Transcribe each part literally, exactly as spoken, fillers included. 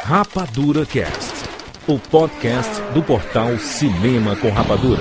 Rapadura Cast, o podcast do portal Cinema com Rapadura.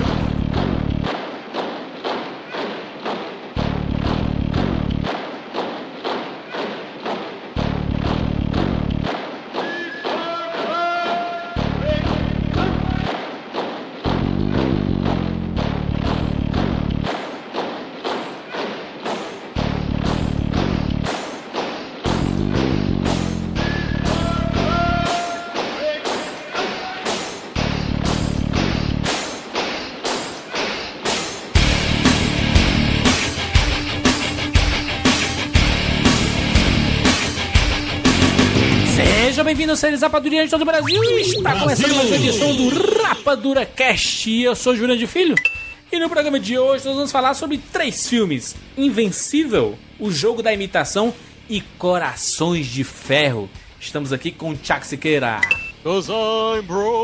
Bem-vindos, seres rapadurianos de todo o Brasil. Está começando mais uma edição do Rapadura Cast. Eu sou Júnior de Filho e no programa de hoje nós vamos falar sobre três filmes: Invencível, O Jogo da Imitação e Corações de Ferro. Estamos aqui com Tchak Siqueira. Cause I'm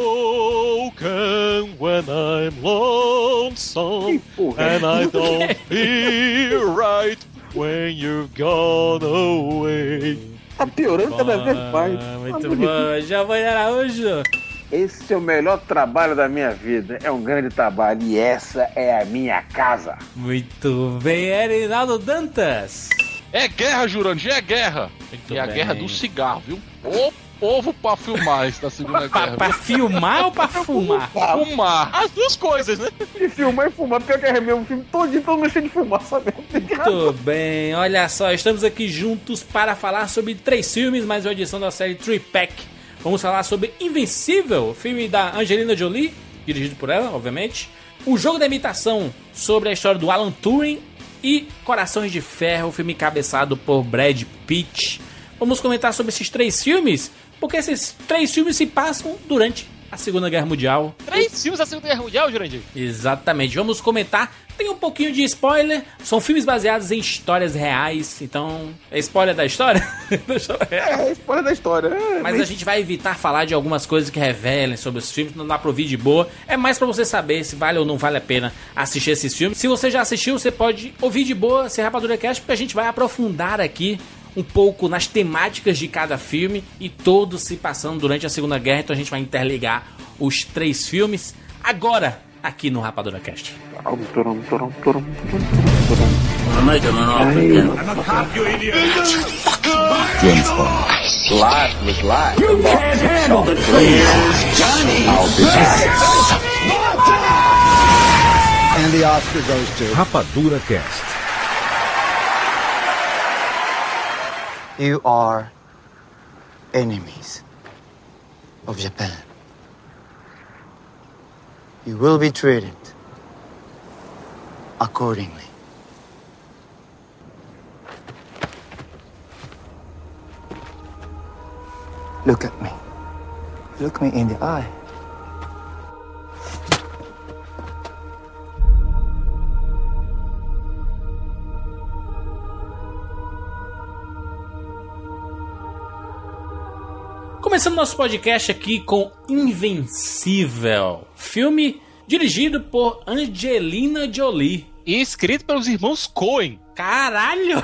broken when I'm lonesome and I don't feel right when you've gone away. Tá piorando cada vez mais. Muito bom. Giovanni Araújo. Esse é o melhor trabalho da minha vida. É um grande trabalho e essa é a minha casa. Muito bem, Erinaldo Dantas. É guerra, Jurandir, é guerra. Muito e a bem. guerra do cigarro, viu? O povo pra filmar isso da Segunda Guerra. Pra filmar ou pra fumar? Fumar. As duas coisas, né? De filmar e fumar, porque eu quero ver um filme todinho, todo mundo cheio de fumaça mesmo. Muito bem, olha só, estamos aqui juntos para falar sobre três filmes, mais uma edição da série Three Pack. Vamos falar sobre Invencível, filme da Angelina Jolie, dirigido por ela, obviamente. O Jogo da Imitação, sobre a história do Alan Turing. E Corações de Ferro, filme encabeçado por Brad Pitt. Vamos comentar sobre esses três filmes, porque esses três filmes se passam durante a Segunda Guerra Mundial. Três filmes da Segunda Guerra Mundial, Jurandir? Exatamente, vamos comentar. Tem um pouquinho de spoiler. São filmes baseados em histórias reais. Então, é spoiler da história? É, é spoiler da história. É, mas, mas a gente vai evitar falar de algumas coisas que revelem sobre os filmes. Não dá pra ouvir de boa. É mais pra você saber se vale ou não vale a pena assistir esses filmes. Se você já assistiu, você pode ouvir de boa, ser Rapadura Cast, porque a gente vai aprofundar aqui um pouco nas temáticas de cada filme e todos se passando durante a Segunda Guerra. Então a gente vai interligar os três filmes agora, aqui no Rapadura Cast. Rapadura Cast. You are enemies of Japan. You will be treated accordingly. Look at me. Look me in the eye. Começando nosso podcast aqui com Invencível, filme dirigido por Angelina Jolie e escrito pelos irmãos Coen. Caralho!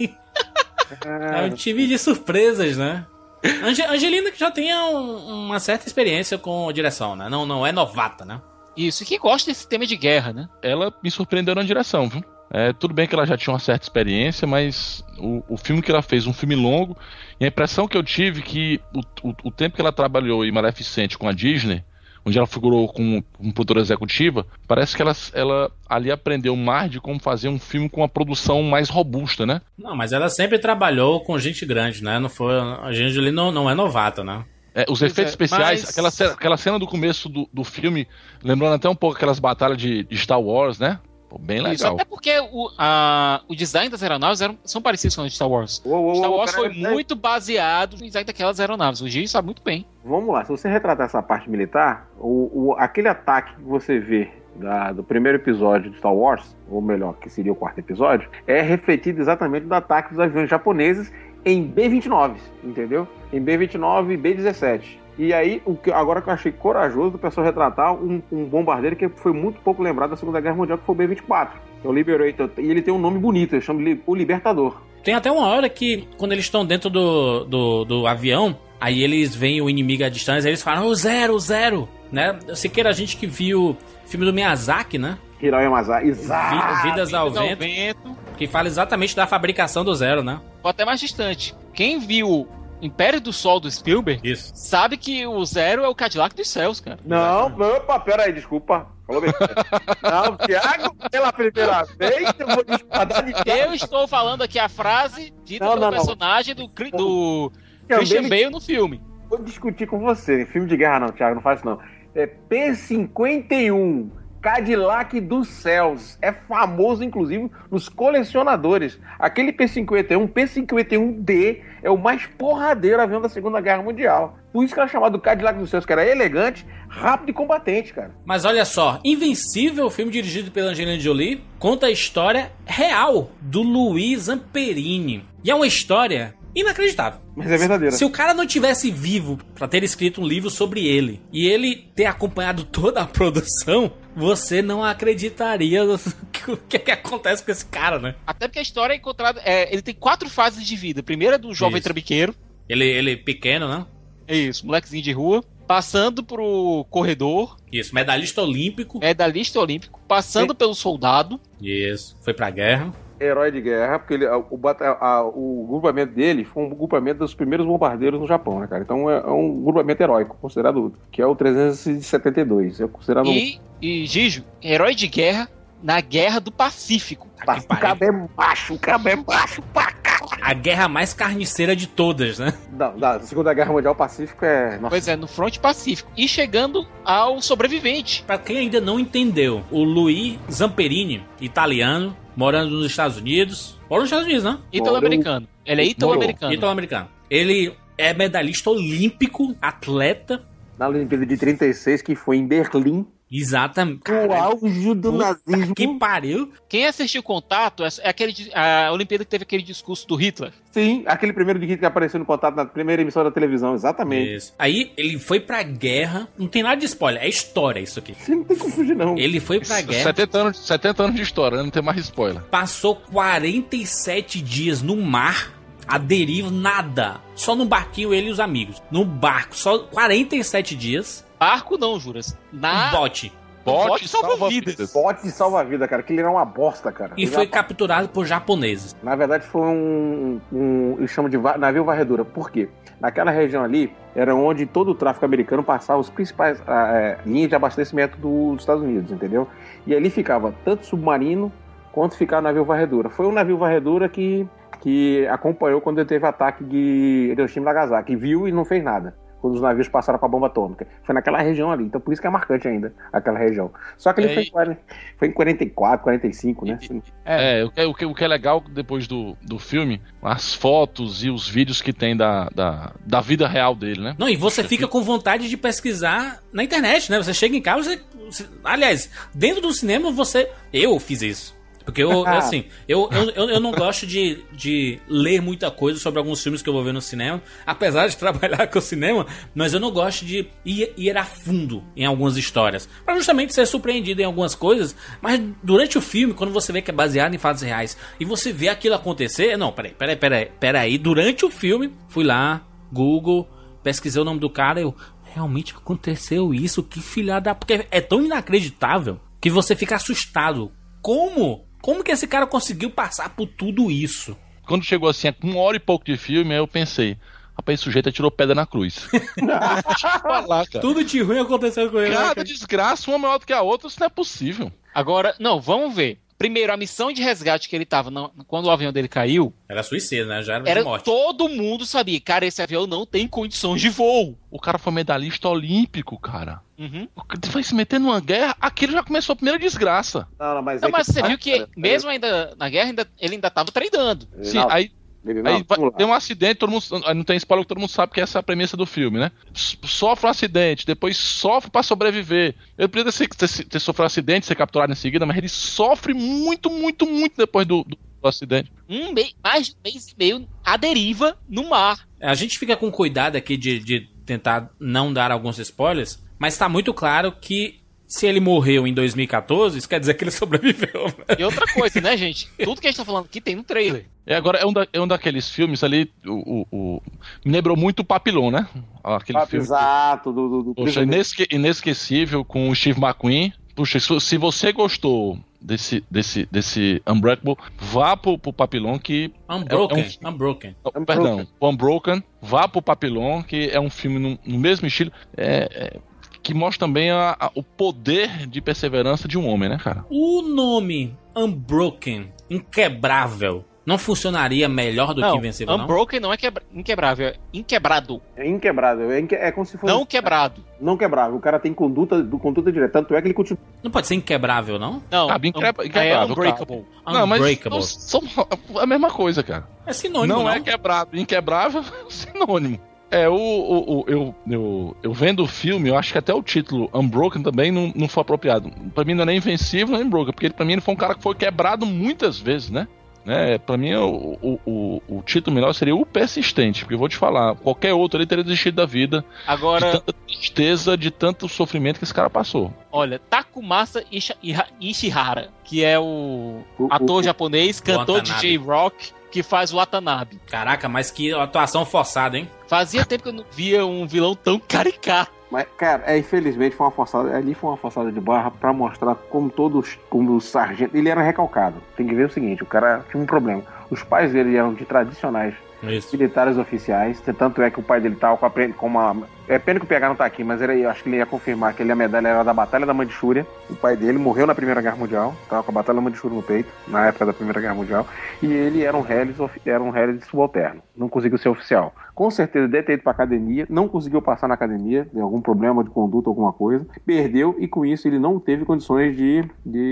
É um time de surpresas, né? Ange- Angelina que já tem um, uma certa experiência com direção, né? Não, não é novata, né? Isso, e que gosta desse tema de guerra, né? Ela me surpreendeu na direção, viu? É, tudo bem que ela já tinha uma certa experiência, mas o, o filme que ela fez, um filme longo, e a impressão que eu tive que o, o, o tempo que ela trabalhou em Maleficent com a Disney, onde ela figurou como, como produtora executiva, parece que ela, ela ali aprendeu mais de como fazer um filme com uma produção mais robusta, né? Não, mas ela sempre trabalhou com gente grande, né? Não foi, a gente ali não, não é novata, né? É, os efeitos é, especiais, mas... aquela, cena, aquela cena do começo do, do filme, lembrando até um pouco aquelas batalhas de, de Star Wars, né? Pô, bem legal. Isso, até porque o, a, o design das aeronaves eram, são parecidos com os de Star Wars. Uou, uou, Star uou, Wars cara, foi é... muito baseado no design daquelas aeronaves. O Gil sabe muito bem. Vamos lá, se você retratar essa parte militar, o, o, aquele ataque que você vê da, do primeiro episódio de Star Wars, ou melhor, que seria o quarto episódio, é refletido exatamente do ataque dos aviões japoneses em B vinte e nove, entendeu? Em B vinte e nove e B dezessete. E aí, o que, agora que eu achei corajoso do pessoal retratar um, um bombardeiro que foi muito pouco lembrado da Segunda Guerra Mundial, que foi o B vinte e quatro. Que é o Liberator. E ele tem um nome bonito, ele chama de o Libertador. Tem até uma hora que, quando eles estão dentro do, do, do avião, Aí eles veem o inimigo à distância e eles falam, o Zero, o Zero, né? Siqueira, a gente que viu o filme do Miyazaki, né? Hirao Yamazaki, exato. Vi- Vidas ao Vidas ao Vento, Vento. que fala exatamente da fabricação do Zero, né? Ou até mais distante. Quem viu Império do Sol do Spielberg Isso. sabe que o Zero é o Cadillac dos céus, cara. Não, opa, pera aí, desculpa. Falou bem. Não, Thiago, pela primeira vez, eu vou disparar de Eu estou falando aqui a frase dita Não, pelo não, não. personagem do, Cri- do Também- Christian Bale no filme. Vou discutir com você. Filme de guerra não, Thiago, não faz isso não. É P cinquenta e um, Cadillac dos céus. É famoso, inclusive, nos colecionadores. Aquele P cinquenta e um, P cinquenta e um D, é o mais porradeiro avião da Segunda Guerra Mundial. Por isso que era chamado Cadillac dos céus, que era elegante, rápido e combatente, cara. Mas olha só, Invencível, filme dirigido pela Angelina Jolie, conta a história real do Louis Zamperini. E é uma história inacreditável. Mas é verdadeira. Se o cara não tivesse vivo pra ter escrito um livro sobre ele e ele ter acompanhado toda a produção, você não acreditaria no que, o que, que acontece com esse cara, né? Até porque a história é encontrada. É, ele tem quatro fases de vida. Primeiro é do jovem Isso. trambiqueiro. Ele, ele pequeno, né? É isso, molequezinho de rua. Passando pro corredor. Isso, medalhista olímpico. Medalhista olímpico. Passando pelo soldado. Isso, foi pra guerra. Herói de guerra, porque ele, o, bata- a- o grupamento dele foi um grupamento dos primeiros bombardeiros no Japão, né, cara? Então é, é um grupamento heróico, considerado, que é o trezentos e setenta e dois. É considerado E, e Gijo, herói de guerra na Guerra do Pacífico. Tá um... que O pariu. cabo é macho, o cabo é macho pra caralho. A guerra mais carniceira de todas, né? Da, da Segunda Guerra Mundial, o Pacífico é... Nossa, Pois é, no fronte pacífico. E chegando ao sobrevivente. Pra quem ainda não entendeu, o Louis Zamperini, italiano, morando nos Estados Unidos. Mora nos Estados Unidos, né? Italo-americano. Ele é italo-americano. Italo-americano. Ele é medalhista olímpico, atleta. na Olimpíada de trinta e seis, que foi em Berlim, Exatamente. o auge do Puta nazismo. que pariu. Quem assistiu Contato é é aquele, di- a Olimpíada que teve aquele discurso do Hitler. Sim, aquele primeiro de Hitler que apareceu no Contato na primeira emissão da televisão, exatamente. Isso. Aí ele foi pra guerra. Não tem nada de spoiler, é história isso aqui. Não tem como fugir, não. Ele foi pra guerra, setenta anos, setenta anos de história, né? Não tem mais spoiler. passou quarenta e sete dias no mar, a deriva, nada. Só no barquinho ele e os amigos. No barco, só quarenta e sete dias. Barco não, Juras. Na Um bote. Bote, bote salva-vidas. salva-vidas. Bote de salva-vida, cara. Aquilo era uma bosta, cara. E Ele foi era- capturado por japoneses. Na verdade, foi um, um eles chamam de va- navio varredura. Por quê? Naquela região ali, era onde todo o tráfico americano passava os principais ah, é, linhas de abastecimento dos Estados Unidos, entendeu? E ali ficava tanto submarino quanto ficava navio varredura. Foi um navio varredura que, que acompanhou quando teve ataque de Hiroshima e Nagasaki. Viu e não fez nada. Quando os navios passaram com a bomba atômica. Foi naquela região ali. Então por isso que é marcante ainda, aquela região. Só que ele É, foi, e- em quarenta foi em quarenta e quatro, quarenta e cinco, né? É, o que, o que- o que é legal depois do, do filme, as fotos e os vídeos que tem da, da, da vida real dele, né? Não, e você fica com vontade de pesquisar na internet, né? Você chega em casa, você, você- aliás, dentro do cinema você... Eu fiz isso. Porque eu, eu, assim, eu, eu, eu, eu não gosto de, de ler muita coisa sobre alguns filmes que eu vou ver no cinema, apesar de trabalhar com o cinema, mas eu não gosto de ir, ir a fundo em algumas histórias, pra justamente ser surpreendido em algumas coisas, mas durante o filme, quando você vê que é baseado em fatos reais, e você vê aquilo acontecer, não, peraí, peraí, peraí, peraí, durante o filme, fui lá, Google, pesquisei o nome do cara, eu, realmente aconteceu isso, que filha da... Porque é tão inacreditável que você fica assustado. Como? Como que esse cara conseguiu passar por tudo isso? Quando chegou assim, com uma hora e pouco de filme, aí eu pensei, rapaz, esse sujeito atirou pedra na cruz. Deixa eu falar, cara. Tudo de ruim aconteceu com ele. né, Cada cara? desgraça, uma maior do que a outra, isso não é possível. Agora, não, vamos ver. Primeiro, a missão de resgate que ele tava na- quando o avião dele caiu, Era suicida, né? Já era, era de morte. todo mundo sabia, cara, esse avião não tem condições de voo. O cara foi medalhista olímpico, cara. Uhum. O cara vai se meter numa guerra, aquilo já começou a primeira desgraça. Não, não, mas, Não, é mas que- você viu que, Cara, mesmo ainda na guerra, ainda, ele ainda tava treinando. Sim, não, aí, ele não, aí vai- vamos lá. tem um acidente, todo mundo, aí não tem spoiler, todo mundo sabe que essa é a premissa do filme, né? S- Sofre um acidente, depois sofre pra sobreviver. Ele poderia ter, ter, ter sofrido um acidente, ser capturado em seguida, mas ele sofre muito, muito, muito depois do, do, do acidente. Um mês, mais de um mês e meio à deriva no mar. A gente fica com cuidado aqui de, de tentar não dar alguns spoilers, mas tá muito claro que se ele morreu em dois mil e quatorze, isso quer dizer que ele sobreviveu. Né? E outra coisa, né, gente? Tudo que a gente tá falando aqui tem no trailer. É, agora, é um, da- é um daqueles filmes ali, o, o, o Me lembrou muito o Papillon, né? Aquele Papo filme. exato, do, do, do Poxa, inesque- inesquecível com o Steve McQueen. Puxa, se se você gostou desse, desse, desse Unbreakable, vá pro, pro Papillon, que... Unbroken, é um- Unbroken. Oh, perdão, o Unbroken, vá pro Papillon, que é um filme no, no mesmo estilo, é, é, que mostra também a- a- o poder de perseverança de um homem, né, cara? O nome Unbroken, inquebrável, não funcionaria melhor do Não, que Invencível, não? Unbroken não é quebra- inquebrável, é inquebrado. É inquebrável, é, inque- é como se fosse... Não quebrado. Não quebrável, o cara tem conduta, do, conduta direta, tanto é que ele continua... Não pode ser inquebrável, não? Não, Ah, bem inquebra- é inquebrável, unbreakable. Não, mas Unbreakable. são a mesma coisa, cara. É sinônimo, Não, não? é quebrado, inquebrável é um sinônimo. É, o, o, o- eu, eu, eu vendo o filme, eu acho que até o título Unbroken também não, não foi apropriado. Pra mim não é nem Invencível nem Unbroken, porque ele, pra mim ele foi um cara que foi quebrado muitas vezes, né? né? Pra mim o, o, o, o título melhor seria O Persistente, porque eu vou te falar, qualquer outro ali teria desistido da vida, de Agora, tanta tristeza, de tanto sofrimento que esse cara passou. olha, Takumasa Isha- Iha- Ishihara, que é o O- ator o- japonês, cantor de Watanabe. J-Rock, que faz o Watanabe. Caraca, mas que atuação forçada, hein? Fazia tempo que eu não via um vilão tão caricato. Mas, cara, é, infelizmente foi uma forçada, ali foi uma forçada de barra pra mostrar como todos, como o sargento, ele era recalcado. Tem que ver o seguinte, o cara tinha um problema. Os pais dele eram de tradicionais Isso. militares oficiais, tanto é que o pai dele tava com a, pre- com uma... É pena que o P H não tá aqui, mas era, eu acho que ele ia confirmar que ele, a medalha era da Batalha da Manchúria. O pai dele morreu na Primeira Guerra Mundial, tava com a Batalha da Manchúria no peito, na época da Primeira Guerra Mundial, e ele era um Hellis, of- era um Hellis subalterno, não conseguiu ser oficial. Com certeza deve ter ido pra academia, não conseguiu passar na academia, deu algum problema de conduta, alguma coisa, perdeu, e com isso ele não teve condições de,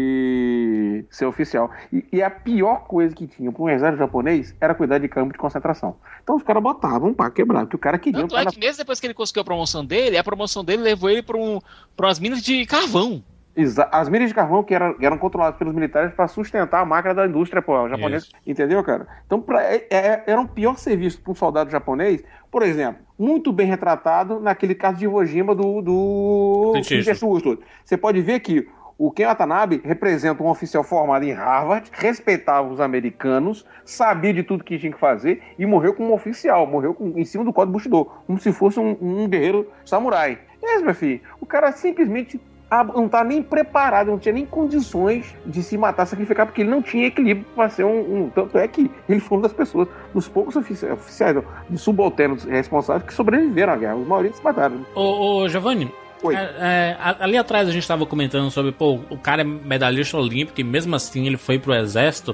de ser oficial. E, e a pior coisa que tinha para um exército japonês era cuidar de campo de concentração. Então os caras botavam pra quebrar, porque o cara queria... Tanto é que mesmo depois que ele conseguiu a promoção dele, a promoção dele levou ele para um, pra umas minas de carvão. Exa- As minas de carvão que eram, eram controladas pelos militares para sustentar a máquina da indústria pô, japonesa. Isso. Entendeu, cara? Então pra, é, é- era um pior serviço para um soldado japonês, por exemplo, muito bem retratado naquele caso de Iwo Jima do, do Clint Clint Eastwood. Você pode ver que o Ken Watanabe representa um oficial formado em Harvard, respeitava os americanos, sabia de tudo que tinha que fazer e morreu como um oficial, morreu com, em cima do código Bushido, como se fosse um, um guerreiro samurai. É, meu filho, o cara simplesmente ah, não tá nem preparado, não tinha nem condições de se matar, sacrificar, porque ele não tinha equilíbrio para ser um, um... Tanto é que ele foi uma das pessoas, dos poucos ofici- oficiais, não, de subalternos responsáveis que sobreviveram à guerra. Os maioria se mataram. Ô, ô Giovanni, Oi. é, é, a- ali atrás a gente tava comentando sobre, pô, o cara é medalhista olímpico e mesmo assim ele foi pro exército.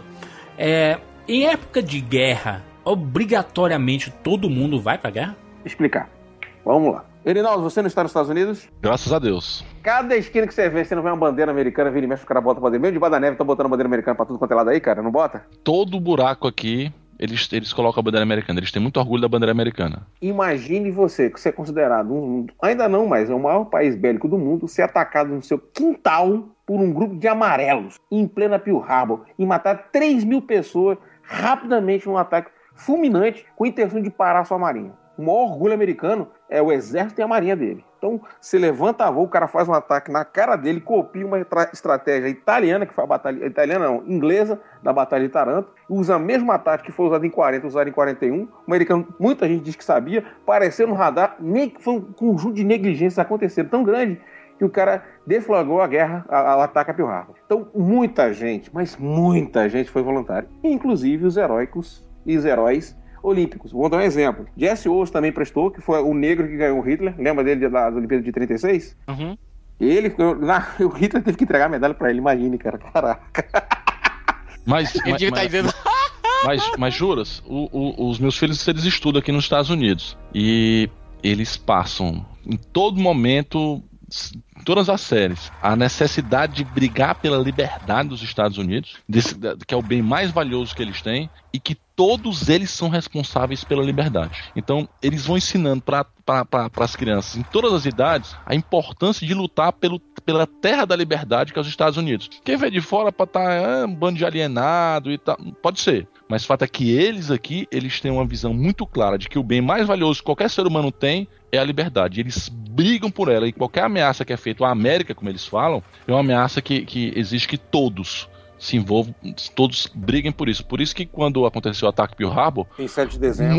É, em época de guerra, obrigatoriamente todo mundo vai pra guerra? Explicar. Vamos lá. Erinaldo, você não está nos Estados Unidos? Graças a Deus. Cada esquina que você vê, você não vê uma bandeira americana, vira e mexe, o cara bota a bandeira. Mesmo debaixo da neve, tá botando bandeira americana pra tudo quanto é lado aí, cara, não bota? Todo buraco aqui, eles, eles colocam a bandeira americana. Eles têm muito orgulho da bandeira americana. Imagine você, que você é considerado, um, ainda não, mas é o maior país bélico do mundo, ser atacado no seu quintal por um grupo de amarelos, em plena Pearl Harbor, e matar três mil pessoas rapidamente num ataque fulminante com a intenção de parar a sua marinha. O maior orgulho americano é o exército e a marinha dele. Então, se levanta a voo, o cara faz um ataque na cara dele, copia uma tra- estratégia italiana, que foi a batalha... Italiana não, inglesa, da Batalha de Taranto, usa a mesma tática que foi usada em quarenta, usada em quarenta e um. O americano, muita gente diz que sabia, apareceu no radar, nem que foi um conjunto de negligências aconteceram tão grande que o cara deflagrou a guerra, o ataque a Pearl Harbor. Então, muita gente, mas muita gente foi voluntária, inclusive os heróicos e os heróis olímpicos. Vou dar um exemplo. Jesse Owens também prestou, que foi o negro que ganhou o Hitler. Lembra dele da Olimpíada de trinta e seis? Uhum. Ele, na, o Hitler teve que entregar a medalha pra ele, imagine, cara. Caraca. Mas, Ele mas, devia estar mas, dizendo. mas, mas juras, o- o- os meus filhos eles estudam aqui nos Estados Unidos. E eles passam em todo momento, em todas as séries, a necessidade de brigar pela liberdade dos Estados Unidos, desse, que é o bem mais valioso que eles têm, e que todos eles são responsáveis pela liberdade. Então, eles vão ensinando para pra, as crianças, em todas as idades, a importância de lutar pelo, pela terra da liberdade, que é os Estados Unidos. Quem vê de fora pode estar é, um bando de alienado e tal, pode ser. Mas o fato é que eles aqui, eles têm uma visão muito clara de que o bem mais valioso que qualquer ser humano tem é a liberdade. Eles brigam por ela, e qualquer ameaça que é feita à América, como eles falam, é uma ameaça que, que exige que todos se envolvam, todos briguem por isso. Por isso que quando aconteceu o ataque Pearl Harbor, Em sete de dezembro. mu-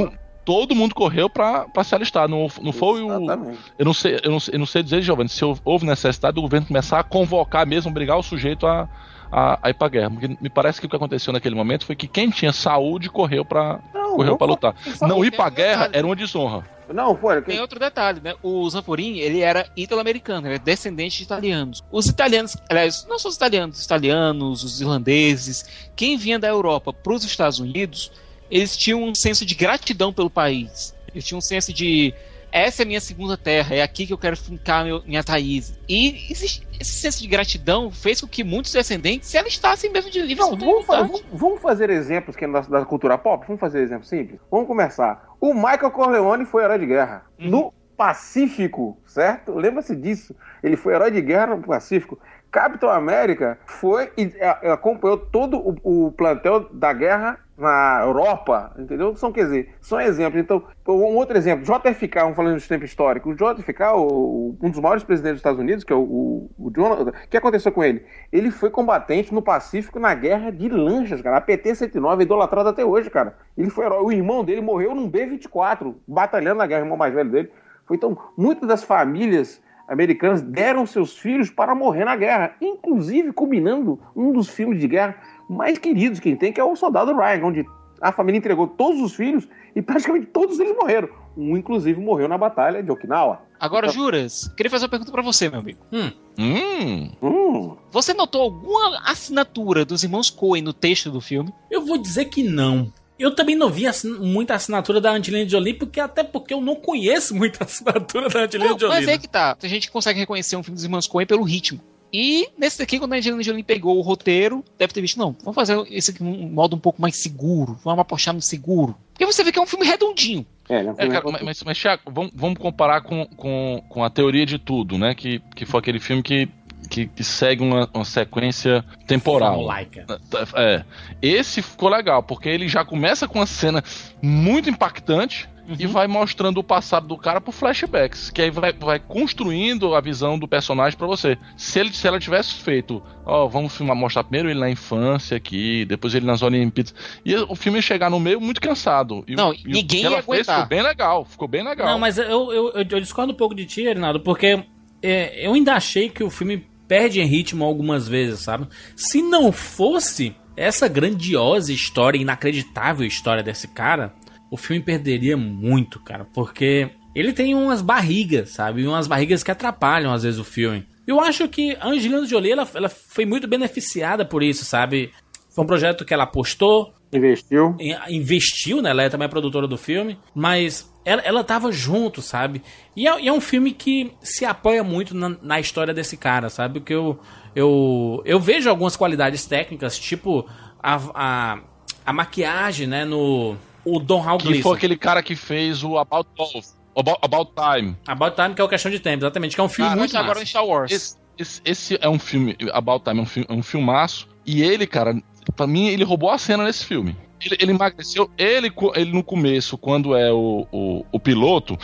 todo mundo correu pra, pra se alistar. Não, não foi o. Eu não sei, eu não, eu não sei dizer, Giovanni, se houve necessidade do governo começar a convocar mesmo, obrigar o sujeito a, a, a ir pra guerra. Porque me parece que o que aconteceu naquele momento foi que quem tinha saúde correu pra, não, correu pra lutar. Não ir pra guerra era uma desonra. Não, foi. Tem outro detalhe, né? O Zanforin, ele era italo-americano, ele é descendente de italianos. Os italianos, aliás, não só os italianos, os italianos, os irlandeses, quem vinha da Europa para os Estados Unidos, eles tinham um senso de gratidão pelo país. Eles tinham um senso de essa é a minha segunda terra, é aqui que eu quero fincar meu, minha raiz. E esse, esse senso de gratidão fez com que muitos descendentes se alistassem mesmo de livre. Não, vamos, fa- vamos, vamos fazer exemplos que é da, da cultura pop? Vamos fazer exemplos simples? Vamos começar. O Michael Corleone foi herói de guerra. Uhum. No Pacífico, certo? Lembra-se disso. Ele foi herói de guerra no Pacífico. Capitão América foi e acompanhou todo o, o plantel da guerra na Europa, entendeu? São, quer dizer, são exemplos. Então, um outro exemplo, J F K, vamos falando de tempo histórico, o J F K, o, um dos maiores presidentes dos Estados Unidos, que é o, o, o Jonathan, o que aconteceu com ele? Ele foi combatente no Pacífico na guerra de lanchas, cara, a P T cento e nove, idolatrado até hoje, cara. Ele foi herói, o irmão dele morreu num B vinte e quatro, batalhando na guerra, o irmão mais velho dele. Foi, então, muitas das famílias americanas deram seus filhos para morrer na guerra, inclusive culminando um dos filmes de guerra mais queridos que tem, que é o Soldado Ryan, onde a família entregou todos os filhos e praticamente todos eles morreram. Um, inclusive, morreu na batalha de Okinawa. Agora, então, Juras, queria fazer uma pergunta pra você, meu amigo. Hum. Hum. Hum. Você notou alguma assinatura dos irmãos Coen no texto do filme? Eu vou dizer que não. Eu também não vi assin- muita assinatura da Angelina Jolie, porque até porque eu não conheço muita assinatura da Angelina não, Jolie. Mas é que tá. A gente consegue reconhecer um filme dos irmãos Coen pelo ritmo. E nesse daqui, quando a Angelina Jolie pegou o roteiro, deve ter visto, não, vamos fazer esse aqui um modo um pouco mais seguro, vamos apostar no seguro. Porque você vê que é um filme redondinho. É, não é, cara, mas, mas Thiago, vamos, vamos comparar com, com, com a teoria de tudo, né? Que, que foi aquele filme que, que, que segue uma, uma sequência temporal. Like. É. Esse ficou legal, porque ele já começa com uma cena muito impactante. Uhum. E vai mostrando o passado do cara por flashbacks, que aí vai, vai construindo a visão do personagem pra você. Se, ele, se ela tivesse feito, ó, vamos filmar, mostrar primeiro ele na infância aqui, depois ele nas Olimpíadas, e o filme ia chegar no meio muito cansado. E, não, e ninguém o que ela ia fez aguentar. Ficou bem legal, ficou bem legal. Não, mas eu, eu, eu, eu discordo um pouco de ti, Reinaldo, porque é, eu ainda achei que o filme perde em ritmo algumas vezes, sabe? Se não fosse essa grandiosa história, inacreditável história desse cara, o filme perderia muito, cara, porque ele tem umas barrigas, sabe? Umas barrigas que atrapalham, às vezes, o filme. Eu acho que a Angelina Jolie, ela, ela foi muito beneficiada por isso, sabe? Foi um projeto que ela apostou. Investiu. Investiu, né? Ela é também a produtora do filme, mas ela, ela tava junto, sabe? E é, e é um filme que se apoia muito na, na história desse cara, sabe? Porque eu, eu, eu vejo algumas qualidades técnicas, tipo a, a, a maquiagem, né? No... O Don Hal Gleason. Que foi aquele cara que fez o About Love, About, About Time. About Time, que é o Questão de Tempo, exatamente. Que é um filme ah, muito massa. Agora em Star Wars. Esse, esse, esse é um filme, About Time, é um, filme, é um filmaço. E ele, cara, pra mim, ele roubou a cena nesse filme. Ele, ele emagreceu, ele, ele no começo, quando é o, o, o piloto,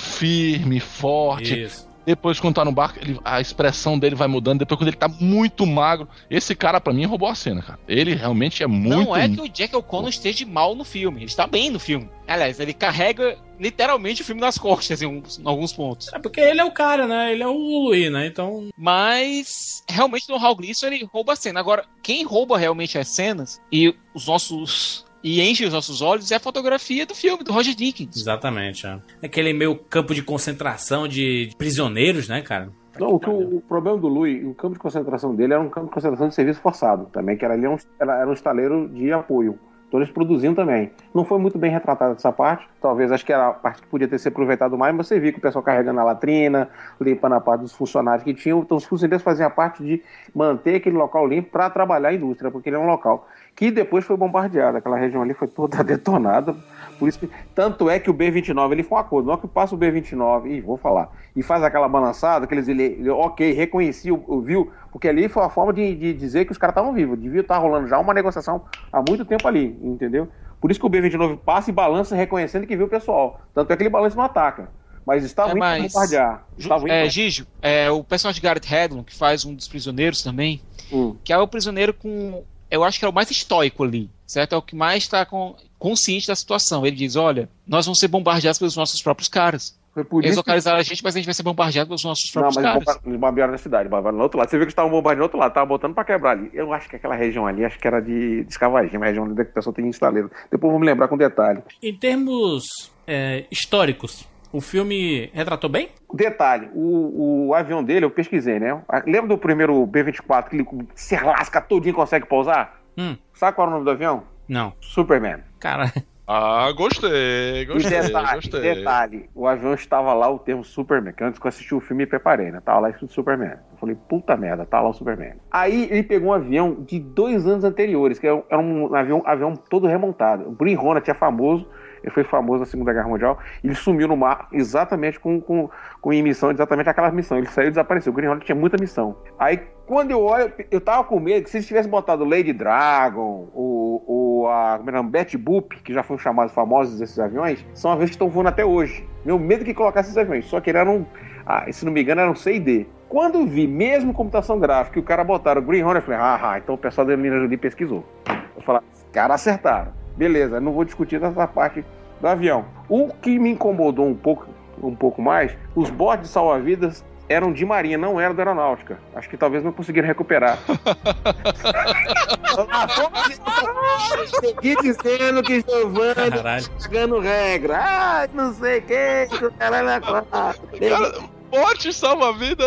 firme, forte. Isso. Depois, quando tá no barco, ele, a expressão dele vai mudando. Depois, quando ele tá muito magro. Esse cara, pra mim, roubou a cena, cara. Ele realmente é muito... Não é que o Jack O'Connor esteja mal no filme. Ele está bem no filme. Aliás, ele carrega literalmente o filme nas costas em, uns, em alguns pontos. É porque ele é o cara, né? Ele é o Louis, né? Então... Mas, realmente, no Hal Gleason, ele rouba a cena. Agora, quem rouba realmente as cenas e os nossos... E enche os nossos olhos é a fotografia do filme, do Roger Deakins. Exatamente, é. Aquele meio campo de concentração de prisioneiros, né, cara? Não, o, que o, o problema do Louis, o campo de concentração dele era um campo de concentração de serviço forçado também, que era ali um, era, era um estaleiro de apoio. Então eles produziam também. Não foi muito bem retratada essa parte. Talvez, acho que era a parte que podia ter sido aproveitado mais, mas você viu que o pessoal carregando a latrina, limpando a parte dos funcionários que tinham. Então os funcionários faziam a parte de manter aquele local limpo para trabalhar a indústria, porque ele é um local que depois foi bombardeado. Aquela região ali foi toda detonada. Por isso que, tanto é que o B vinte e nove, ele foi um acordo. Não é que passa o B vinte e nove, e vou falar, e faz aquela balançada, que eles, ele, ele ok, reconhecia, viu, porque ali foi a forma de, de dizer que os caras estavam vivos. Devia estar rolando já uma negociação há muito tempo ali, entendeu? Por isso que o B vinte e nove passa e balança reconhecendo que viu o pessoal. Tanto é que ele balança e não ataca. Mas estava é, indo mas... para bombardear. Estava é, indo... Gijo, é, o personagem de Garrett Hedlund, que faz um dos prisioneiros também, hum. que é o prisioneiro com eu acho que é o mais estoico ali, certo? É o que mais está com, consciente da situação. Ele diz, olha, nós vamos ser bombardeados pelos nossos próprios caras. Foi por Eles isso localizaram que... a gente, mas a gente vai ser bombardeado pelos nossos próprios não, mas caras. Eles bombardearam na cidade, bombardearam no outro lado. Você viu que eles estavam bombardeando no outro lado, estavam botando pra quebrar ali. Eu acho que aquela região ali, acho que era de, de escavagia, uma região onde a pessoa tem estaleiro. Depois vou me lembrar com detalhe. Em termos é, históricos, o filme retratou bem? Detalhe, o, o avião dele, eu pesquisei, né? Lembra do primeiro B vinte e quatro que ele se lasca todinho e consegue pousar? Hum. Sabe qual era o nome do avião? Não. Superman. Cara... Ah, gostei, gostei, e detalhe, gostei. detalhe, o avião estava lá o termo Superman, que antes que eu assisti o filme me preparei, né? Tava lá escrito Superman. Eu falei, puta merda, tá lá o Superman. Aí ele pegou um avião de dois anos anteriores, que era um, era um avião, avião todo remontado. O Green Hornet é famoso, ele foi famoso na Segunda Guerra Mundial, e ele sumiu no mar exatamente com, com, com emissão, exatamente aquela missão. Ele saiu e desapareceu. O Green Hornet tinha muita missão. Aí, quando eu olho, eu tava com medo que se eles tivessem botado Lady Dragon, ou, ou a Betty Boop, que já foram chamados famosos desses aviões, são aviões que estão voando até hoje. Meu medo que colocasse esses aviões, só que ele era um, ah, se não me engano, era um C e D. Quando vi, mesmo computação gráfica, que o cara botaram o Green Hornet, eu falei, ah, ah, então o pessoal da Angelina Jolie pesquisou. Eu falei, os caras acertaram. Beleza, não vou discutir essa parte do avião. O que me incomodou um pouco, um pouco mais, os botes de salva-vidas eram de marinha, não eram da aeronáutica. Acho que talvez não conseguiram recuperar. Segui dizendo que Giovanni tá cagando regra. Ah, não sei o que, que o cara é quatro. Bote salva-vida.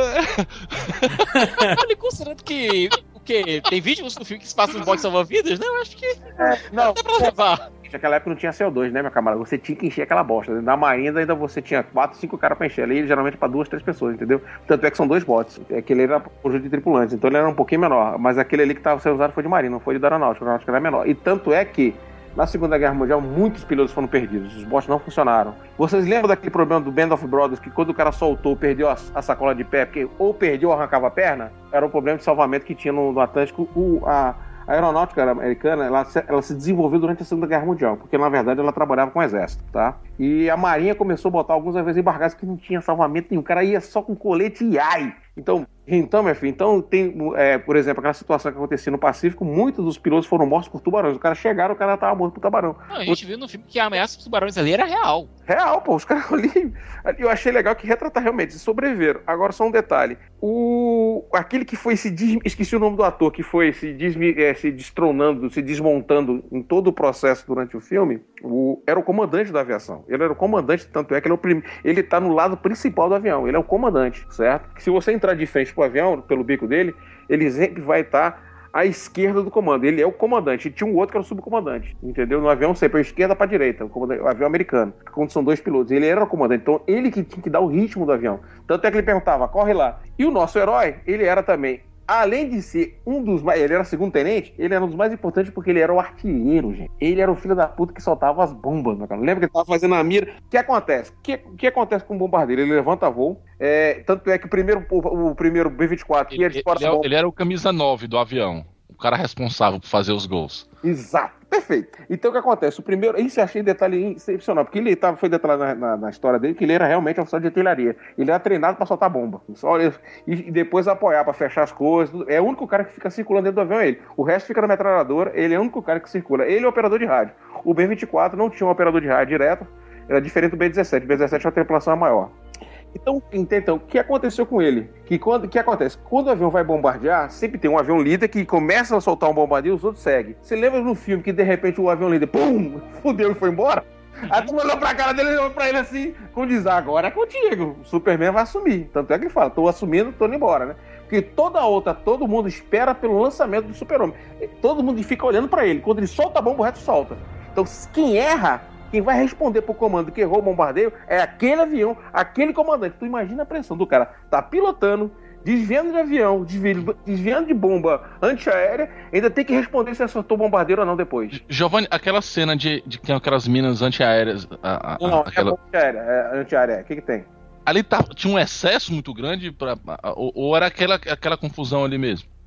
Olha, considerando que o quê? Tem vídeos no filme que se passa nos botes salva-vidas, né? Eu acho que é, não, não dá pra levar. Naquela época não tinha C O dois, né, meu camarada? Você tinha que encher aquela bosta. Na marinha ainda você tinha quatro, cinco caras pra encher. Ali geralmente pra duas, três pessoas, entendeu? Tanto é que são dois botes. Aquele era conjunto de tripulantes, então ele era um pouquinho menor. Mas aquele ali que estava sendo usado foi de marinha, não foi de aeronáutica. A aeronáutica era menor. E tanto é que na Segunda Guerra Mundial muitos pilotos foram perdidos. Os botes não funcionaram. Vocês lembram daquele problema do Band of Brothers, que quando o cara soltou, perdeu a, a sacola de pé, porque ou perdeu ou arrancava a perna? Era um problema de salvamento que tinha no, no Atlântico. O, a, A aeronáutica americana, ela, ela se desenvolveu durante a Segunda Guerra Mundial, porque na verdade ela trabalhava com o exército, tá? E a marinha começou a botar alguns aviões embarcados que não tinha salvamento nenhum, o cara ia só com colete e ai! Então, então, meu filho, então tem, é, por exemplo, aquela situação que acontecia no Pacífico, muitos dos pilotos foram mortos por tubarões. Os caras chegaram, o cara tava morto por tubarão. Não, a gente o... viu no filme que a ameaça dos tubarões ali era real. Real, pô, os caras ali... Eu achei legal que retratar realmente, sobreviveram. Agora só um detalhe, o... aquele que foi se... Des... Esqueci o nome do ator, que foi se, des... é, se destronando, se desmontando em todo o processo durante o filme, o... era o comandante da aviação. Ele era o comandante, tanto é que ele é o prim... ele tá no lado principal do avião, ele é o comandante, certo? Se você entrar de frente pro avião, pelo bico dele, ele sempre vai estar à esquerda do comando. Ele é o comandante. E tinha um outro que era o subcomandante, entendeu? No avião sempre, a esquerda para a direita, o, o avião americano, quando são dois pilotos. Ele era o comandante, então ele que tinha que dar o ritmo do avião. Tanto é que ele perguntava, corre lá. E o nosso herói, ele era também, além de ser um dos mais... Ele era segundo tenente, ele era um dos mais importantes porque ele era o artilheiro, gente. Ele era o filho da puta que soltava as bombas, meu cara. Lembra que ele tava fazendo a mira? O que acontece? O que, que acontece com o bombardeiro? Ele levanta voo, é, tanto é que o primeiro, o, o primeiro B vinte e quatro... Ele, ele, ele, ele era o camisa nove do avião. O cara responsável por fazer os gols. Exato, perfeito. Então o que acontece? O primeiro, isso eu achei detalhe excepcional, porque ele tava, foi detalhado na, na, na história dele que ele era realmente oficial de artilharia. Ele era treinado para soltar bomba. Só, e, e depois apoiar para fechar as coisas. É o único cara que fica circulando dentro do avião, é ele. O resto fica na metralhadora, ele é o único cara que circula. Ele é o operador de rádio. O B vinte e quatro não tinha um operador de rádio direto, era diferente do B dezessete. O B dezessete é uma tripulação maior. Então, então, o que aconteceu com ele? Que quando que acontece? Quando o avião vai bombardear, sempre tem um avião líder que começa a soltar um bombardeio e os outros seguem. Você lembra no filme que de repente o avião líder, pum, fudeu e foi embora? Aí tu olhou pra cara dele e olhou pra ele assim, como diz, agora é contigo, o Superman vai assumir. Tanto é que ele fala, tô assumindo, tô indo embora, né? Porque toda a outra, todo mundo espera pelo lançamento do Super-Homem. Todo mundo fica olhando pra ele. Quando ele solta a bomba, o resto solta. Então, quem erra, quem vai responder pro comando que errou o bombardeio é aquele avião, aquele comandante. Tu imagina a pressão do cara. Tá pilotando, desviando de avião, desviando, desviando de bomba antiaérea, ainda tem que responder se acertou o bombardeiro ou não depois. Giovanni, aquela cena de, de que tem aquelas minas antiaéreas... A, a, não, aquela... é antiaérea, é antiaérea. O que que tem? Ali tá, tinha um excesso muito grande, pra, ou, ou era aquela, aquela confusão ali mesmo?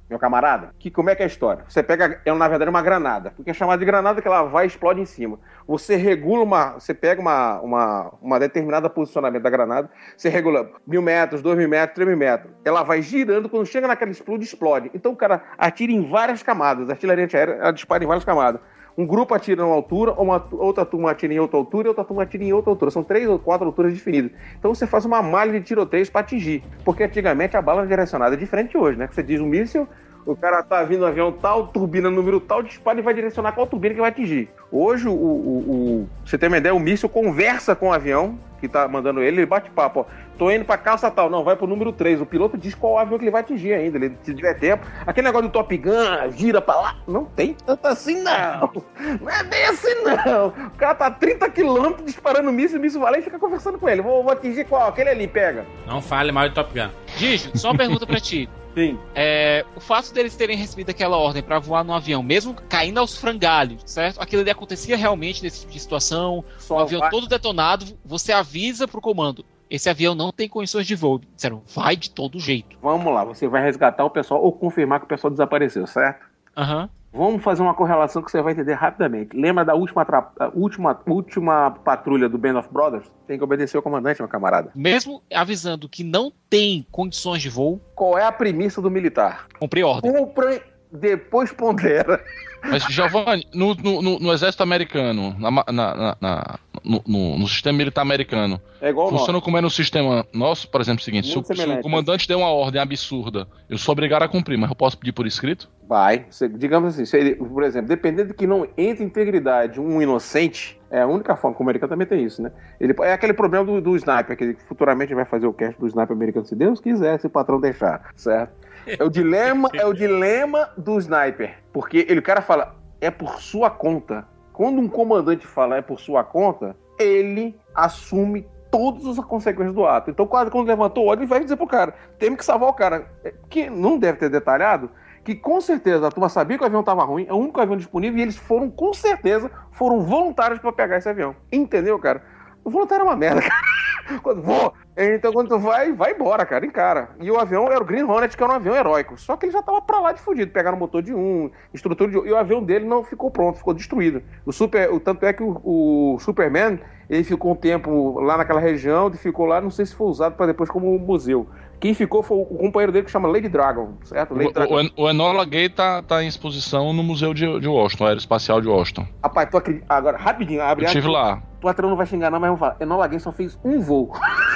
meu camarada, que como é que é a história? Você pega, é na verdade uma granada, porque é chamada de granada que ela vai e explode em cima. Você regula uma, você pega uma, uma, uma determinada posicionamento da granada, você regula mil metros, dois mil metros, três mil metros. Ela vai girando, quando chega naquela explode, explode. Então o cara atira em várias camadas, a artilharia antiaérea, ela dispara em várias camadas. Um grupo atira em uma altura, uma, outra turma atira em outra altura e outra turma atira em outra altura. São três ou quatro alturas definidas. Então você faz uma malha de tiroteios para atingir. Porque antigamente a bala era direcionada é diferente de hoje, né? Que você diz um míssil, o cara tá vindo um avião tal, turbina número tal, dispara e vai direcionar qual turbina que vai atingir. Hoje, o, o, o, você tem uma ideia, o míssil conversa com o avião que tá mandando ele, ele bate papo, ó. Tô indo pra calça tal, não, vai pro número três. O piloto diz qual avião que ele vai atingir ainda, ele, se tiver tempo. Aquele negócio do Top Gun, gira pra lá, não tem tanto assim não. Não é bem assim não. O cara tá a trinta quilômetros disparando míssil, o míssil vai lá e fica conversando com ele. Vou, vou atingir qual? Aquele ali, pega. Não fale mal de Top Gun. Gijo, só uma pergunta pra ti. Sim. É, o fato deles terem recebido aquela ordem pra voar no avião, mesmo caindo aos frangalhos, certo? Aquilo ali acontecia realmente nesse tipo de situação, Só o avião vai... todo detonado, você avisa pro comando, esse avião não tem condições de voo. Disseram, vai de todo jeito. Vamos lá, você vai resgatar o pessoal ou confirmar que o pessoal desapareceu, certo? Aham. Uhum. Vamos fazer uma correlação que você vai entender rapidamente. Lembra da última, tra... última, última patrulha do Band of Brothers? Tem que obedecer ao comandante, meu camarada. Mesmo avisando que não tem condições de voo... Qual é a premissa do militar? Cumprir ordem. Compre, depois pondera. Mas, Giovanni, no, no, no, no exército americano, na, na, na, na, no, no, no sistema militar americano, é igual funciona nosso. como é no sistema nosso, por exemplo, o seguinte, se o, se o comandante der uma ordem absurda, eu sou obrigado a cumprir, mas eu posso pedir por escrito? Vai. Você, digamos assim, se ele, por exemplo, dependendo de que não entre integridade um inocente, é a única forma, como o americano também tem isso, né? Ele, é aquele problema do, do sniper, que futuramente vai fazer o cast do sniper americano, se Deus quiser, se o patrão deixar, certo? É o dilema, é o dilema do sniper. Porque ele, o cara fala, é por sua conta. Quando um comandante fala é por sua conta, ele assume todas as consequências do ato. Então, quase quando levantou o olho, ele vai dizer pro cara, temos que salvar o cara. Que não deve ter detalhado, que com certeza a turma sabia que o avião estava ruim, é o único avião disponível, e eles foram, com certeza, foram voluntários para pegar esse avião. Entendeu, cara? O voluntário é uma merda, cara. Quando vou, então quando tu vai, vai embora, cara, encara. E o avião era o Green Hornet, que era um avião heróico. Só que ele já tava pra lá de fudido. Pegaram o motor de um, estrutura de outro. E o avião dele não ficou pronto, ficou destruído. O super, o, tanto é que o, o Superman, ele ficou um tempo lá naquela região, ele ficou lá, não sei se foi usado para depois como museu. Quem ficou foi o companheiro dele que chama Lady Dragon, certo? Lady o, Dragon. O, o Enola Gay tá, tá em exposição no Museu de, de Washington, Aeroespacial de Washington. Rapaz, tu acredita... Agora, rapidinho, abre Eu estive lá. O patrão não vai xingar não, mas vamos falar. Enola Gay só fez um voo.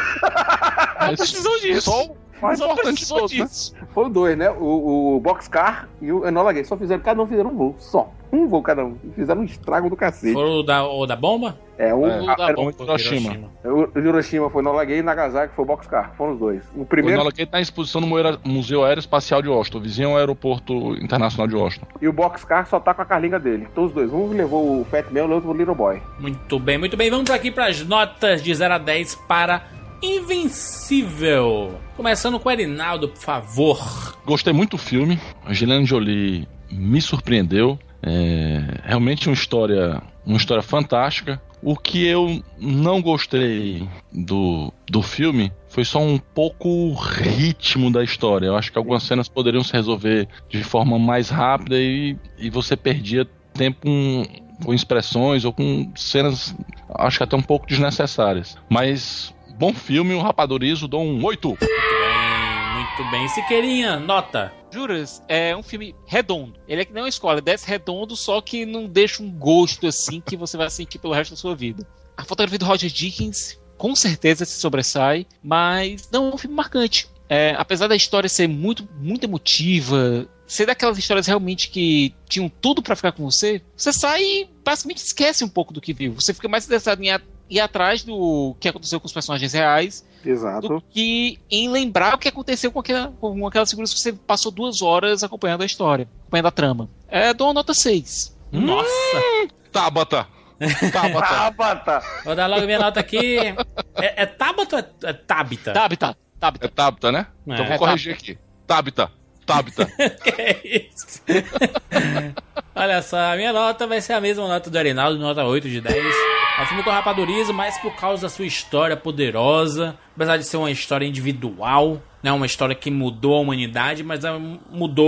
Mas precisou disso. Só o mais Só importante de precisou todos, né? disso. Foram dois, né? O, o Boxcar e o Enola Gay. Só fizeram, cada um fizeram um voo. Só. Um voo cada um. Fizeram um estrago do cacete. Foram o da, o da bomba? É, o, É, a, da era- bomba. Hiroshima. o Hiroshima foi Enola Gay e Nagasaki foi o Boxcar. Foram os dois. O O primeiro Enola Gay tá em exposição no Moeira- Museu Aeroespacial de Washington, vizinho ao Aeroporto Internacional de Washington. e o Boxcar só tá com a carlinga dele. Todos os dois. Um levou o Fat Man e o outro o Little Boy. Muito bem, muito bem. Vamos aqui para as notas de zero a dez para Invencível. Começando com o Erinaldo, por favor. Gostei muito do filme. Angelina Jolie me surpreendeu. É realmente uma história, uma história fantástica. O que eu não gostei do, do filme foi só um pouco o ritmo da história. Eu acho que algumas cenas poderiam se resolver de forma mais rápida e, e você perdia tempo com, com expressões ou com cenas, acho que até um pouco desnecessárias. Mas bom filme, o Rapadurizo, dou um oito. Muito bem, muito bem. Siqueirinha, nota. Juras, é um filme redondo. Ele é que nem uma escola, ele desce redondo, só que não deixa um gosto assim que você vai sentir pelo resto da sua vida. A fotografia do Roger Dickens com certeza se sobressai, mas não é um filme marcante. É, apesar da história ser muito, muito emotiva, ser daquelas histórias realmente que tinham tudo pra ficar com você, você sai e basicamente esquece um pouco do que viu. Você fica mais interessado em ir atrás do que aconteceu com os personagens reais, Exato. do que em lembrar o que aconteceu com, aquela, com aquelas figuras que você passou duas horas acompanhando a história, acompanhando a trama. É, dou uma nota seis. Nossa. Tabata! Tabata! Tabata! Vou dar logo minha nota aqui. É, é Tabata ou é, é Tabita? Tabita, É Tabita. Tabata, né? É, Então vou é corrigir aqui. Tabita! Tabita! Que é isso? Olha só, a minha nota vai ser a mesma nota do Arinaldo, nota oito de dez. É um filme com rapadurizo, mas por causa da sua história poderosa, apesar de ser uma história individual, né, uma história que mudou a humanidade, mas ela mudou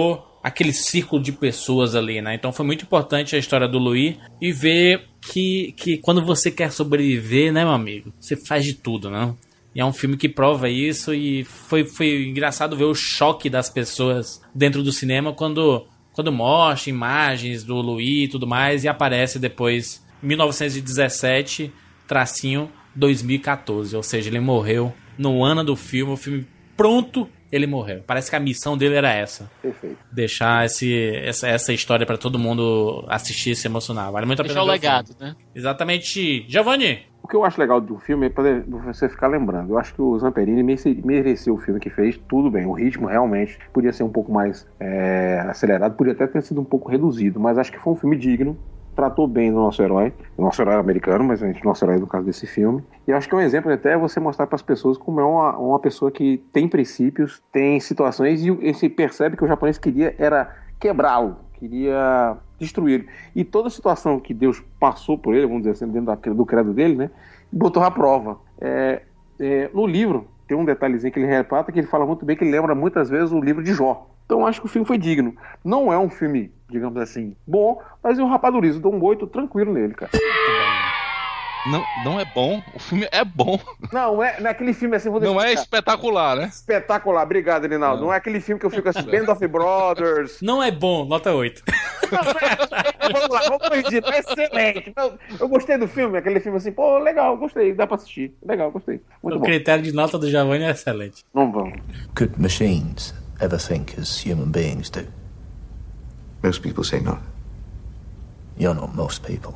aquele círculo de pessoas ali, né? Então foi muito importante a história do Louis e ver que, que quando você quer sobreviver, né, meu amigo, você faz de tudo, né? E é um filme que prova isso e foi, foi engraçado ver o choque das pessoas dentro do cinema quando, quando mostra imagens do Louis e tudo mais e aparece depois mil novecentos e dezessete, tracinho dois mil e catorze, ou seja, ele morreu no ano do filme, o filme pronto, ele morreu. Parece que a missão dele era essa. Perfeito. Deixar esse, essa, essa história pra todo mundo assistir e se emocionar. Vale muito a pena. Deixar o legado, filme. né? Exatamente. Giovanni! O que eu acho legal do filme é pra você ficar lembrando. Eu acho que o Zamperini mereceu o filme que fez, tudo bem. O ritmo realmente podia ser um pouco mais é, acelerado, podia até ter sido um pouco reduzido, mas acho que foi um filme digno. Tratou bem do nosso herói, o nosso herói americano, mas a gente, nosso herói no caso desse filme. E eu acho que é um exemplo até você mostrar para as pessoas como é uma, uma pessoa que tem princípios, tem situações, e você percebe que o japonês queria era quebrá-lo, queria destruí-lo. E toda a situação que Deus passou por ele, vamos dizer assim, dentro da, do credo dele, né, botou à prova. É, é, no livro, tem um detalhezinho que ele retrata, que ele fala muito bem, que ele lembra muitas vezes o livro de Jó. Então acho que o filme foi digno. Não é um filme, digamos assim, bom, mas eu rapadurizo, dou um oito tranquilo nele, cara. Não, não é bom, o filme é bom. Não, é, não é aquele filme assim... Vou não deixar, é espetacular, né? Espetacular, obrigado, Rinaldo. Não. não é aquele filme que eu fico assim, Band of Brothers... Não é bom, nota oito. Não, é, vamos lá, vamos corrigir, é excelente. Eu, eu gostei do filme, aquele filme assim, pô, legal, gostei, dá pra assistir. Legal, gostei. Muito o bom. critério de nota do Giovanni é excelente. Não vamos. Could machines ever think as human beings do? Most people say not. You're not most people.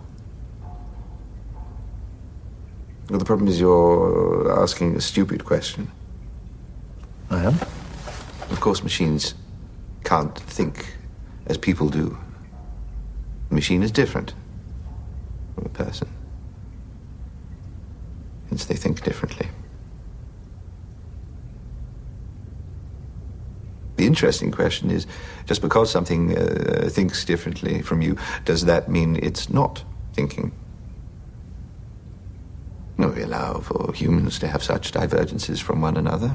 Well, the problem is you're asking a stupid question. I am? Of course, machines can't think as people do. The machine is different from a person. Hence, they think differently. The interesting question is, just because something uh, thinks differently from you, does that mean it's not thinking? No, we allow for humans to have such divergences from one another.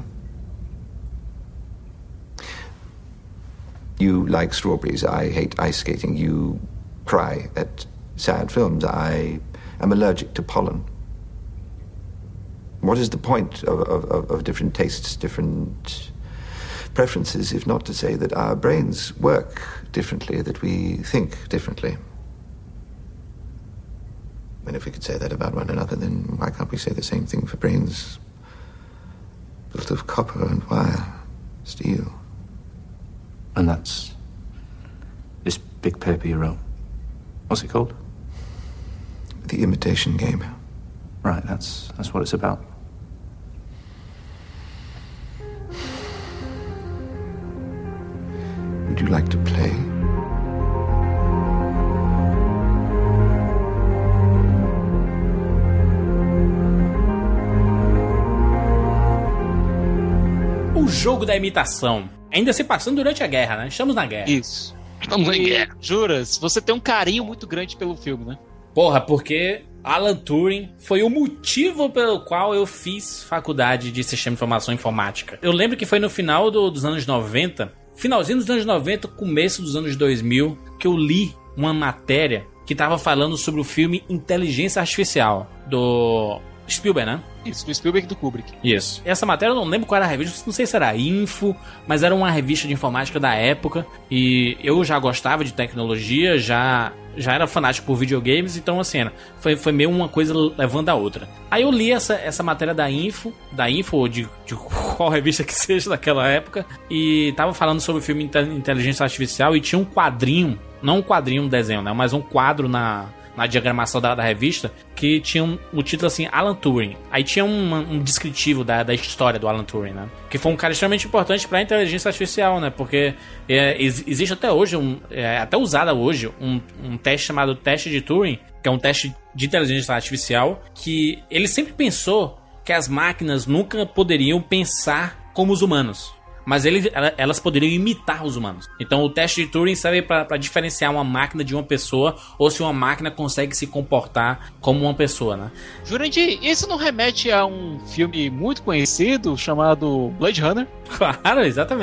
You like strawberries. I hate ice skating. You cry at sad films. I am allergic to pollen. What is the point of, of, of different tastes, different preferences, if not to say that our brains work differently, that we think differently? And if we could say that about one another, then why can't we say the same thing for brains built of copper and wire, steel? And that's this big paper you wrote. What's it called? The Imitation Game. Right, that's that's what it's about. Would you like to play? O jogo da imitação. Ainda se passando durante a guerra, né? Estamos na guerra. Isso. Estamos em E, guerra. Juras, você tem um carinho muito grande pelo filme, né? Porra, porque Alan Turing foi o motivo pelo qual eu fiz faculdade de Sistema de Informação e Informática. Eu lembro que foi no final do, dos anos noventa, finalzinho dos anos noventa, começo dos anos dois mil, que eu li uma matéria que tava falando sobre o filme Inteligência Artificial, do Spielberg, né? Isso, do Spielberg e do Kubrick. Isso. Essa matéria eu não lembro qual era a revista, não sei se era Info, mas era uma revista de informática da época, e eu já gostava de tecnologia, já, já era fanático por videogames, então assim, foi, foi meio uma coisa levando a outra. Aí eu li essa, essa matéria da Info, da Info ou de, de qual revista que seja daquela época, e tava falando sobre o filme Inteligência Artificial, e tinha um quadrinho, não um quadrinho, um desenho, né, mas um quadro na... na diagramação da, da revista, que tinha um, o título assim, Alan Turing. Aí tinha um, um descritivo da, da história do Alan Turing, né? Que foi um cara extremamente importante para a inteligência artificial, né? Porque é, ex, existe até hoje, um, é, até usada hoje, um, um teste chamado teste de Turing, que é um teste de inteligência artificial, que ele sempre pensou que as máquinas nunca poderiam pensar como os humanos, mas ele, elas poderiam imitar os humanos. Então o teste de Turing serve para diferenciar uma máquina de uma pessoa, ou se uma máquina consegue se comportar como uma pessoa, né? Jurandir, isso não remete a um filme muito conhecido chamado Blade Runner? Claro, exatamente.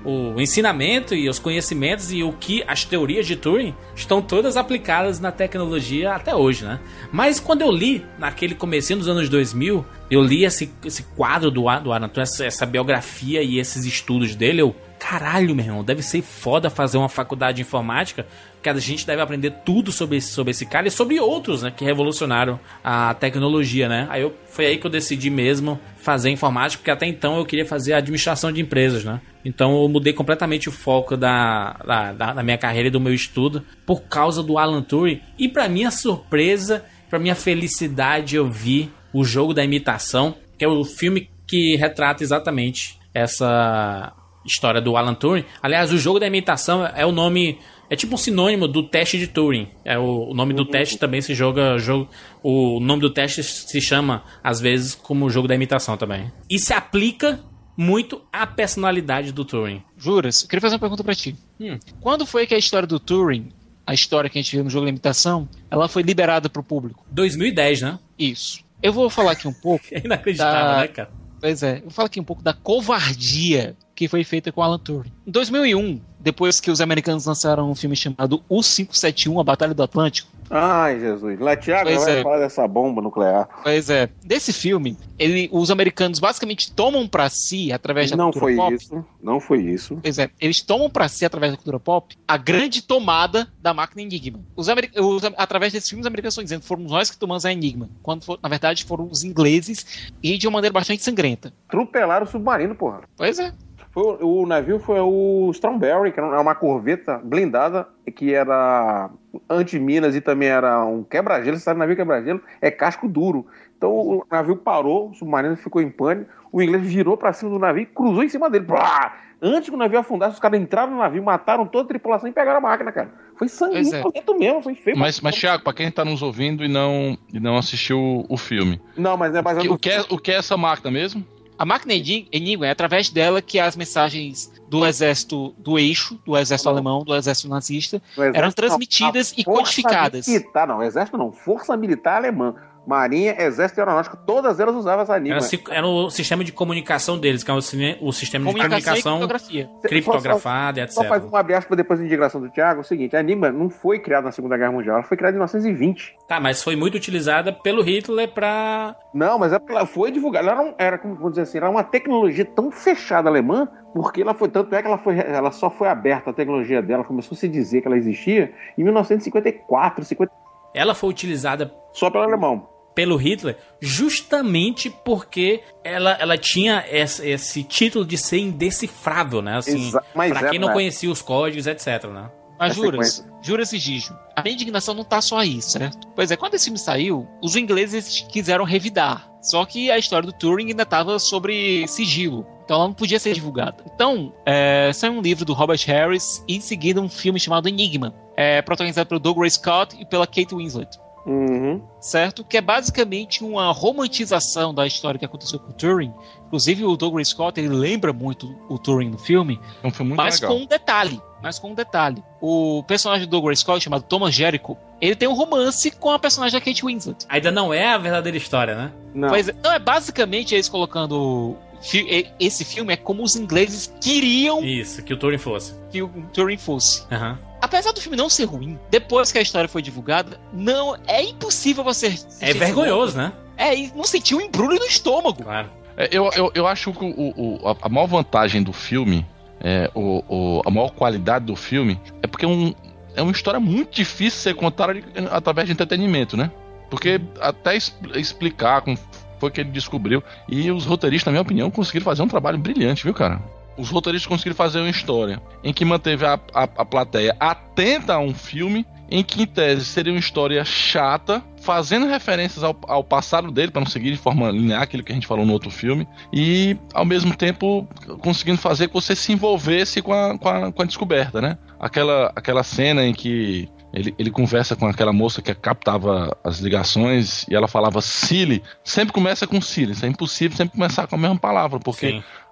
o ensinamento e os conhecimentos e o que as teorias de Turing estão todas aplicadas na tecnologia até hoje, né? Mas quando eu li, naquele comecinho dos anos dois mil, eu li esse, esse quadro do, do Alan Turing, essa, essa biografia e esses estudos dele, eu... Caralho, meu irmão, deve ser foda fazer uma faculdade de informática, que a gente deve aprender tudo sobre esse, sobre esse cara e sobre outros, né, que revolucionaram a tecnologia, né? Aí eu, foi aí que eu decidi mesmo fazer informática, porque até então eu queria fazer administração de empresas, né? Então eu mudei completamente o foco da, da, da, da minha carreira e do meu estudo por causa do Alan Turing. E pra minha surpresa, pra minha felicidade, eu vi O Jogo da Imitação, que é o filme que retrata exatamente essa... história do Alan Turing. Aliás, o Jogo da Imitação é o nome, é tipo um sinônimo do teste de Turing. É o, o nome do teste também se joga, jogo, o nome do teste se chama às vezes como o Jogo da Imitação também. E se aplica muito à personalidade do Turing. Juras, eu queria fazer uma pergunta pra ti. Hum. Quando foi que a história do Turing, a história que a gente viu no Jogo da Imitação, ela foi liberada pro público? dois mil e dez, né? Isso. Eu vou falar aqui um pouco... É inacreditável, da... né, cara? Pois é, eu vou falar aqui um pouco da covardia que foi feita com Alan Turing. Em dois mil e um, depois que os americanos lançaram um filme chamado U quinhentos e setenta e um, A Batalha do Atlântico. Ai, Jesus. Lá, Thiago, Pois vai é. falar dessa bomba nuclear. Pois é. Desse filme, ele, os americanos basicamente tomam pra si, através da Não cultura foi pop... isso. Não foi isso. Pois é, eles tomam pra si, através da cultura pop, a grande tomada da máquina Enigma. Os amer... os, através desses filmes, os americanos estão dizendo que fomos nós que tomamos a Enigma, quando for, na verdade foram os ingleses, e de uma maneira bastante sangrenta. Atropelaram o submarino, porra. Pois é. Foi, o, o navio foi o Strawberry, que era uma corveta blindada, que era anti-minas e também era um quebra-gelo. Você sabe, navio quebra-gelo é casco duro. Então o navio parou, o submarino ficou em pânico, o inglês virou pra cima do navio e cruzou em cima dele. Blá! Antes que o navio afundasse, os caras entraram no navio, mataram toda a tripulação e pegaram a máquina, cara. Foi sanguíneo é. mesmo, foi feio. Mas, mas Thiago, pra quem tá nos ouvindo e não, e não assistiu o, o filme, Não, mas é baseado o que, é, o que é essa máquina mesmo? A máquina Enigma é através dela que as mensagens do exército do eixo, do exército alemão, do exército nazista, exército, eram transmitidas não, e codificadas. Militar, não, exército não, força militar alemã, marinha, exército aeronáutico, todas elas usavam essa Enigma. Era, era o sistema de comunicação deles, que é o, cine, o sistema de Comunicação comunicação e criptografia. criptografada, Só etcétera. fazer um abre aspas depois da integração do Thiago, é o seguinte, a Enigma não foi criada na Segunda Guerra Mundial, ela foi criada em mil novecentos e vinte. Tá, mas foi muito utilizada pelo Hitler pra... Não, mas ela foi divulgada, ela era, era como vamos dizer assim, era uma tecnologia tão fechada alemã, porque ela foi, tanto é que ela, foi, ela só foi aberta, a tecnologia dela começou a se dizer que ela existia em mil novecentos e cinquenta e quatro, cinquenta... Ela foi utilizada só pelo alemão. Pelo Hitler, justamente porque ela, ela tinha esse, esse título de ser indecifrável, né? Assim, Exa- mas pra é, quem não né? conhecia os códigos, etcétera, né? Mas É juras, sequência. juras e Gijo, a minha indignação não tá só aí, certo? Pois é, quando esse filme saiu, os ingleses quiseram revidar. Só que a história do Turing ainda estava sobre sigilo. Então ela não podia ser divulgada. Então, é, saiu um livro do Robert Harris e em seguida um filme chamado Enigma, é, protagonizado pelo Douglas Scott e pela Kate Winslet. Uhum. Certo? Que é basicamente uma romantização da história que aconteceu com o Turing. Inclusive o Douglas Scott, ele lembra muito o Turing no filme, É um filme muito mas legal. com um detalhe. Mas com um detalhe. O personagem do Douglas Scott, chamado Thomas Jericho, ele tem um romance com a personagem da Kate Winslet. Ainda não é a verdadeira história, né? Não. Pois é, então é basicamente eles colocando... fi- e- Esse filme é como os ingleses queriam Isso, que o Turing fosse. que o Turing fosse. Aham. Apesar do filme não ser ruim, depois que a história foi divulgada, não é impossível você... É sentir vergonhoso, né? É, e não sentir um embrulho no estômago. Claro. É, eu, eu, eu acho que o, o- a, a maior vantagem do filme, é, o, o- a maior qualidade do filme, é porque é, um, é uma história muito difícil de ser contada de- através de entretenimento, né? Porque até es- explicar como foi que ele descobriu. E os roteiristas, na minha opinião, conseguiram fazer um trabalho brilhante, viu, cara? Os roteiristas conseguiram fazer uma história em que manteve a, a, a plateia atenta a um filme, em que em tese seria uma história chata, fazendo referências ao, ao passado dele, para não seguir de forma linear aquilo que a gente falou no outro filme, e ao mesmo tempo conseguindo fazer que você se envolvesse com a, com a, com a descoberta, né? Aquela, aquela cena em que ele, ele conversa com aquela moça que captava as ligações e ela falava Silly, sempre começa com Silly, isso é impossível sempre começar com a mesma palavra, porque Sim.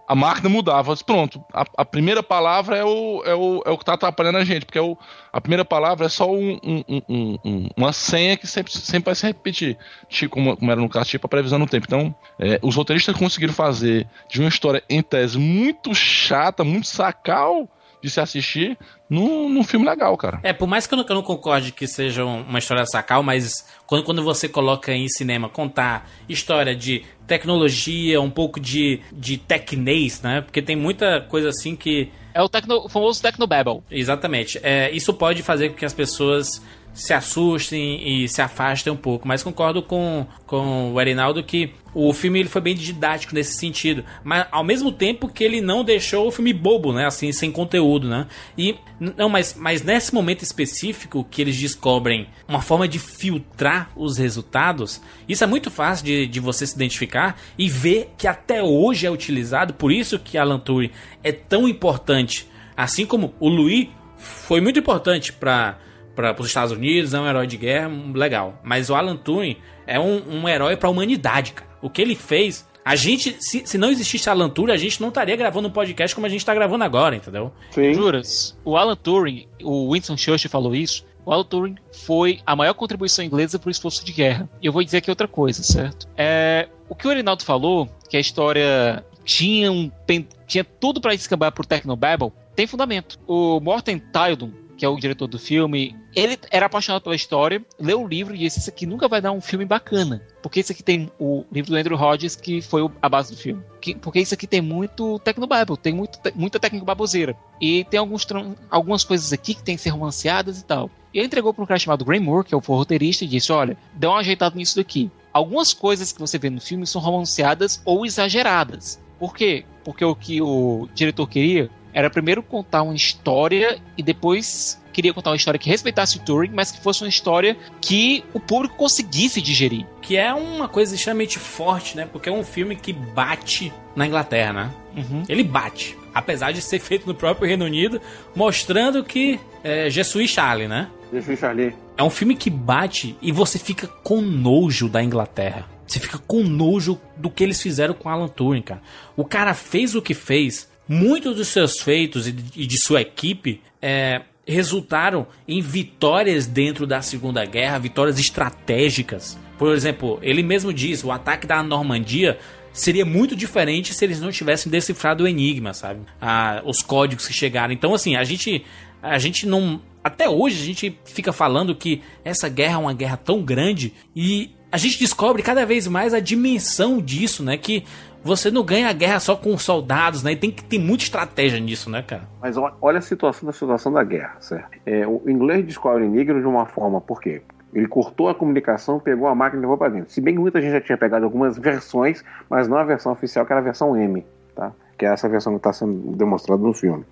a máquina mudava. Pronto, a, a primeira palavra é o, é, o, é o que tá atrapalhando a gente, porque é o, a primeira palavra é só um, um, um, um, uma senha que sempre, sempre vai se repetir, tipo, como, como era no caso, tipo a previsão no tempo. Então, é, os roteiristas conseguiram fazer de uma história, em tese, muito chata, muito sacal de se assistir, num, num filme legal, cara. É, por mais que eu não, que eu não concorde que seja uma história sacal, mas quando, quando você coloca em cinema contar história de tecnologia, um pouco de, de tecnês, né? Porque tem muita coisa assim que... É o, tecno, o famoso Tecnobabble. Exatamente. É, isso pode fazer com que as pessoas se assustem e se afastem um pouco, mas concordo com, com o Erinaldo que o filme ele foi bem didático nesse sentido, mas ao mesmo tempo que ele não deixou o filme bobo, né, assim, sem conteúdo, né, e, não, mas, mas nesse momento específico que eles descobrem uma forma de filtrar os resultados, isso é muito fácil de, de você se identificar e ver que até hoje é utilizado, por isso que Alan Turing é tão importante, assim como o Louis foi muito importante para para os Estados Unidos, é um herói de guerra, legal. Mas o Alan Turing é um, um herói para a humanidade, cara. O que ele fez... A gente, se, se não existisse Alan Turing, a gente não estaria gravando um podcast como a gente está gravando agora, entendeu? Sim. Juras, o Alan Turing, o Winston Churchill falou isso, o Alan Turing foi a maior contribuição inglesa para o esforço de guerra. E eu vou dizer aqui outra coisa, certo? É, o que o Erinaldo falou, que a história tinha, um, tinha tudo para escambar pro Tecnobabble, tem fundamento. O Morten Tyldum, que é o diretor do filme, ele era apaixonado pela história, leu o livro e disse, isso aqui nunca vai dar um filme bacana, porque isso aqui tem o livro do Andrew Hodges, que foi a base do filme, que, porque isso aqui tem muito Tecnobabble, tem muito, muita técnica baboseira, e tem alguns, algumas coisas aqui que tem que ser romanceadas e tal. E ele entregou para um cara chamado Graham Moore, que é o roteirista, e disse, olha, dá uma ajeitada nisso daqui. Algumas coisas que você vê no filme são romanceadas ou exageradas. Por quê? Porque o que o diretor queria era primeiro contar uma história e depois queria contar uma história que respeitasse o Turing, mas que fosse uma história que o público conseguisse digerir. Que é uma coisa extremamente forte, né? Porque é um filme que bate na Inglaterra, né? Uhum. Ele bate. Apesar de ser feito no próprio Reino Unido, mostrando que é Je suis Charlie, né? Je suis Charlie. É um filme que bate e você fica com nojo da Inglaterra. Você fica com nojo do que eles fizeram com Alan Turing, cara. O cara fez o que fez. Muitos dos seus feitos e de, de sua equipe é, resultaram em vitórias dentro da Segunda Guerra, vitórias estratégicas. Por exemplo, ele mesmo diz, o ataque da Normandia seria muito diferente se eles não tivessem decifrado o enigma, sabe? Ah, os códigos que chegaram. Então, assim, a gente, a gente não... Até hoje a gente fica falando que essa guerra é uma guerra tão grande e a gente descobre cada vez mais a dimensão disso, né? Que você não ganha a guerra só com soldados, né? E tem que ter muita estratégia nisso, né, cara? Mas olha a situação da situação da guerra, certo? É, o inglês descobre o enigma de uma forma, por quê? Ele cortou a comunicação, pegou a máquina e levou para dentro. Se bem que muita gente já tinha pegado algumas versões, mas não a versão oficial, que era a versão M, tá? Que é essa versão que está sendo demonstrada no filme.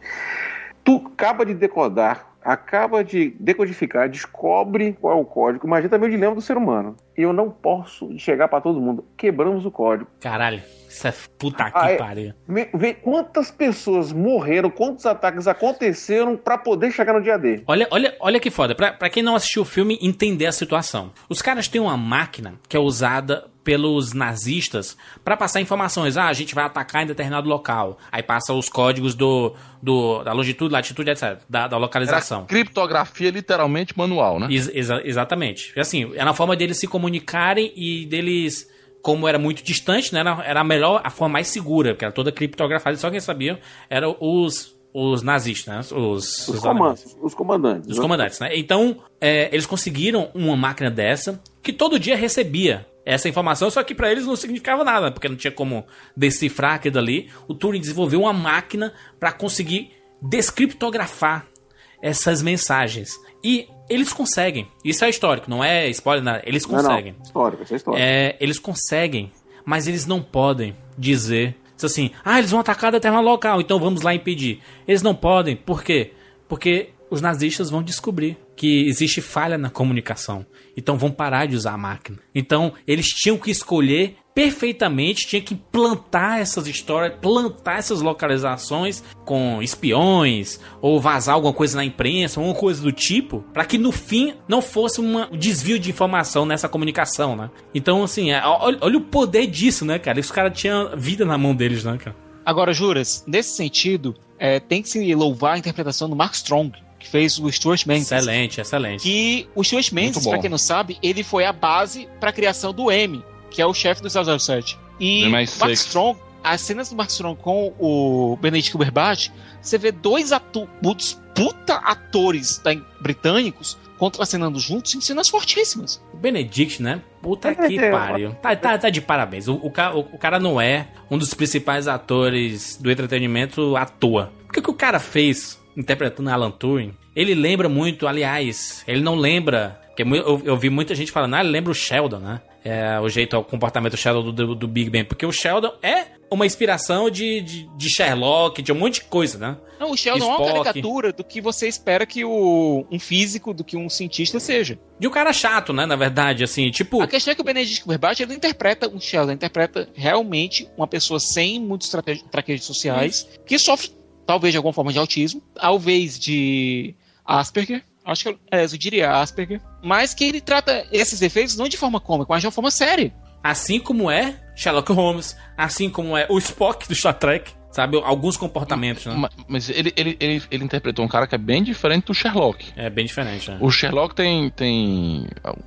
Tu acaba de decodar, acaba de decodificar, descobre qual é o código. Imagina também o dilema do ser humano. E eu não posso chegar para todo mundo. Quebramos o código. Caralho, isso é puta que ah, é, pariu. Vê, vê quantas pessoas morreram, quantos ataques aconteceram para poder chegar no dia D. Olha, olha, olha que foda. Pra, pra quem não assistiu o filme, entender a situação. Os caras têm uma máquina que é usada pelos nazistas para passar informações. Ah, a gente vai atacar em determinado local. Aí passa os códigos do, do, da longitude, latitude, etcétera. Da, da localização. Era criptografia literalmente manual, né? Ex- exa- exatamente. Assim, é na forma deles se comunicarem e deles... Como era muito distante, né? Era, era a melhor, a forma mais segura, porque era toda criptografada. Só quem sabia eram os, os nazistas, né? Os, os, os, comandantes, os comandantes. Os comandantes, né? Então, é, eles conseguiram uma máquina dessa que todo dia recebia essa informação, só que para eles não significava nada, porque não tinha como decifrar aquilo ali. O Turing desenvolveu uma máquina para conseguir descriptografar essas mensagens. E eles conseguem. Isso é histórico, não é spoiler, nada. Eles conseguem. Não, não. Histórico, isso é histórico. É, eles conseguem, mas eles não podem dizer assim, ah, eles vão atacar determinado local, então vamos lá impedir. Eles não podem, por quê? Porque os nazistas vão descobrir que existe falha na comunicação. Então vão parar de usar a máquina. Então eles tinham que escolher perfeitamente, tinha que plantar essas histórias, plantar essas localizações com espiões, ou vazar alguma coisa na imprensa, alguma coisa do tipo, para que no fim não fosse uma, um desvio de informação nessa comunicação, né? Então, assim, é, olha, olha o poder disso, né, cara? Os caras tinham vida na mão deles, né, cara? Agora, Juras, nesse sentido, é, tem que se louvar a interpretação do Mark Strong, que fez o Stuart Menzies. Excelente, excelente. Que o Stuart Menzies, pra quem não sabe, ele foi a base pra criação do M, que é o chefe do zero zero sete. E o Mark Strong, as cenas do Mark Strong com o Benedict Cumberbatch, você vê dois atu- puta atores da, britânicos contracenando juntos em cenas fortíssimas. O Benedict, né? Puta que pariu. Tá, tá, tá de parabéns. O, o, o, o cara não é um dos principais atores do entretenimento à toa. O que, que o cara fez interpretando Alan Turing? Ele lembra muito, aliás, ele não lembra... Que eu, eu vi muita gente falando, ah, ele lembra o Sheldon, né? É, o jeito, o comportamento do Sheldon do, do, do Big Bang. Porque o Sheldon é uma inspiração de, de, de Sherlock, de um monte de coisa, né? Não, o Sheldon Spock. É uma caricatura do que você espera que o, um físico, do que um cientista seja. De um cara chato, né? Na verdade, assim, tipo... A questão é que o Benedict Cumberbatch, ele interpreta um Sheldon, ele interpreta realmente uma pessoa sem muitos traquejos sociais, Isso. que sofre, talvez, de alguma forma de autismo, talvez de Asperger, acho que é, eu diria Asperger, mas que ele trata esses defeitos não de forma cômica, mas de uma forma séria. Assim como é Sherlock Holmes, assim como é o Spock do Star Trek, sabe? Alguns comportamentos, né? Mas, mas ele, ele, ele, ele interpretou um cara que é bem diferente do Sherlock. É bem diferente, né? O Sherlock tem, tem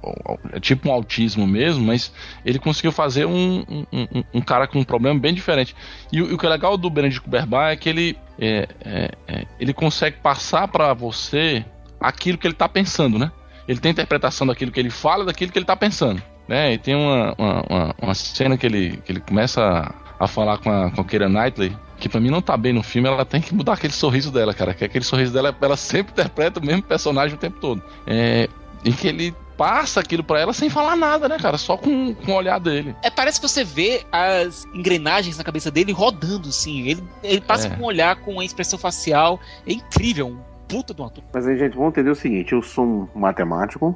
é tipo um autismo mesmo, mas ele conseguiu fazer um, um, um, um cara com um problema bem diferente. E o, e o que é legal do Benedict Cumberbatch é que ele, é, é, é, ele consegue passar pra você aquilo que ele tá pensando, né? Ele tem interpretação daquilo que ele fala, daquilo que ele tá pensando, né? E tem uma, uma, uma, uma cena que ele, que ele começa a, a falar com a, com a Keira Knightley, que pra mim não tá bem no filme. Ela tem que mudar aquele sorriso dela, cara, que aquele sorriso dela, ela sempre interpreta o mesmo personagem o tempo todo. É, em que ele passa aquilo pra ela sem falar nada, né, cara? Só com, com o olhar dele. É, parece que você vê as engrenagens na cabeça dele rodando, assim. Ele, ele passa é. com um olhar, com uma expressão facial. É incrível, um puta de um ator. Mas aí, gente, vamos entender o seguinte: eu sou um matemático,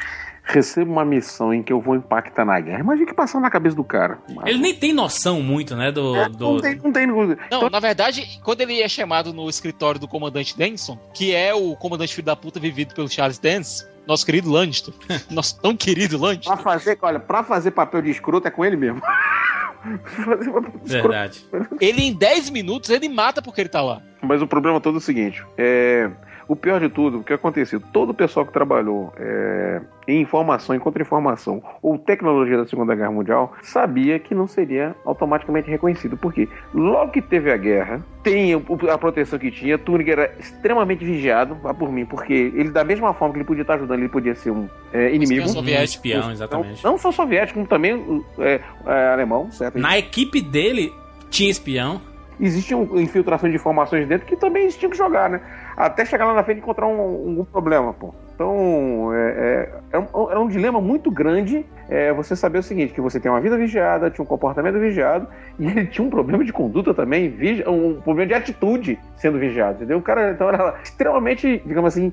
recebo uma missão em que eu vou impactar na guerra. Imagina que passar na cabeça do cara. Mas... Ele nem tem noção muito, né? Do, é, do... Não tem, não tem. Não, então... na verdade, quando ele é chamado no escritório do comandante Denson, que é o comandante filho da puta vivido pelo Charles Dance, nosso querido Lannister, nosso tão querido Lannister. Pra fazer, olha, pra fazer papel de escroto é com ele mesmo. Verdade. Ele em dez minutos, ele mata porque ele tá lá. Mas o problema todo é o seguinte, é... O pior de tudo, o que aconteceu? Todo o pessoal que trabalhou é, em informação, em contra-informação ou tecnologia da Segunda Guerra Mundial sabia que não seria automaticamente reconhecido. Porque logo que teve a guerra, tem a proteção que tinha, Turing era extremamente vigiado, vá por mim, porque ele, da mesma forma que ele podia estar ajudando, ele podia ser um é, inimigo. Espião soviético, espião, exatamente. Não, não só soviético, como também é, é, alemão, certo? Na equipe dele tinha espião. Existia uma infiltração de informações dentro que também eles tinham que jogar, né? Até chegar lá na frente e encontrar um, um problema, pô. Então, é, é, é, um, é um dilema muito grande é, você saber o seguinte, que você tem uma vida vigiada, tinha um comportamento vigiado, e ele tinha um problema de conduta também, vigi- um problema de atitude sendo vigiado, entendeu? O cara, então, era extremamente, digamos assim,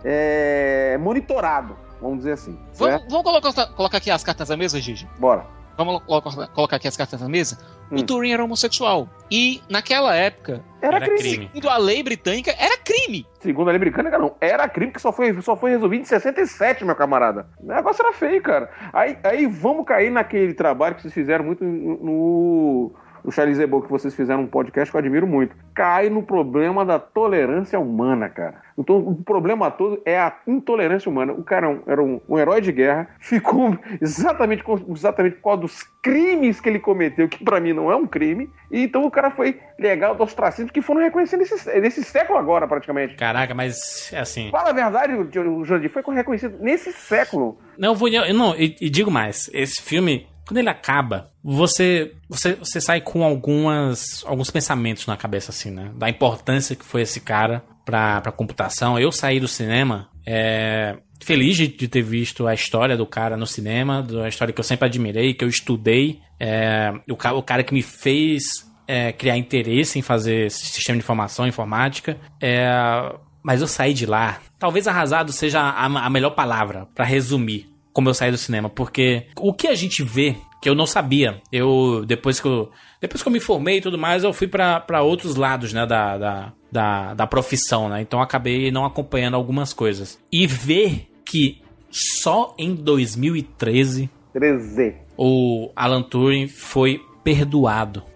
é, monitorado, vamos dizer assim. Vamos, vamos colocar, colocar aqui as cartas à mesa, Gigi? Bora. Vamos colocar aqui as cartas na mesa. Hum. O Turing era homossexual. E, naquela época, era, era crime. Segundo a lei britânica, era crime. Segundo a lei britânica, não. Era crime que só foi, só foi resolvido em sessenta e sete, meu camarada. O negócio era feio, cara. Aí, aí vamos cair naquele trabalho que vocês fizeram muito no... O Charles Hebdo, que vocês fizeram um podcast que eu admiro muito. Cai no problema da tolerância humana, cara. Então, o problema todo é a intolerância humana. O cara era um, um herói de guerra, ficou exatamente, exatamente por causa dos crimes que ele cometeu, que pra mim não é um crime. E então o cara foi legal do ostracismo que foram reconhecidos nesse, nesse século agora, praticamente. Caraca, mas é assim... Fala a verdade, o Jandir, foi reconhecido nesse século. Não, vou, eu, não e, e digo mais, esse filme... Quando ele acaba, você, você, você sai com algumas, alguns pensamentos na cabeça, assim, né? Da importância que foi esse cara pra, pra computação. Eu saí do cinema é, feliz de, de ter visto a história do cara no cinema, da história que eu sempre admirei, que eu estudei. É, o, o cara que me fez é, criar interesse em fazer sistema de informação, informática. É, mas eu saí de lá. Talvez arrasado seja a, a melhor palavra pra resumir como eu saí do cinema, porque o que a gente vê, que eu não sabia, eu, depois que eu, depois que eu me formei e tudo mais, eu fui pra, pra outros lados, né, da, da, da, da profissão, né, então eu acabei não acompanhando algumas coisas. E ver que só em dois mil e treze, treze. o Alan Turing foi perdoado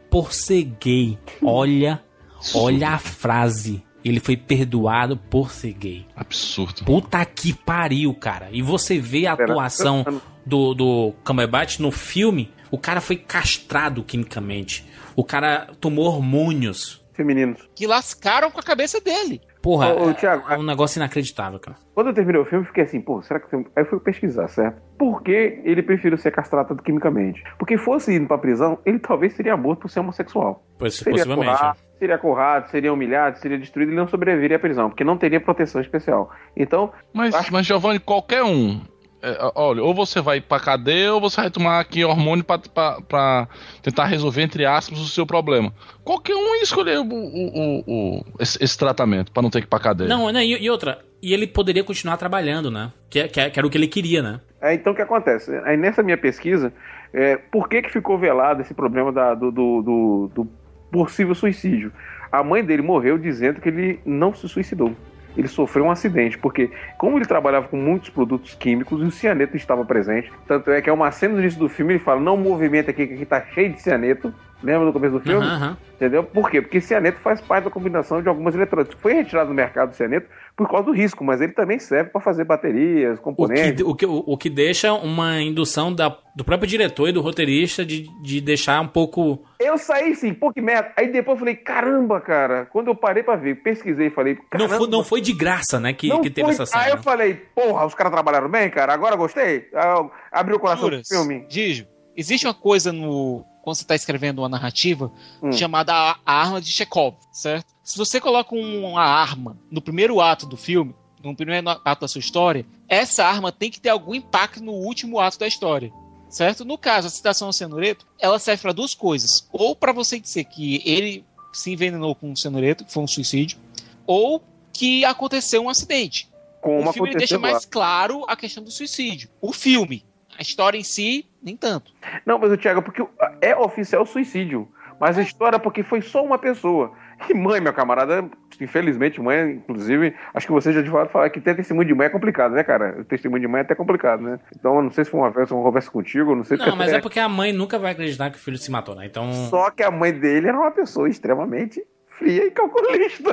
por ser gay. Olha, olha a frase. Ele foi perdoado por ser gay. Absurdo. Puta que pariu, cara. E você vê a atuação do, do Cumberbatch no filme, o cara foi castrado quimicamente. O cara tomou hormônios femininos que lascaram com a cabeça dele. Porra, ô, ô, Thiago, é um negócio inacreditável, cara. Quando eu terminei o filme, eu fiquei assim, pô, será que... Aí eu fui pesquisar, certo? Por que ele preferiu ser castrado quimicamente? Porque fosse indo pra prisão, ele talvez seria morto por ser homossexual. Pois, seria possivelmente. Corrado, seria corrado, seria humilhado, seria destruído e não sobreviveria à prisão, porque não teria proteção especial. Então... Mas, acho... mas Giovanni, qualquer um... É, olha, ou você vai pra cadeia ou você vai tomar aqui hormônio pra, pra, pra tentar resolver, entre aspas, o seu problema. Qualquer um ia escolher o, o, o, o, esse, esse tratamento pra não ter que ir pra cadeia. Não, né? E, e outra, e ele poderia continuar trabalhando, né? Que, que, que era o que ele queria, né? É, então o que acontece? Aí nessa minha pesquisa, é, por que que ficou velado esse problema da, do, do, do, do possível suicídio? A mãe dele morreu dizendo que ele não se suicidou. Ele sofreu um acidente, porque como ele trabalhava com muitos produtos químicos, e o cianeto estava presente, tanto é que é uma cena no início do filme, ele fala, não movimenta aqui, que aqui tá cheio de cianeto. Lembra do começo do filme? Uhum, uhum. Entendeu? Por quê? Porque cianeto faz parte da combinação de algumas eletrônicas. Foi retirado do mercado do cianeto por causa do risco, mas ele também serve para fazer baterias, componentes. O que, o, que, o que deixa uma indução da, do próprio diretor e do roteirista de, de deixar um pouco... Eu saí assim, pô, que merda. Aí depois eu falei, caramba, cara. Quando eu parei pra ver, pesquisei e falei, caramba. Não foi, não foi de graça, né, que, não que teve foi... essa cena. Aí eu falei, porra, os caras trabalharam bem, cara. Agora gostei. Abriu o coração Juras, do filme. Gijo, existe uma coisa no... quando você está escrevendo uma narrativa, hum. chamada a, a arma de Chekhov, certo? Se você coloca uma arma no primeiro ato do filme, no primeiro ato da sua história, essa arma tem que ter algum impacto no último ato da história, certo? No caso, a citação ao cianureto, ela serve para duas coisas. Ou para você dizer que ele se envenenou com um cianureto, que foi um suicídio, ou que aconteceu um acidente. Como o filme deixa mais claro a questão do suicídio. O filme, a história em si, nem tanto. Não, mas o Thiago, porque é oficial suicídio. Mas a história é porque foi só uma pessoa. E mãe, meu camarada, infelizmente, mãe, inclusive, acho que você já devia falar que ter testemunho de mãe é complicado, né, cara? O testemunho de mãe é até complicado, né? Então, eu não sei se foi uma vez, uma conversa contigo, não sei... Não, mas é porque a mãe nunca vai acreditar que o filho se matou, né? Então... Só que a mãe dele era uma pessoa extremamente fria e calculista.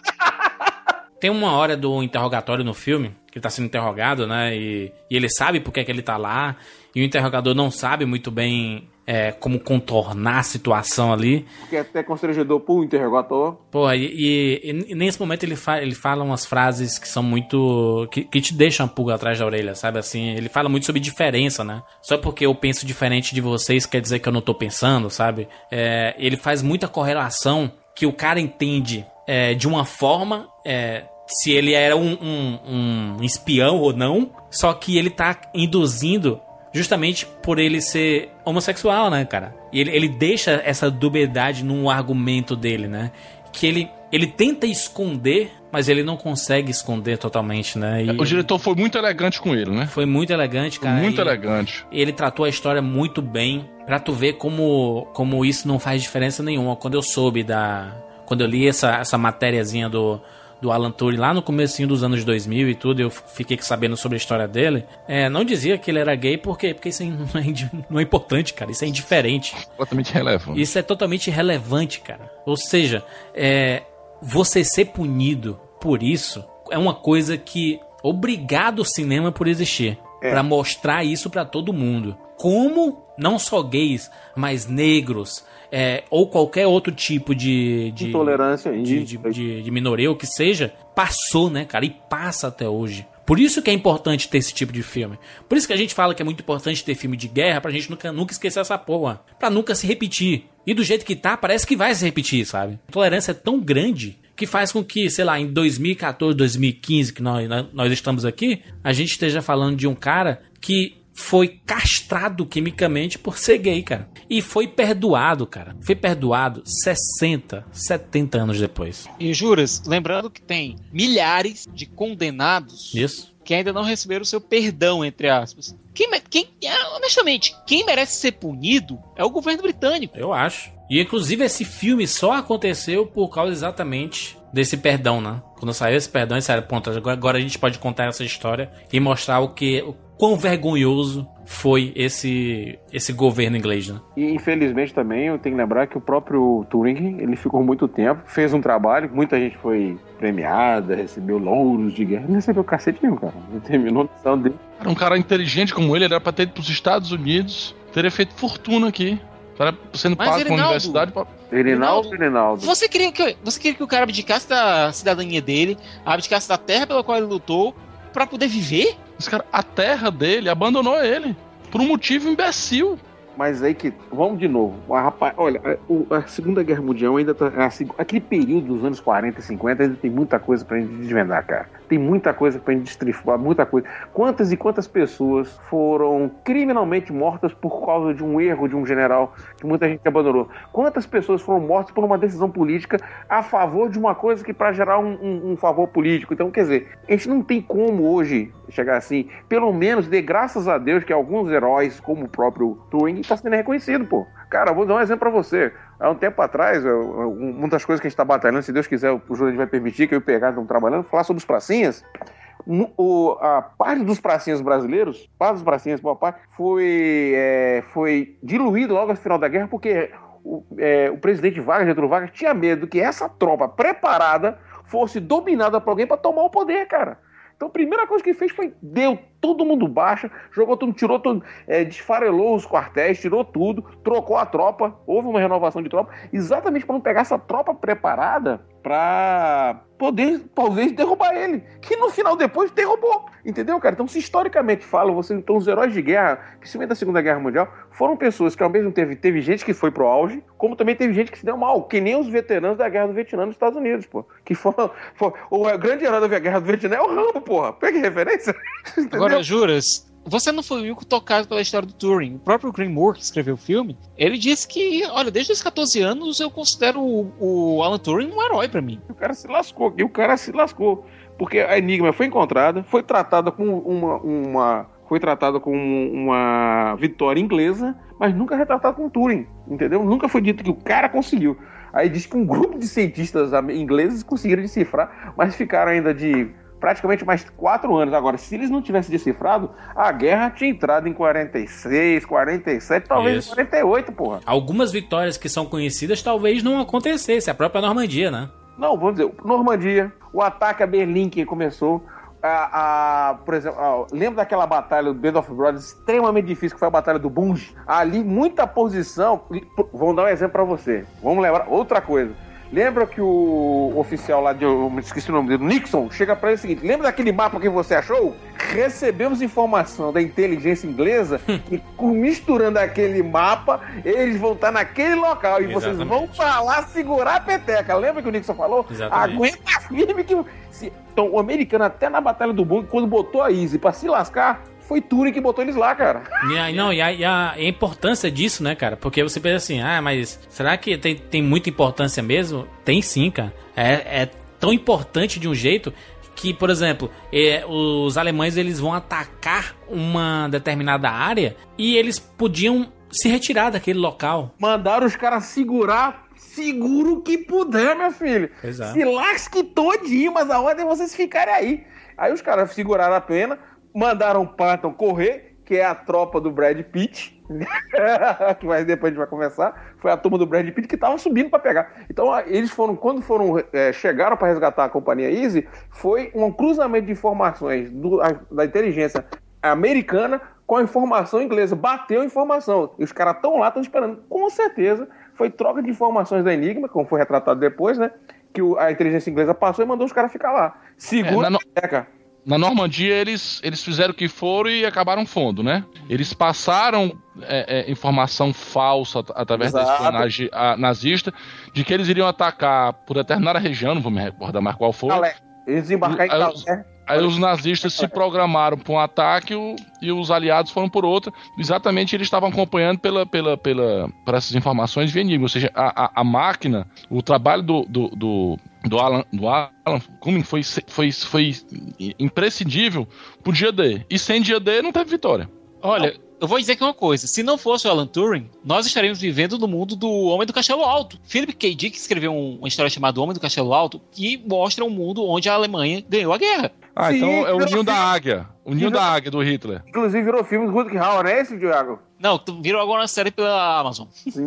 Tem uma hora do interrogatório no filme, que ele tá sendo interrogado, né? E, e ele sabe por que é que ele tá lá, e o interrogador não sabe muito bem é, como contornar a situação ali. Que é até constrangedor pro interrogatório. Pô, e, e, e nesse momento ele, fa, ele fala umas frases que são muito... Que, que te deixam a pulga atrás da orelha, sabe? Assim, ele fala muito sobre diferença, né? Só porque eu penso diferente de vocês quer dizer que eu não tô pensando, sabe? É, ele faz muita correlação que o cara entende é, de uma forma... É, se ele era um, um, um espião ou não, só que ele tá induzindo justamente por ele ser homossexual, né, cara? E ele, ele deixa essa dubiedade no argumento dele, né? Que ele, ele tenta esconder, mas ele não consegue esconder totalmente, né? E o diretor foi muito elegante com ele, né? Foi muito elegante, cara. Muito e elegante. Ele tratou a história muito bem, pra tu ver como, como isso não faz diferença nenhuma. Quando eu soube da... Quando eu li essa, essa matériazinha do... do Alan Turing lá no comecinho dos anos dois mil e tudo, eu fiquei sabendo sobre a história dele, é, não dizia que ele era gay, por quê? Porque isso não é, não é importante, cara, isso é indiferente. Totalmente relevante. Isso é totalmente irrelevante, cara. Ou seja, é, você ser punido por isso é uma coisa que obrigado o cinema por existir, é. Pra mostrar isso pra todo mundo. Como não só gays, mas negros, É, ou qualquer outro tipo de, de intolerância, de, de, de, de minoria, ou que seja, passou, né, cara, e passa até hoje. Por isso que é importante ter esse tipo de filme. Por isso que a gente fala que é muito importante ter filme de guerra, pra gente nunca, nunca esquecer essa porra, pra nunca se repetir. E do jeito que tá, parece que vai se repetir, sabe? A tolerância é tão grande que faz com que, sei lá, em dois mil e catorze, dois mil e quinze, que nós, nós estamos aqui, a gente esteja falando de um cara que foi castrado quimicamente por ser gay, cara. E foi perdoado, cara. Foi perdoado sessenta, setenta anos depois. E juras, lembrando que tem milhares de condenados Isso. que ainda não receberam o seu perdão, entre aspas. Quem, quem, honestamente, quem merece ser punido é o governo britânico. Eu acho. E inclusive esse filme só aconteceu por causa exatamente desse perdão, né? Quando saiu esse perdão, eles disseram, pronto, agora a gente pode contar essa história e mostrar o que, o quão vergonhoso foi esse, esse governo inglês, né? E infelizmente também eu tenho que lembrar que o próprio Turing, ele ficou muito tempo, fez um trabalho, muita gente foi premiada, recebeu louros de guerra, não recebeu cacete nenhum, cara. Não terminou a missão dele. Cara, um cara inteligente como ele, ele era pra ter ido pros Estados Unidos, teria feito fortuna aqui. Era sendo Mas, pago com a Rinaldo, universidade pra... Rinaldo, Rinaldo. Você queria, que, você queria que o cara abdicasse da cidadania dele, abdicasse da terra pela qual ele lutou, pra poder viver? Esse cara, a terra dele abandonou ele. Por um motivo imbecil. Mas aí que... Vamos de novo. A, rapaz, olha, a, o, a Segunda Guerra Mundial ainda tá... A, aquele período dos anos quarenta e cinquenta ainda tem muita coisa pra gente desvendar, cara. Tem muita coisa pra gente destrifar, muita coisa. Quantas e quantas pessoas foram criminalmente mortas por causa de um erro de um general que muita gente abandonou? Quantas pessoas foram mortas por uma decisão política a favor de uma coisa que para gerar um, um, um favor político? Então, quer dizer, a gente não tem como hoje chegar assim, pelo menos dê graças a Deus que alguns heróis, como o próprio Turing, está sendo reconhecido, pô. Cara, vou dar um exemplo pra você. Há um tempo atrás, uma das coisas que a gente tá batalhando, se Deus quiser, o Júlio vai permitir que eu e o P H estamos trabalhando, falar sobre os pracinhas. O, a parte dos pracinhas brasileiros, parte dos pracinhas, boa parte, foi, é, foi diluído logo no final da guerra, porque o, é, o presidente Vargas, Getúlio Vargas, tinha medo que essa tropa preparada fosse dominada por alguém pra tomar o poder, cara. Então a primeira coisa que ele fez foi, deu todo mundo baixa, jogou tudo, tirou tudo, é, desfarelou os quartéis, tirou tudo, trocou a tropa, houve uma renovação de tropa, exatamente para não pegar essa tropa preparada para poder, talvez, derrubar ele, que no final depois derrubou, entendeu, cara? Então, se historicamente falam, você, então os heróis de guerra, principalmente da Segunda Guerra Mundial, foram pessoas que ao mesmo tempo teve gente que foi pro auge, como também teve gente que se deu mal, que nem os veteranos da Guerra do Vietnã nos Estados Unidos, pô, que foram, foram o grande herói da Guerra do Vietnã é o Rambo, porra, pega referência, Agora, juras, você não foi o único tocado pela história do Turing. O próprio Graham Moore, que escreveu o filme, ele disse que, olha, desde os catorze anos eu considero o, o Alan Turing um herói pra mim. O cara se lascou, e o cara se lascou, porque a Enigma foi encontrada, foi tratada com uma, uma foi tratada com uma vitória inglesa, mas nunca retratada com Turing, entendeu? Nunca foi dito que o cara conseguiu. Aí diz que um grupo de cientistas ingleses conseguiram decifrar, mas ficaram ainda de praticamente mais quatro anos. Agora, se eles não tivessem decifrado, a guerra tinha entrado em quarenta e seis, quarenta e sete, talvez Isso. em quarenta e oito, porra. Algumas vitórias que são conhecidas talvez não acontecessem. A própria Normandia, né? Não, vamos dizer, Normandia, o ataque a Berlim que começou, a, a, por exemplo, a, lembra daquela batalha do Band of Brothers extremamente difícil, que foi a batalha do Bunge? Ali, muita posição, vamos dar um exemplo pra você, vamos lembrar, outra coisa. Lembra que o oficial lá, de, eu me esqueci o nome dele, Nixon, chega pra ele o seguinte, lembra daquele mapa que você achou? Recebemos informação da inteligência inglesa que, misturando aquele mapa, eles vão estar naquele local e Exatamente. vocês vão pra lá segurar a peteca. Lembra que o Nixon falou? Exatamente. Aguenta firme que... Se... Então, o americano, até na Batalha do Bung, quando botou a Easy pra se lascar, foi Turing que botou eles lá, cara. E a, não, e a, e a, e a importância disso, né, cara? Porque você pensa assim, ah, mas será que tem, tem muita importância mesmo? Tem sim, cara. É, é tão importante de um jeito que, por exemplo, é, os alemães eles vão atacar uma determinada área e eles podiam se retirar daquele local. Mandaram os caras segurar, seguro o que puder, meu filho. Exato. Se lasque todinho, mas a ordem é vocês ficarem aí. Aí os caras seguraram a pena, mandaram o Patton correr, que é a tropa do Brad Pitt, que mais depois a gente vai conversar, foi a turma do Brad Pitt que tava subindo para pegar. Então eles foram, quando foram, é, chegaram para resgatar a companhia Easy, foi um cruzamento de informações do, a, da inteligência americana com a informação inglesa, bateu a informação, e os caras estão lá, estão esperando, com certeza, foi troca de informações da Enigma, como foi retratado depois, né, que o, a inteligência inglesa passou e mandou os caras ficar lá. Segura é, na, a peteca. Na Normandia, eles, eles fizeram o que foram e acabaram fundo, né? Eles passaram é, é, informação falsa através Exato. da espionagem a, nazista de que eles iriam atacar por determinada região, não vou me recordar mais qual foi. Calé. Eles desembarcaram em Aí, Calé. aí os nazistas se programaram para um ataque o, e os aliados foram por outro. Exatamente, eles estavam acompanhando pela, pela, pela, por essas informações via Enigma. Ou seja, a, a, a máquina, o trabalho do... do, do do Alan, do Alan Cumming foi, foi, foi imprescindível pro dia D. E sem dia D não teve vitória. Olha, eu vou dizer aqui uma coisa. Se não fosse o Alan Turing, nós estaríamos vivendo no mundo do Homem do Castelo Alto. Philip K. Dick escreveu um, uma história chamada Homem do Castelo Alto, que mostra um mundo onde a Alemanha ganhou a guerra. Ah, Sim, então é o virou ninho da filme. águia. O ninho Virou- da águia do Hitler. Inclusive virou filme do Rutger Hauer, é esse, Diago? Não, tu- virou agora uma série pela Amazon. Sim,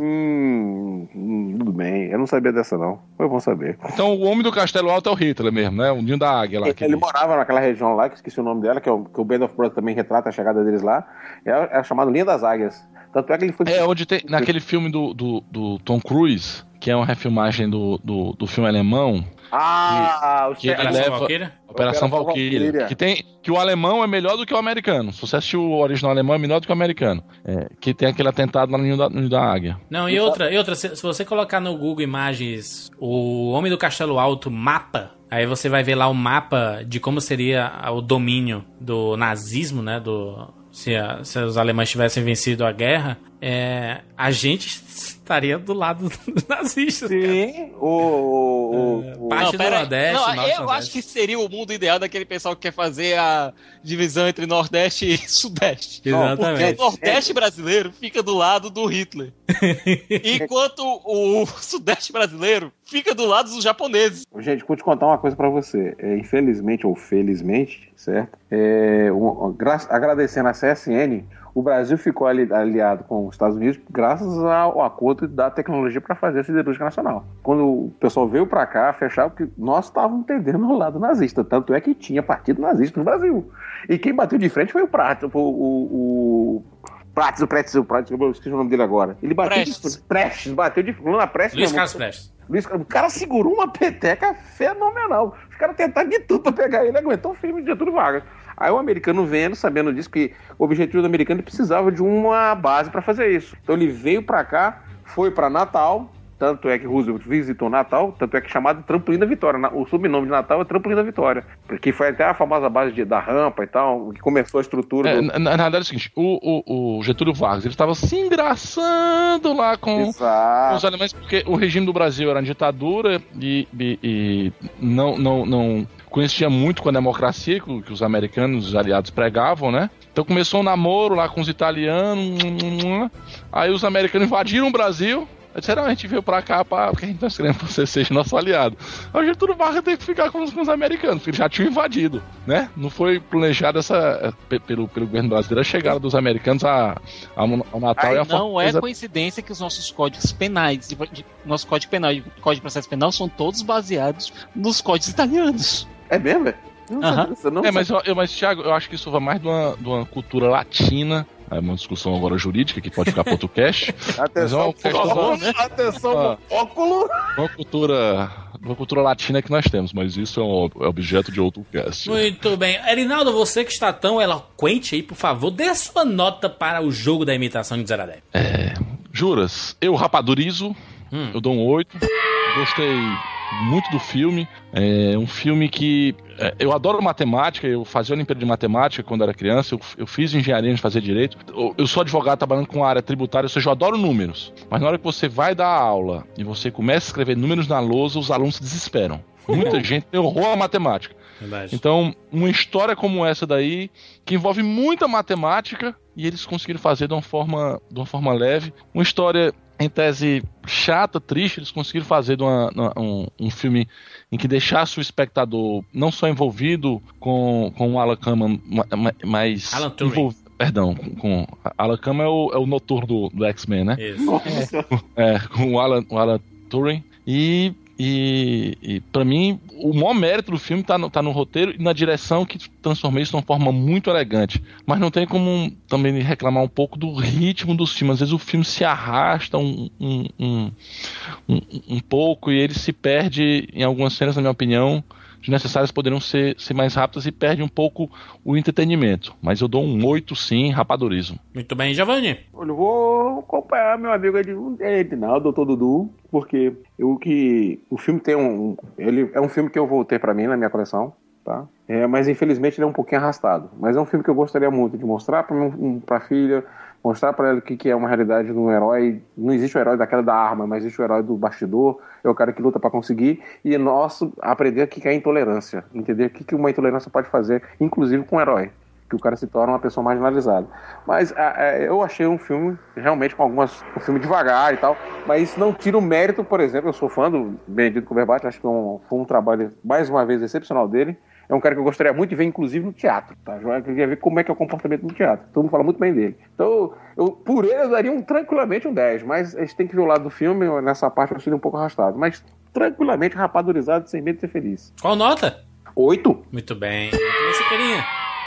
hum, tudo bem. Eu não sabia dessa, não. Foi bom saber. Então o homem do Castelo Alto é o Hitler mesmo, né? O ninho da águia lá. que Ele diz. morava naquela região lá, que esqueci o nome dela, que, é o, que o Band of Brothers também retrata a chegada deles lá. Era, era chamado Linha das Águias. Tanto é que ele foi... É, onde tem. Naquele filme do, do, do Tom Cruise, que é uma refilmagem do, do, do filme alemão. Ah, os Que ele Operação leva- Valkyria? Operação Operação Valkyria. Valkyria. Que, tem, que o alemão é melhor do que o americano. Se você assistiu o original alemão, é melhor do que o americano. É, que tem aquele atentado lá no ninho da, no ninho da águia. Não, e outra, e outra se, se você colocar no Google Imagens o Homem do Castelo Alto mapa, aí você vai ver lá o mapa de como seria o domínio do nazismo, né? Do, se, a- se os alemães tivessem vencido a guerra, é, a gente estaria do lado dos nazistas. cara. Sim, o... o, o, Parte Não, do pera aí. Nordeste, Não, Norte, eu Nordeste. acho que seria o mundo ideal daquele pessoal que quer fazer a divisão entre Nordeste e Sudeste. Exatamente. Porque o Nordeste brasileiro fica do lado do Hitler. Enquanto o Sudeste brasileiro fica do lado dos japoneses. Gente, vou te contar uma coisa pra você. É, infelizmente ou felizmente, certo? É, um, gra- agradecendo a C S N, o Brasil ficou ali, aliado com os Estados Unidos graças ao acordo da tecnologia para fazer a siderúrgica nacional. Quando o pessoal veio pra cá fechar, porque nós estávamos perdendo o lado nazista. Tanto é que tinha partido nazista no Brasil. E quem bateu de frente foi o Prato, o, o, o Prates, o Prates, o Prates, eu esqueci o nome dele agora. Ele bateu Prestes. de Prestes, bateu de Lula Prestes. Luiz meu Carlos irmão. Prestes. Luiz, o cara segurou uma peteca fenomenal. Os caras tentaram de tudo pra pegar ele, aguentou o filme de Getúlio Vargas. Aí o americano vendo, sabendo disso, que o objetivo do americano precisava de uma base pra fazer isso. Então ele veio pra cá, foi pra Natal, tanto é que Roosevelt visitou Natal, tanto é que é chamado Trampolim da Vitória. Na- O sobrenome de Natal é Trampolim da Vitória, porque foi até a famosa base de- da rampa e tal, que começou a estrutura É, do... na, na verdade é o seguinte, o, o, o Getúlio Vargas, ele estava se engraçando lá com, com Exato. os alemães, porque o regime do Brasil era uma ditadura e, e- e não, não, não conhecia muito com a democracia que, o- que os americanos, os aliados pregavam, né? Então começou um namoro lá com os italianos, aí os americanos invadiram o Brasil. Disseram, a gente veio pra cá pra, porque a gente tá querendo que você seja nosso aliado. Aí o Getúlio Vargas teve que ficar com os, com os americanos, porque eles já tinham invadido, né? Não foi planejada essa, pe- pelo, pelo governo brasileiro a chegada dos americanos a, a, ao Natal Ai, e a Não é Fortaleza. coincidência que os nossos códigos penais, de, de, nosso código penal e código de processo penal são todos baseados nos códigos italianos. É mesmo, velho? Eu não Aham. sabia disso, eu não É, mas, sabia. eu, mas Thiago, eu acho que isso vai mais de uma, de uma cultura latina. É uma discussão agora jurídica que pode ficar para outro cast. Atenção, Mas é uma óculos, questão, atenção, Ah. óculos. Uma cultura, uma cultura latina que nós temos, mas isso é, um, é objeto de outro cast. Muito bem. Erinaldo, você que está tão eloquente aí, por favor, dê sua nota para o jogo da imitação de zero a dez. Juras, eu rapadurizo, Hum. eu dou um oito. Gostei muito do filme. É um filme que. é, eu adoro matemática, eu fazia Olimpíada de Matemática quando era criança, eu, eu fiz engenharia de fazer direito. Eu, eu sou advogado trabalhando com a área tributária, ou seja, eu adoro números. Mas na hora que você vai dar aula e você começa a escrever números na lousa, os alunos se desesperam. Muita gente tem horror à matemática. Verdade. Então, uma história como essa daí, que envolve muita matemática, e eles conseguiram fazer de uma forma, de uma forma leve. Uma história, em tese, chata, triste, eles conseguiram fazer de uma, uma- um, um filme em que deixasse o espectador não só envolvido com, com o Alan Kamen, ma- ma- mas... Alan Turing. envolv- Perdão, com, com Alan Kamen é o, é o noturno do, do X-Men, né? Isso. É, com o Alan, o Alan Turing. E, e, e para mim, o maior mérito do filme tá no, tá no roteiro e na direção que transformou isso de uma forma muito elegante. Mas não tem como também reclamar um pouco do ritmo dos filmes. Às vezes o filme se arrasta um, um, um, um, um pouco e ele se perde em algumas cenas, na minha opinião, desnecessárias, poderiam ser, ser mais rápidas e perde um pouco o entretenimento. Mas eu dou um oito sim, rapadorismo. Muito bem, Giovanni. Olha, eu vou acompanhar meu amigo Edinaldo, doutor Dudu, porque eu que o filme tem um, ele é um filme que eu vou ter pra mim na minha coleção, tá? É, mas infelizmente ele é um pouquinho arrastado. Mas é um filme que eu gostaria muito de mostrar pra mim, pra filha, mostrar pra ela o que, que é uma realidade de um herói. Não existe o herói daquela da arma, mas existe o herói do bastidor, é o cara que luta pra conseguir, e é nosso aprender o que que é intolerância, entender o que, que uma intolerância pode fazer, inclusive com o herói. que o cara se torna uma pessoa marginalizada. Mas a, a, eu achei um filme realmente com algumas... um filme devagar e tal, mas isso não tira o mérito, por exemplo, eu sou fã do Benedito Cumberbatch, acho que é um, foi um trabalho, mais uma vez, excepcional dele. É um cara que eu gostaria muito de ver, inclusive, no teatro, tá? Eu queria ver como é que é o comportamento no teatro. Todo mundo fala muito bem dele. Então, eu, por ele, eu daria um, tranquilamente um dez, mas a gente tem que ver o lado do filme, nessa parte eu achei ele um pouco arrastado. Mas, tranquilamente, rapadurizado, sem medo de ser feliz. Qual nota? Oito. Muito bem. Muito bem, Siqueirinha.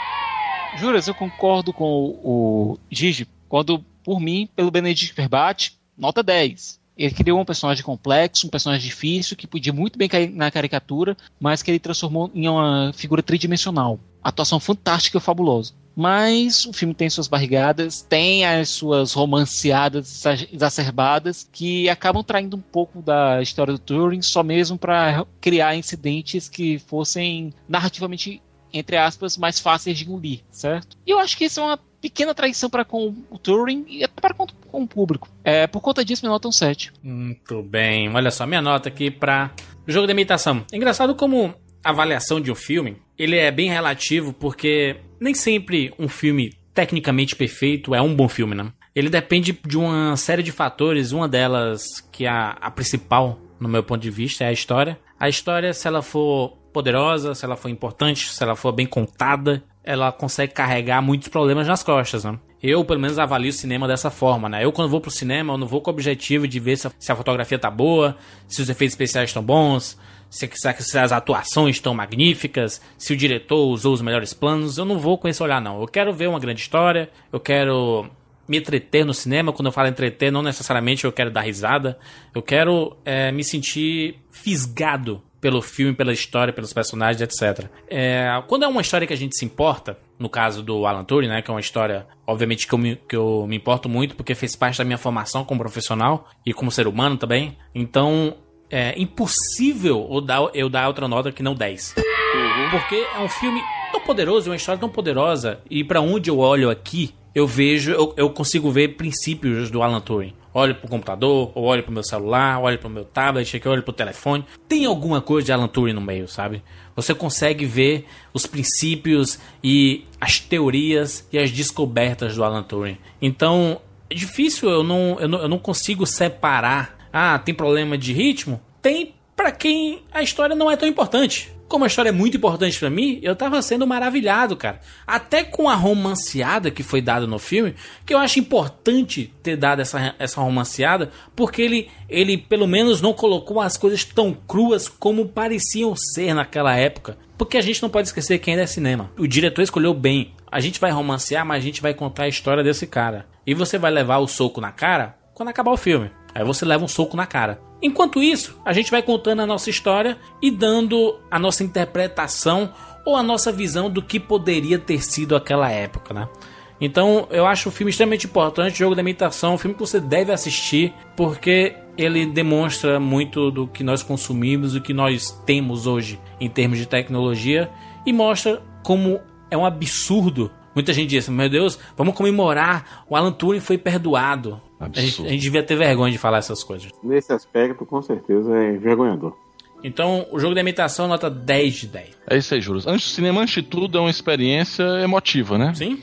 Juras, eu concordo com o, o Gigi, quando, por mim, pelo Benedict Cumberbatch, nota dez. Ele criou um personagem complexo, um personagem difícil, que podia muito bem cair na caricatura, mas que ele transformou em uma figura tridimensional. Atuação fantástica e fabulosa. Mas o filme tem suas barrigadas, tem as suas romanceadas exacerbadas, que acabam traindo um pouco da história do Turing, só mesmo para criar incidentes que fossem narrativamente, entre aspas, mais fáceis de engolir, certo? E eu acho que isso é uma pequena traição para com o Turing e até para com, com o público. É, por conta disso, minha nota é um sete. Muito bem. Olha só, minha nota aqui para o Jogo da Imitação. É engraçado como a avaliação de um filme, ele é bem relativo, porque nem sempre um filme tecnicamente perfeito é um bom filme, né? Ele depende de uma série de fatores, uma delas que é a, a principal, no meu ponto de vista, é a história. A história, se ela for poderosa, se ela for importante, se ela for bem contada, ela consegue carregar muitos problemas nas costas, né? Eu, pelo menos, avalio o cinema dessa forma, né? Eu, quando vou pro cinema, eu não vou com o objetivo de ver se a, se a fotografia tá boa, se os efeitos especiais estão bons, se, se, se as atuações estão magníficas, se o diretor usou os melhores planos. Eu não vou com esse olhar, não. Eu quero ver uma grande história, eu quero me entreter no cinema. Quando eu falo entreter, não necessariamente eu quero dar risada. Eu quero é, me sentir fisgado pelo filme, pela história, pelos personagens, etcétera. É, quando é uma história que a gente se importa, no caso do Alan Turing, né, que é uma história, obviamente, que eu, me, que eu me importo muito, porque fez parte da minha formação como profissional e como ser humano também. Então, é impossível eu dar, eu dar outra nota que não dez. Uhum. Porque é um filme tão poderoso, uma história tão poderosa, e pra onde eu olho aqui, eu vejo, eu, eu consigo ver princípios do Alan Turing. Olho pro computador, ou olho pro meu celular, olho pro meu tablet, aqui olho pro telefone. Tem alguma coisa de Alan Turing no meio, sabe? Você consegue ver os princípios e as teorias e as descobertas do Alan Turing. Então, é difícil, eu não, eu não, eu não consigo separar. Ah, tem problema de ritmo? Tem pra quem a história não é tão importante. Como a história é muito importante pra mim, eu tava sendo maravilhado, cara. Até com a romanceada que foi dada no filme, que eu acho importante ter dado essa, essa romanceada, porque ele, ele pelo menos não colocou as coisas tão cruas como pareciam ser naquela época. Porque a gente não pode esquecer que ainda é cinema. O diretor escolheu bem. A gente vai romancear, mas a gente vai contar a história desse cara. E você vai levar o soco na cara quando acabar o filme. Aí você leva um soco na cara. Enquanto isso, a gente vai contando a nossa história e dando a nossa interpretação ou a nossa visão do que poderia ter sido aquela época, né? Então, eu acho o filme extremamente importante, Jogo da Imitação, um filme que você deve assistir, porque ele demonstra muito do que nós consumimos, do que nós temos hoje em termos de tecnologia, e mostra como é um absurdo. Muita gente diz, meu Deus, vamos comemorar, o Alan Turing foi perdoado. A gente, a gente devia ter vergonha de falar essas coisas. Nesse aspecto, com certeza, é envergonhador. Então, o Jogo da Imitação, nota dez de dez. É isso aí, Juros. Antes, o cinema, antes de tudo, é uma experiência emotiva, né? Sim.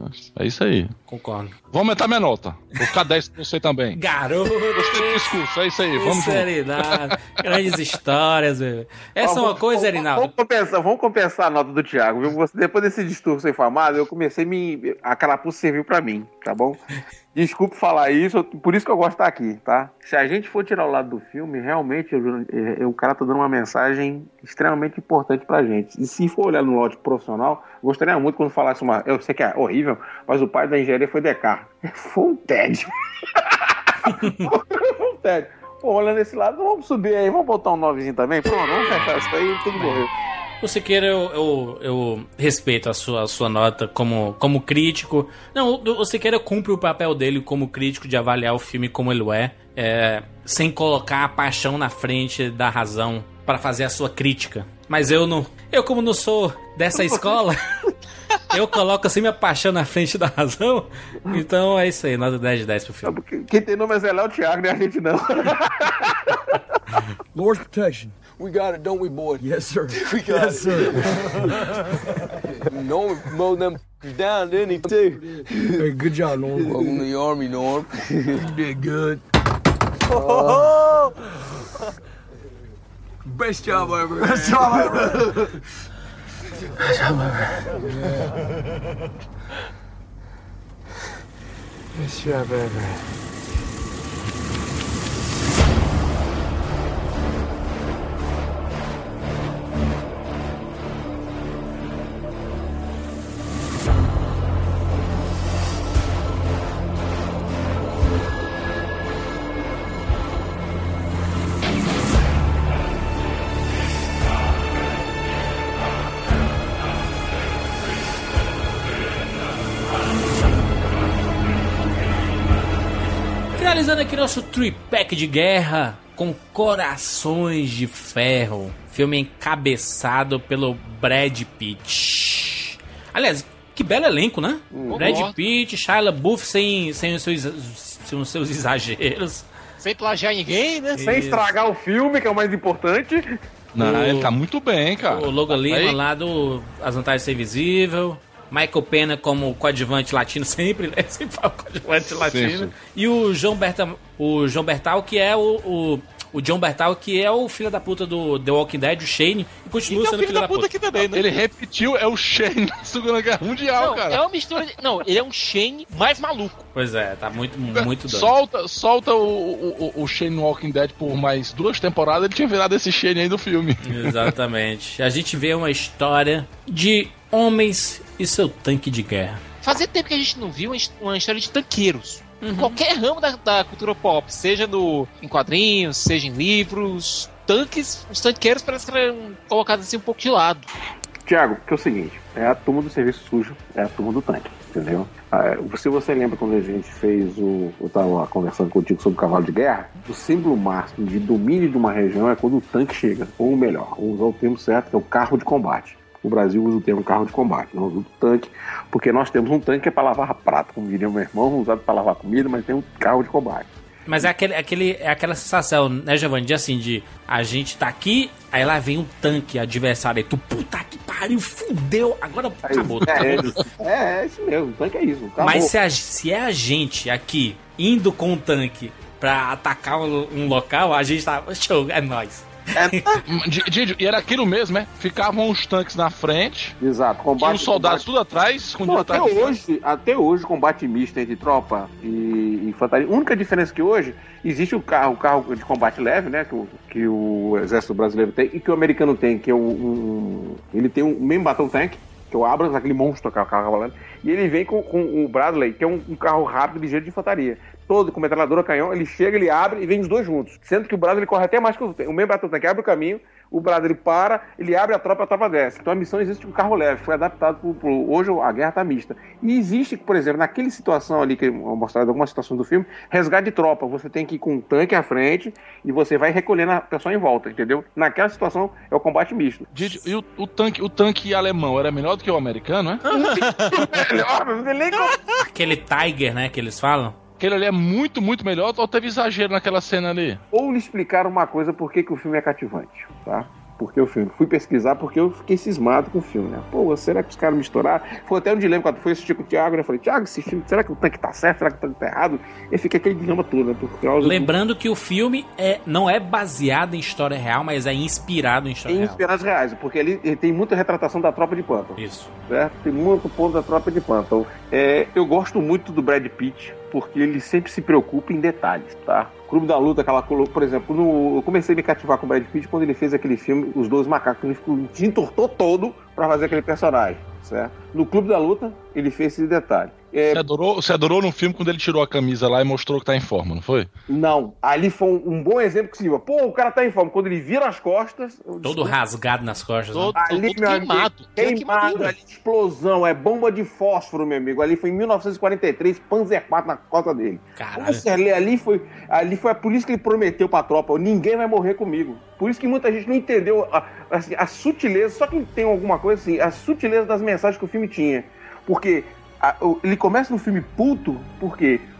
É isso aí. Concordo. Vou aumentar minha nota. Vou ficar dez pra você também. Garoto! Gostei do discurso, é isso aí. Vamos Sinceridade. Grandes histórias, bebê. Essa é uma coisa, Erinaldo. Vamos compensar, vamos compensar a nota do Thiago, viu? Você, depois desse discurso infamado, eu comecei a me... A carapuça serviu pra mim, tá bom? Desculpe falar isso, por isso que eu gosto de estar aqui, tá? Se a gente for tirar o lado do filme, realmente eu, eu, o cara tá dando uma mensagem extremamente importante pra gente. E se for olhar no lote profissional, gostaria muito quando falasse uma... Eu sei que é horrível, mas o pai da engenharia foi Descartes. Foi um tédio. Foi um tédio. Pô, olhando esse lado, vamos subir aí, vamos botar um novezinho também? Pronto, vamos fechar isso aí, tudo morreu. O Siqueira, eu, eu, eu respeito a sua, a sua nota como, como crítico. Não, o, o Siqueira cumpre o papel dele como crítico de avaliar o filme como ele é, é sem colocar a paixão na frente da razão para fazer a sua crítica. Mas eu não, eu como não sou dessa escola, eu coloco assim minha paixão na frente da razão. Então é isso aí, nota dez de dez pro filme. Quem tem nome é Zé Léo, Thiago, né? A gente não. Lord's protection. We got it, don't we, boy? Yes, sir. We got yes, it. sir. Norm mowed them down, didn't he, too? Hey, good job, Norm. Welcome to the Army, Norm. You did good. Oh. Best job ever. Best job ever. Best job ever. Best job ever. Finalizando aqui nosso tripack de guerra com Corações de Ferro, filme encabeçado pelo Brad Pitt. Aliás, que belo elenco, né? Hum, Brad bom. Pitt, Shia LaBeouf sem, sem, os seus, sem os seus exageros. Sem plagiar ninguém, né? Isso. Sem estragar o filme, que é o mais importante. Não, o, ele tá muito bem, cara. O Logan Lima Aí... lá do As Vantagens de Ser Visível. Michael Pena como coadjuvante latino, sempre, né? Sempre fala coadjuvante latino. Sim, sim. E o João, Berta, o João Bertal, que é o, o, o John Bertal, que é o filho da puta do The Walking Dead, o Shane, e continua e sendo é o filho da, da puta. Aqui também, né? Ele repetiu, é o Shane da Segunda Guerra Mundial, não, cara. É uma mistura de... Não, ele é um Shane mais maluco. Pois é, tá muito, muito doido. Solta, solta o, o, o Shane Walking Dead por mais duas temporadas, ele tinha virado esse Shane aí do filme. Exatamente. A gente vê uma história de homens e seu tanque de guerra. Fazia tempo que a gente não viu uma história de tanqueiros. Uhum. Qualquer ramo da, da cultura pop, seja no, em quadrinhos, seja em livros, tanques, os tanqueiros parecem que eram colocados assim um pouco de lado. Tiago, que é o seguinte, é a turma do serviço sujo, é a turma do tanque, entendeu? Ah, se você lembra quando a gente fez o... Eu tava conversando contigo sobre o cavalo de guerra, o símbolo máximo de domínio de uma região é quando o tanque chega, ou melhor, vou usar o termo certo, que é o carro de combate. O Brasil usa o termo carro de combate, não usa o tanque, porque nós temos um tanque que é para lavar prato, como diria meu irmão, usado para lavar comida, mas tem um carro de combate. Mas é, aquele, aquele, é aquela sensação, né, Giovanni, de assim, de a gente tá aqui, aí lá vem um tanque adversário, aí tu, puta que pariu, fudeu, agora acabou. É, é, é isso mesmo, o tanque é isso. Acabou. Mas se, a, se é a gente aqui, indo com o tanque pra atacar um, um local, a gente tá, show, é nóis. Didio, e era aquilo mesmo, né? Ficavam os tanques na frente. Exato, combate. E os soldados combate. Tudo atrás. Não, até hoje, até hoje, combate misto entre tropa e infantaria. A única diferença é que hoje existe o carro, o carro de combate leve, né? Que o, que o exército brasileiro tem e que o americano tem, que é um. um ele tem um mesmo batom tank, que é o Abrams, aquele monstro que é o carro cavaleiro. E ele vem com, com o Bradley, que é um, um carro rápido, ligeiro de infantaria. Todo com metralhadora, canhão, ele chega, ele abre e vem os dois juntos. Sendo que o Bradley corre até mais que o, o mesmo tanque, abre o caminho, o Bradley para, ele abre a tropa e a tropa desce. Então a missão existe com carro leve, foi adaptado pro, pro, hoje a guerra tá mista. E existe, por exemplo, naquela situação ali, que eu mostrei algumas situações do filme, resgate de tropa. Você tem que ir com um tanque à frente e você vai recolhendo a pessoa em volta, entendeu? Naquela situação é o combate misto. Didi, e o, o, tanque, o tanque alemão era melhor do que o americano, né? Melhor, aquele Tiger, né, que eles falam. Aquele ali é muito, muito melhor, ou teve exagero naquela cena ali? Ou lhe explicar uma coisa, por que, que o filme é cativante, tá? Porque o filme, fui pesquisar porque eu fiquei cismado com o filme, né? Pô, será que os caras misturaram? Foi até um dilema quando fui assistir com o Thiago, né? Eu falei, Thiago, esse filme, será que o tanque tá certo? Será que o tanque tá errado? E fica aquele dilema todo, né? Por causa Lembrando do... que o filme é, não é baseado em história real, mas é inspirado em história é real. É inspirado em reais, porque ele, ele tem muita retratação da tropa de Panther. Isso. Certo? Tem muito ponto da tropa de Panther. É, eu gosto muito do Brad Pitt, porque ele sempre se preocupa em detalhes, tá? Clube da Luta, aquela, por exemplo, no, eu comecei a me cativar com o Brad Pitt quando ele fez aquele filme Os Dois Macacos, ele ficou, se entortou todo pra fazer aquele personagem, certo? No Clube da Luta, ele fez esse detalhe. É... Você, adorou, você adorou no filme quando ele tirou a camisa lá e mostrou que tá em forma, não foi? Não, ali foi um, um bom exemplo que se viu. Pô, o cara tá em forma. Quando ele vira as costas... Todo rasgado nas costas. Todo, né? ali, todo queimado. Amigo, queimado, ali, explosão, é bomba de fósforo, meu amigo. Ali foi em mil novecentos e quarenta e três, Panzer quatro na costa dele. Caralho. Nossa, ali, ali, foi, ali foi por isso que ele prometeu pra tropa, ninguém vai morrer comigo. Por isso que muita gente não entendeu a, assim, a sutileza, só que tem alguma coisa assim, a sutileza das mensagens que o filme tinha. Porque... ele começa no filme puto, porque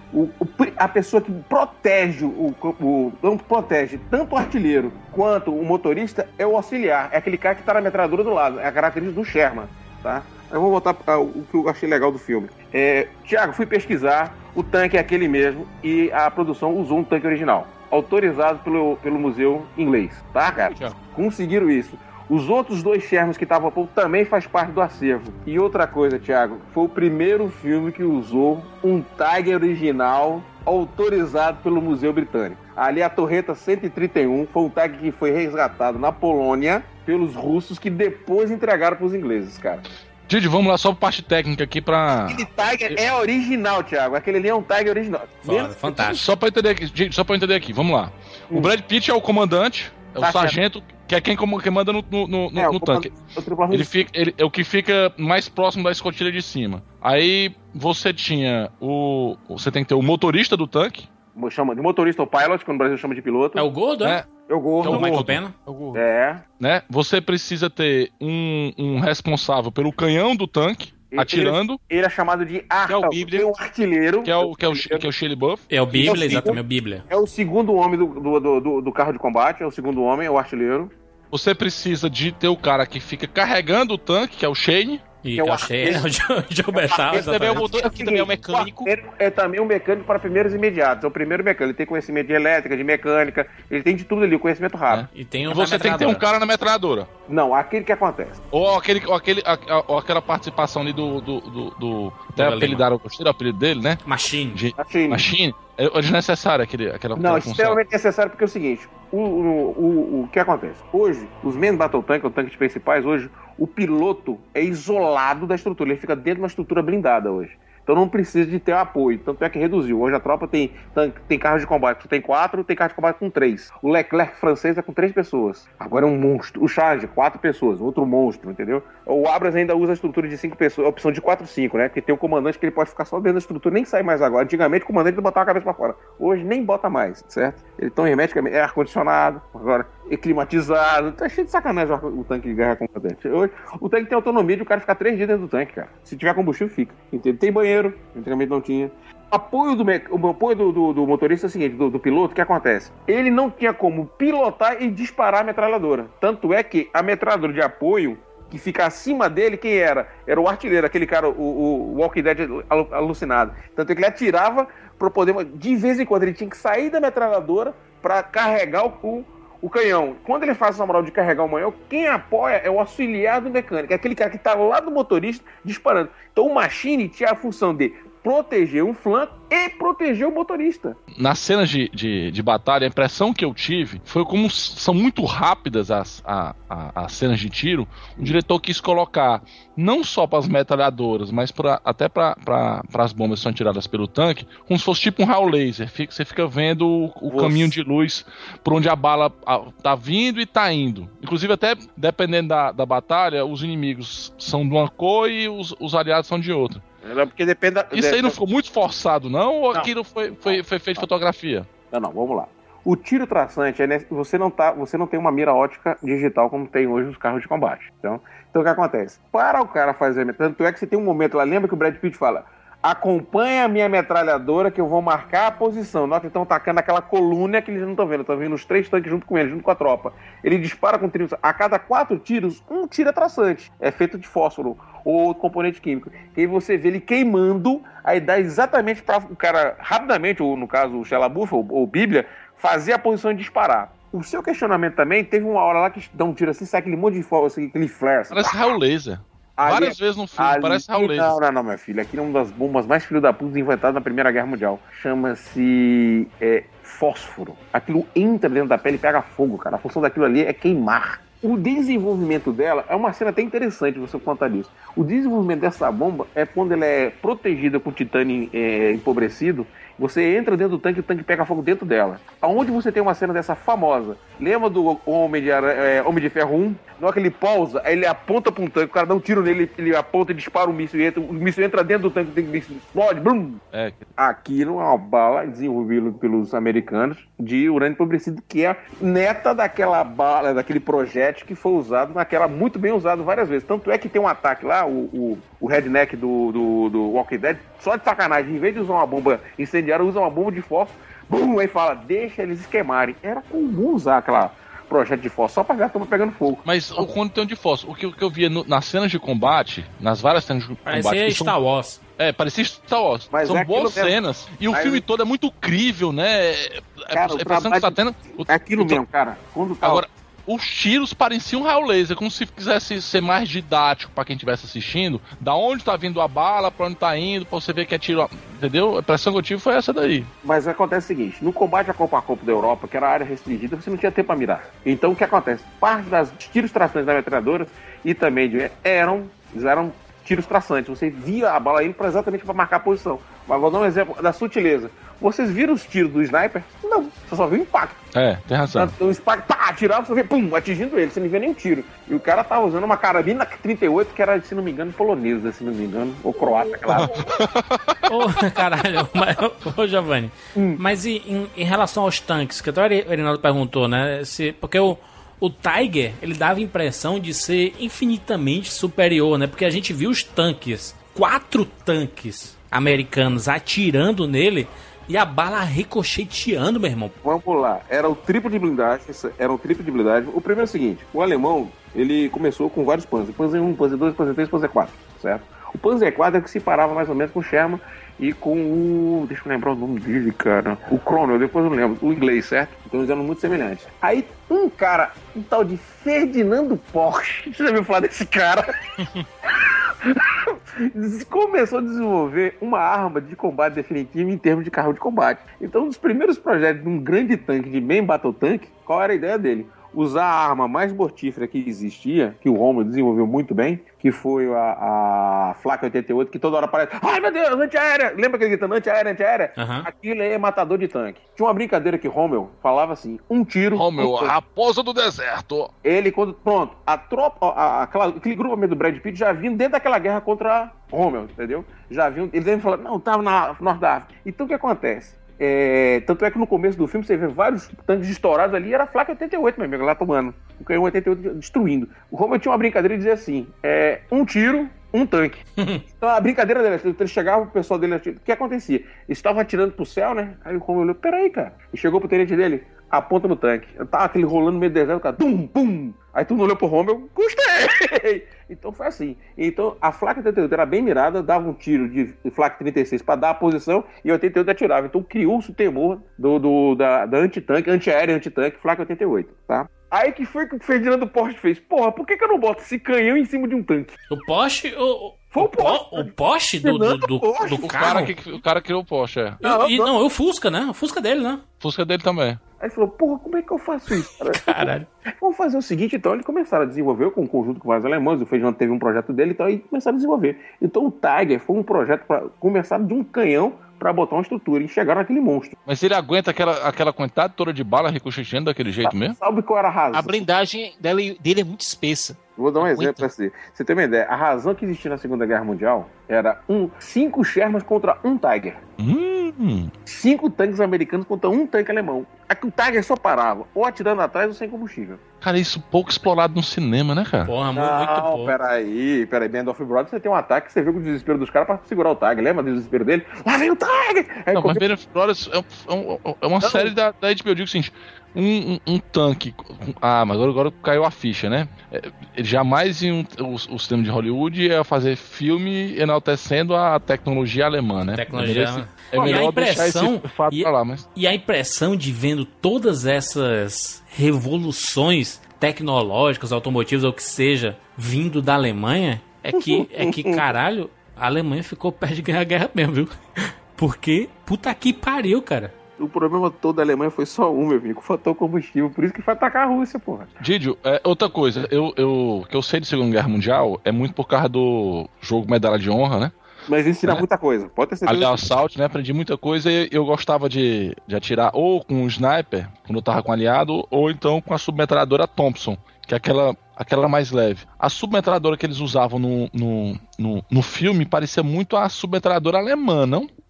O, o, a pessoa que protege o, o, não protege tanto o artilheiro quanto o motorista é o auxiliar, é aquele cara que tá na metralhadora do lado, é a característica do Sherman, tá? Eu vou voltar para o que eu achei legal do filme. É, Tiago, fui pesquisar, o tanque é aquele mesmo e a produção usou um tanque original, autorizado pelo, pelo museu inglês, tá, cara? Conseguiram isso. Os outros dois Shermans que estavam também faz parte do acervo. E outra coisa, Thiago, foi o primeiro filme que usou um Tiger original autorizado pelo Museu Britânico. Ali a Torreta cento e trinta e um foi um Tiger que foi resgatado na Polônia pelos russos que depois entregaram para os ingleses, cara. Didi, vamos lá só pra parte técnica aqui pra... Aquele Tiger é original, Thiago. Aquele ali é um Tiger original. Foda, fantástico. Só pra entender aqui, Didi, só pra entender aqui, vamos lá. Hum. O Brad Pitt é o comandante, é o tá sargento... Certo. Que é quem manda no, no, no, é, no tanque. Ele fica, ele, é o que fica mais próximo da escotilha de cima. Aí você tinha o... Você tem que ter o motorista do tanque. Chama de motorista ou pilot, que no Brasil chama de piloto. É o gordo, é? É o gordo. É o, é o Michael gordo. Pena? É o gordo. É. Né? Você precisa ter um, um responsável pelo canhão do tanque. Ele, atirando. Ele é chamado de ar... que é o Bíblia. um artilheiro. Que é o, que é o, que é o Shelley Buff. É o Bíblia, é o exatamente, é o Bíblia. É o segundo homem do, do, do, do carro de combate, é o segundo homem, é o artilheiro. Você precisa de ter o cara que fica carregando o tanque, que é o Shane. E que é o Shane, o Joe Bertal. Esse também é o motor, aqui também é o mecânico. Ele é também um mecânico para primeiros imediatos. É o primeiro mecânico. Ele tem conhecimento de elétrica, de mecânica, ele tem de tudo ali, o conhecimento rápido. É. E, tem um e você tem que ter um cara na metralhadora. Não, aquele que acontece. Ou, aquele, ou, aquele, ou aquela participação ali do... do, do, do até apelidaram, gostei do apelido dele, né? Machine. De, Machine. Machine. É desnecessário aquele, aquela Não, aquela extremamente necessário porque é o seguinte, o, o, o, o que acontece? Hoje, os main battle tank, os tanques principais, hoje, o piloto é isolado da estrutura, ele fica dentro de uma estrutura blindada hoje. Então não precisa de ter apoio, tanto é que reduziu. Hoje a tropa tem, tem carros de combate que tem quatro, tem carro de combate com três. O Leclerc francês é com três pessoas. Agora é um monstro. O Charge, quatro pessoas, outro monstro, entendeu? O Abrams ainda usa a estrutura de cinco pessoas, a opção de quatro, cinco, né? Porque tem o comandante que ele pode ficar só dentro da estrutura, nem sai mais agora. Antigamente o comandante não botava a cabeça pra fora. Hoje nem bota mais, certo? Ele tão hermeticamente, é ar-condicionado, agora é climatizado. Tá cheio de sacanagem o tanque de guerra comandante. Hoje o tanque tem autonomia de o cara ficar três dias dentro do tanque, cara. Se tiver combustível, fica. Entendeu? Tem banheiro, antigamente não tinha. Apoio do, o apoio do, do, do motorista é o seguinte, do, do piloto, o que acontece? Ele não tinha como pilotar e disparar a metralhadora. Tanto é que a metralhadora de apoio, que fica acima dele, quem era? Era o artilheiro, aquele cara, o, o Walking Dead alucinado. Tanto é que ele atirava para poder... De vez em quando ele tinha que sair da metralhadora para carregar o, o, o canhão. Quando ele faz essa moral de carregar o canhão, quem apoia é o auxiliar do mecânico, é aquele cara que está lá do motorista disparando. Então o Machine tinha a função de proteger um flanco e proteger o motorista. Nas cenas de, de, de batalha, a impressão que eu tive foi como são muito rápidas as, a, a, as cenas de tiro. O diretor quis colocar não só para as metralhadoras, mas pra, até para as bombas que são tiradas pelo tanque, como se fosse tipo um raio laser. Fica, você fica vendo o, o caminho de luz por onde a bala a, tá vindo e tá indo. Inclusive, até dependendo da, da batalha, os inimigos são de uma cor e os, os aliados são de outra. Porque depende da... Isso aí não ficou muito forçado, não? Ou não. Aquilo foi, foi, foi feito de fotografia? Não, não, vamos lá. O tiro traçante, é nesse... você, não tá... você não tem uma mira ótica digital como tem hoje nos carros de combate. Então, então o que acontece? Para o cara fazer... Tanto é que você tem um momento lá, lembra que o Brad Pitt fala: acompanha a minha metralhadora que eu vou marcar a posição. Nós estão atacando aquela coluna que eles não estão vendo. Estão vendo os três tanques junto com ele, junto com a tropa. Ele dispara com tiro. A cada quatro tiros, um tiro é traçante. É feito de fósforo ou componente químico. E aí você vê ele queimando, aí dá exatamente para o cara, rapidamente, ou no caso o Shelley Buff ou, ou Bíblia, fazer a posição de disparar. O seu questionamento também, teve uma hora lá que dá um tiro assim, sai aquele monte de fogo, assim, aquele flare. Parece raio laser. Ali, várias vezes no filme, ali, parece raio laser. Não, não, não, meu filho. Aquilo é uma das bombas mais filho da puta inventadas na Primeira Guerra Mundial. Chama-se é, fósforo. Aquilo entra dentro da pele e pega fogo, cara. A função daquilo ali é queimar. O desenvolvimento dela é uma cena até interessante você contar disso. O desenvolvimento dessa bomba é quando ela é protegida com titânio é, empobrecido. Você entra dentro do tanque e o tanque pega fogo dentro dela. Aonde você tem uma cena dessa famosa? Lembra do Homem de, é, Homem de Ferro um? Na hora que ele pausa, aí ele aponta para um tanque, o cara dá um tiro nele, ele aponta e dispara o míssil e entra, o míssil entra dentro do tanque, o tanque explode, blum! É. Aquilo é uma bala desenvolvida pelos americanos de urânio empobrecido, que é neta daquela bala, daquele projétil que foi usado naquela, muito bem usado várias vezes. Tanto é que tem um ataque lá, o, o, o redneck do, do, do Walking Dead, só de sacanagem, em vez de usar uma bomba incendiária, usa uma bomba de fósforo, bum, aí fala, deixa eles esquemarem. Era comum usar aquela projeto de fósforo só pra ver a turma pegando fogo. Mas o quando tem um de fósforo, o que, o que eu via no, nas cenas de combate, nas várias cenas de Parecia combate... Parecia Star Wars. É, parecia Star Wars. Mas São é boas mesmo. cenas. E o Mas... filme todo é muito crível, né? Cara, é, o é pensando que tá tendo... É aquilo mesmo, cara. Quando tá... Agora, os tiros pareciam um raio laser, como se quisesse ser mais didático pra quem estivesse assistindo. Da onde tá vindo a bala, pra onde tá indo, pra você ver que é tiro... Entendeu? A impressão que eu tive foi essa daí. Mas acontece o seguinte, no combate a corpo a corpo da Europa, que era a área restringida, você não tinha tempo pra mirar. Então o que acontece? Parte das tiros traçantes das metralhadoras e também de, eram, eram tiros traçantes. Você via a bala indo pra exatamente para marcar a posição. Mas vou dar um exemplo da sutileza. Vocês viram os tiros do sniper? Não, você só viu o impacto. É, tem razão. O impacto, pá, atirava, você vê, pum, atingindo ele, você não vê nem tiro. E o cara tava usando uma carabina trinta e oito, que era, se não me engano, polonesa, se não me engano, ou croata, claro. Ô, caralho, mas, ô, Giovanni, hum. mas em, em relação aos tanques, que até o Erinaldo perguntou, né, se, porque o, o Tiger, ele dava a impressão de ser infinitamente superior, né, porque a gente viu os tanques, quatro tanques americanos atirando nele, e a bala ricocheteando, meu irmão. Vamos lá. Era o triplo de blindagem. Era o triplo de blindagem. O primeiro é o seguinte. O alemão, ele começou com vários Panzer. Panzer um, Panzer dois, Panzer três, Panzer quatro. Certo? O Panzer quatro é que se parava mais ou menos com o Sherman e com o... Deixa eu lembrar o nome dele, cara. O Cromwell, depois eu lembro. O inglês, certo? Então eles eram muito semelhantes. Aí um cara, um tal de Ferdinando Porsche. Você já ouviu falar desse cara? Começou a desenvolver uma arma de combate definitiva em termos de carro de combate. Então, um dos primeiros projetos de um grande tanque, de main battle tank, qual era a ideia dele? Usar a arma mais mortífera que existia, que o Rommel desenvolveu muito bem, que foi a, a Flak oitenta e oito, que toda hora aparece, ai meu Deus, antiaérea! Lembra aquele gritando antiaérea, antiaérea? Uhum. Aquilo é matador de tanque. Tinha uma brincadeira que Rommel falava assim, um tiro... Rommel, um a raposa do deserto. Ele, quando... Pronto, a tropa, a, a, aquela, aquele grupo do Brad Pitt já vinha dentro daquela guerra contra Rommel, entendeu? Já vinham... Eles devem falar, não, tava na Norte da África. Então o que acontece? É, tanto é que no começo do filme você vê vários tanques estourados ali, era a Flak oitenta e oito, meu amigo, lá tomando. O canhão oitenta e oito destruindo. O Rommel tinha uma brincadeira de dizer assim: é, um tiro, um tanque. Então a brincadeira dele, ele chegava pro pessoal dele, o que acontecia? Eles estavam atirando pro céu, né? Aí o Rommel olhou, peraí, cara. E chegou pro tenente dele, aponta no tanque. Tava aquele rolando no meio do deserto, cara, tum, pum. Aí tu não olhou pro Rommel, gostei! Então foi assim. Então a Flak oitenta e oito era bem mirada, dava um tiro de Flak trinta e seis pra dar a posição e oitenta e oito atirava. Então criou-se o temor do, do, da, da antitanque, antiaérea, antitanque, Flak oitenta e oito, tá? Aí que foi que o Ferdinando Porsche fez? Porra, por que que eu não boto esse canhão em cima de um tanque? O Porsche... O... Foi o Porsche. O Porsche do, do, do, Porsche. do o carro? Cara que, o cara criou o Porsche, é. Não, e, não, o Fusca, né? O Fusca dele, né? O Fusca dele também. Aí ele falou, porra, como é que eu faço isso, cara? Caralho. Vamos fazer o seguinte, então, eles começaram a desenvolver com um conjunto com vários alemães, o Feijão teve um projeto dele, então aí começaram a desenvolver. Então o Tiger foi um projeto para começar de um canhão para botar uma estrutura e chegaram naquele monstro. Mas ele aguenta aquela, aquela quantidade toda de bala ricocheteando daquele jeito mesmo? Sabe qual era a razão? A blindagem dele, dele é muito espessa. Vou dar um Aguenta. exemplo pra você. Você tem uma ideia? A razão que existia na Segunda Guerra Mundial era um, cinco Shermans contra um Tiger. Hum. Cinco tanques americanos contra um tanque alemão. Aqui o Tiger só parava, ou atirando atrás ou sem combustível. Cara, isso pouco explorado no cinema, né, cara? Porra, Não, muito pouco. peraí, peraí, Band of Brothers, você tem um ataque, você viu o desespero dos caras pra segurar o Tiger. Lembra do desespero dele? Lá vem o Tiger! Aí, Não, qualquer... mas Band of Brothers é, um, é uma Não. série da, da H B O. Eu digo o seguinte, um, um, um tanque... Ah, mas agora, agora caiu a ficha, né? É, jamais em um, o, o cinema de Hollywood ia fazer filme enaltecendo a tecnologia alemã, né? Tecnologia É melhor, é e melhor a impressão, deixar esse fato e, pra lá, mas... e a impressão de vendo todas essas revoluções tecnológicas, automotivas ou o que seja, vindo da Alemanha, é que, é que caralho, a Alemanha ficou perto de ganhar a guerra mesmo, viu? Porque, puta que pariu, cara. O problema todo da Alemanha foi só um, meu amigo, faltou combustível, por isso que foi atacar a Rússia, porra. Didio, é, outra coisa, eu, eu, que eu sei de Segunda Guerra Mundial é muito por causa do jogo Medalha de Honra, né? Mas ensina É. muita coisa, pode ter certeza. Ali Assault, né? Aprendi muita coisa e eu gostava de, de atirar ou com um sniper, quando eu tava com um aliado, ou então com a submetralhadora Thompson, que é aquela, aquela mais leve. A submetralhadora que eles usavam no, no, no, no filme parecia muito a submetralhadora alemã, não?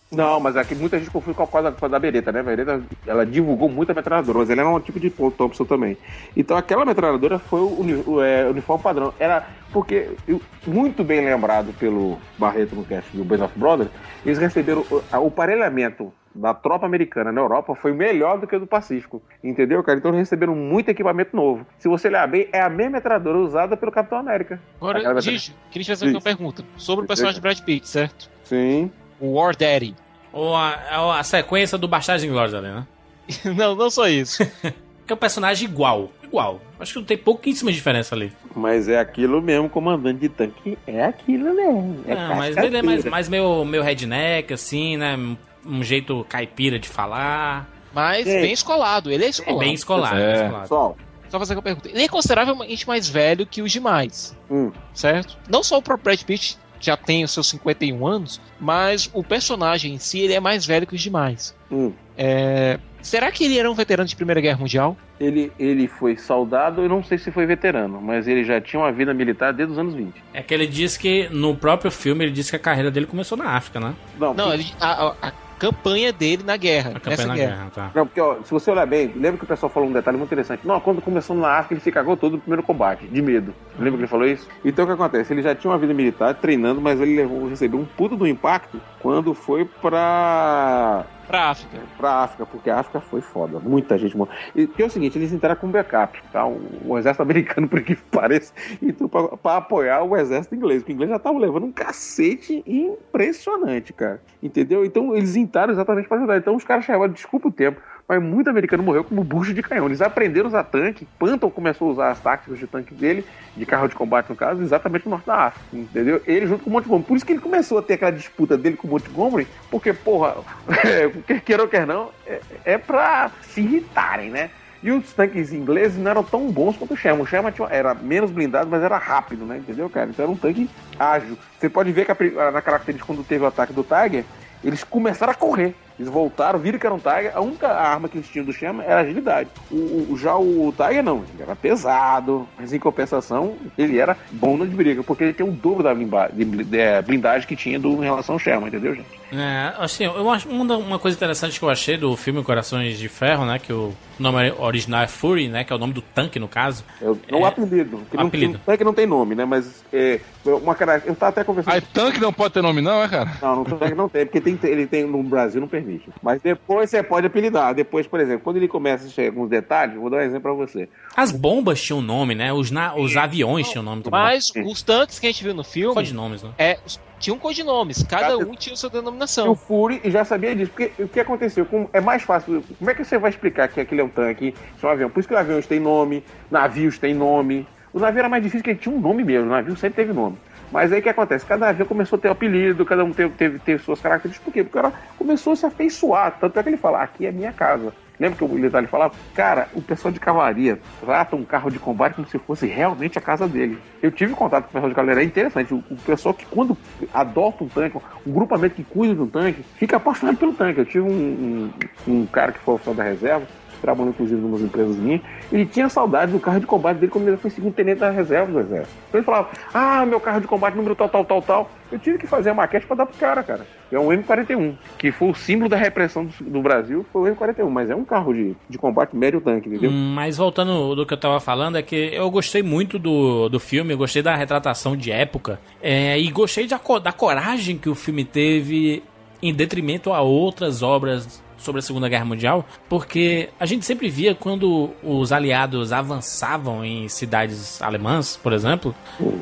Não, mas aqui muita gente confunde com a coisa da, da Beretta, né? A Beretta, ela divulgou muito a metralhadora, mas ela é um tipo de Thompson também. Então aquela metralhadora foi o, uni, o é, uniforme padrão. Era porque, eu, muito bem lembrado pelo Barreto no cast do Band of Brothers, eles receberam o, o parelhamento da tropa americana na Europa foi melhor do que o do Pacífico, entendeu, cara? Então eles receberam muito equipamento novo. Se você olhar bem, é a mesma metralhadora usada pelo Capitão América. Agora, Gigi, queria te fazer uma pergunta sobre o personagem de Brad Pitt, certo? Sim. O War Daddy. Ou a, a sequência do Bastardos Inglórios ali, né? Não, não só isso. É um personagem igual, igual. Acho que não tem pouquíssima diferença ali. Mas é aquilo mesmo, comandante de tanque. É aquilo mesmo. É não, mas ele é mais, mais meu, meu redneck, assim, né? Um jeito caipira de falar. Mas é. bem escolado, ele é escolado. É bem escolado, é. bem escolado. Só. Só fazer uma pergunta. Ele é consideravelmente mais velho que os demais. Hum. Certo? Não só o próprio Brad Pitt já tem os seus cinquenta e um anos, mas o personagem em si ele é mais velho que os demais. Hum. É... Será que ele era um veterano de Primeira Guerra Mundial? Ele, ele foi soldado, eu não sei se foi veterano, mas ele já tinha uma vida militar desde os anos vinte. É que ele diz que, no próprio filme, ele disse que a carreira dele começou na África, né? Não, não ele, a, a campanha dele na guerra. A campanha na guerra, guerra tá. Não, porque ó, se você olhar bem, lembra que o pessoal falou um detalhe muito interessante. Não, quando começou na África, ele se cagou todo no primeiro combate, de medo. Lembra que ele falou isso? Então o que acontece? Ele já tinha uma vida militar treinando, mas ele levou, recebeu um puto do impacto quando foi pra... Pra África. Pra África, porque a África foi foda. Muita gente morreu. E que é o seguinte, eles entraram com backup, tá? O, o exército americano, por que pareça, entrou pra, pra apoiar o exército inglês. Porque o inglês já tava levando um cacete impressionante, cara. Entendeu? Então eles entraram exatamente pra ajudar. Então os caras chamaram, desculpa o tempo, mas muito americano morreu como bucho de canhão. Eles aprenderam a usar tanque. Panton começou a usar as táticas de tanque dele, de carro de combate no caso, exatamente no norte da África, entendeu? Ele junto com o Montgomery. Por isso que ele começou a ter aquela disputa dele com o Montgomery, porque, porra, quer queira ou quer não, é, é pra se irritarem, né? E os tanques ingleses não eram tão bons quanto o Sherman. O Sherman tinha, era menos blindado, mas era rápido, né? Entendeu, cara? Então era um tanque ágil. Você pode ver que a, na característica, quando teve o ataque do Tiger, eles começaram a correr. Eles voltaram, viram que era um Tiger. A única arma que eles tinham do Sherman era agilidade. O, o, já o Tiger não, ele era pesado, mas em compensação ele era bom de briga, porque ele tem o dobro da blindagem, de, de, blindagem que tinha do, em relação ao Sherman, entendeu, gente? É, assim, eu acho uma, uma coisa interessante que eu achei do filme Corações de Ferro, né, que o nome original é Fury, né, que é o nome do tanque, no caso. É, não é, o apelido. Que não, apelido. Tem, tanque não tem nome, né, mas é, uma cara, eu tava até conversando... Aí tanque não pode ter nome não, é, cara? Não, no tanque não tem, porque tem, ele tem no Brasil, não permite. Mas depois você pode apelidar. Depois, por exemplo, quando ele começa a chegar alguns detalhes, vou dar um exemplo pra você. As bombas tinham nome, né, os, na, os aviões tinham nome também. Mas os tanques que a gente viu no filme... Codinomes, né? É... Tinham codinomes, cada um tinha sua denominação. E o Fury já sabia disso, porque o que aconteceu? Como é mais fácil, como é que você vai explicar que aquele é um tanque, isso é um avião? Por isso que os aviões têm nome, navios têm nome. O navio era mais difícil porque ele tinha um nome mesmo, o navio sempre teve nome. Mas aí o que acontece? Cada avião começou a ter um apelido, cada um teve, teve, teve suas características. Por quê? Porque o cara começou a se afeiçoar. Tanto é que ele fala, aqui é minha casa. Lembra que o militar falava? Cara, o pessoal de cavalaria trata um carro de combate como se fosse realmente a casa dele. Eu tive contato com o pessoal de cavalaria, é interessante. O, o pessoal que quando adota um tanque, um grupamento que cuida de um tanque, fica apaixonado pelo tanque. Eu tive um, um, um cara que foi oficial da reserva, trabalhou inclusive em umas empresas minhas, ele tinha saudade do carro de combate dele quando ele foi segundo tenente da reserva do exército. Então ele falava, ah, meu carro de combate número tal, tal, tal, tal. Eu tive que fazer a maquete pra dar pro cara, cara. É um M quarenta e um, que foi o símbolo da repressão do, do Brasil, foi o M quarenta e um, mas é um carro de, de combate médio tanque, entendeu? Hum, mas voltando do que eu tava falando, é que eu gostei muito do, do filme, eu gostei da retratação de época, é, e gostei de, da coragem que o filme teve em detrimento a outras obras sobre a Segunda Guerra Mundial, porque a gente sempre via quando os aliados avançavam em cidades alemãs, por exemplo,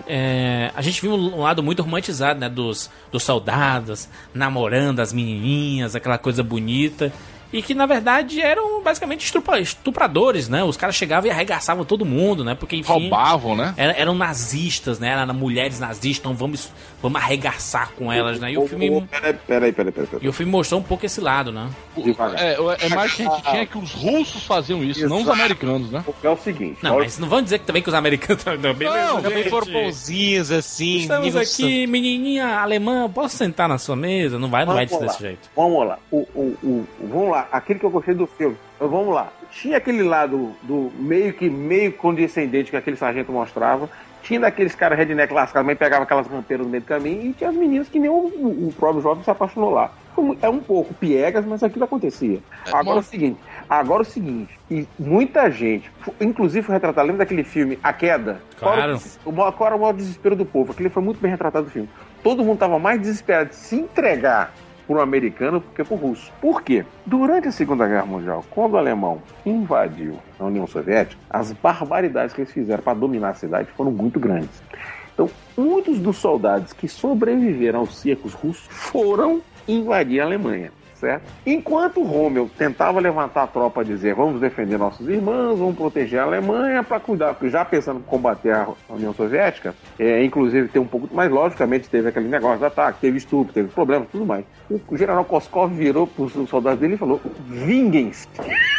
é, a gente viu um lado muito romantizado, né, dos, dos soldados namorando as menininhas, aquela coisa bonita, e que na verdade eram basicamente estupra, estupradores, né? Os caras chegavam e arregaçavam todo mundo, né? Porque enfim, roubavam, né? Eram, eram nazistas, né? Eram mulheres nazistas, então vamos, vamos arregaçar com elas, né? E o filme. Peraí, peraí, peraí. Pera, pera. E o filme mostrou um pouco esse lado, né? É, é mais que a gente tinha que os russos faziam isso, Exato. Não os americanos, né? Porque é o seguinte. Não, olha... mas não vão dizer que também que os americanos também. Não, também foram bonzinhos assim. Estamos aqui, santo. Menininha alemã, posso sentar na sua mesa? Não vai, não vai desse jeito. Vamos lá. O, o, o, vamos lá. Aquele que eu gostei do filme. Então, vamos lá. Tinha aquele lado do meio que meio condescendente que aquele sargento mostrava. Tinha daqueles caras redneck lascados, mas pegava aquelas rampeiras no meio do caminho. E tinha as meninas que nem o, o, o próprio jovem se apaixonou lá. é um pouco piegas, mas aquilo acontecia. Agora é o seguinte, agora é o seguinte, e muita gente, inclusive foi retratado, lembra daquele filme A Queda? Claro. Qual, o, qual era o maior desespero do povo? Aquele foi muito bem retratado no filme. Todo mundo estava mais desesperado de se entregar por um americano do que por um russo. Por quê? Durante a Segunda Guerra Mundial, quando o alemão invadiu a União Soviética, as barbaridades que eles fizeram para dominar a cidade foram muito grandes. Então, muitos dos soldados que sobreviveram aos cercos russos foram invadir a Alemanha, certo? Enquanto Rommel tentava levantar a tropa a dizer vamos defender nossos irmãos, vamos proteger a Alemanha para cuidar, porque já pensando em combater a União Soviética, é, inclusive ter um pouco mais, logicamente teve aquele negócio de ataque, teve estupro, teve problemas, tudo mais. O general Koskov virou para os soldados dele e falou, vinguem-se.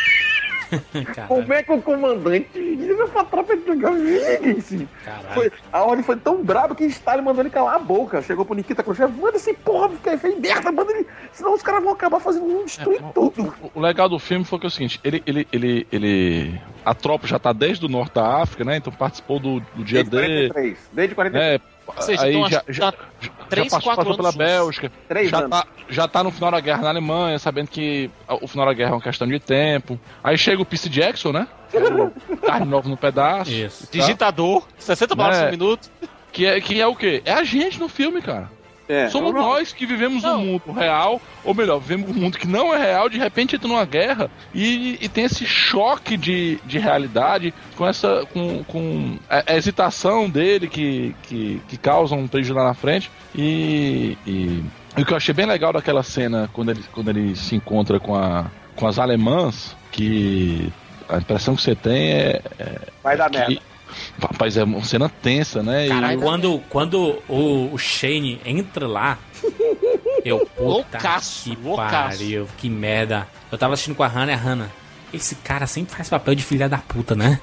Como é que o comandante disse pra tropa entregar vinguem-se? Foi, a ordem foi tão braba que Stalin mandou ele calar a boca. Chegou pro Nikita Khrushchev, manda esse porra ficar feio merda, manda ele, senão os caras vão acabar fazendo um destruir é, tudo. O, o legal do filme foi que é o seguinte, ele, ele, ele, ele, a tropa já tá desde o norte da África, né? Então participou do, do dia D. quarenta e três, desde quarenta e três. É, Ou seja, aí então, já, já, já, já, três, já passou, quatro passou pela anos Bélgica, três já anos. tá, já tá no final da guerra na Alemanha, sabendo que o final da guerra é uma questão de tempo. Aí chega o Percy Jackson, né? O carne novo no pedaço. Isso. Tá? Digitador, sessenta palavras É. por minuto. Que é, que é o quê? É a gente no filme, cara. É, Somos não, nós que vivemos Não. um mundo real, ou melhor, vivemos um mundo que não é real, de repente entra numa guerra e, e tem esse choque de, de realidade com essa com, com a, a hesitação dele que, que, que causa um prejuízo lá na frente. E, e, e o que eu achei bem legal daquela cena quando ele, quando ele se encontra com, a, com as alemãs, que a impressão que você tem é, é vai dar que, merda. rapaz, é uma cena tensa, né? E- Caralho, quando, quando o, o Shane entra lá, eu, puta Loucaço, que loucaço. pariu, que merda. Eu tava assistindo com a Hannah e a Hannah. Esse cara sempre faz papel de filha da puta, né?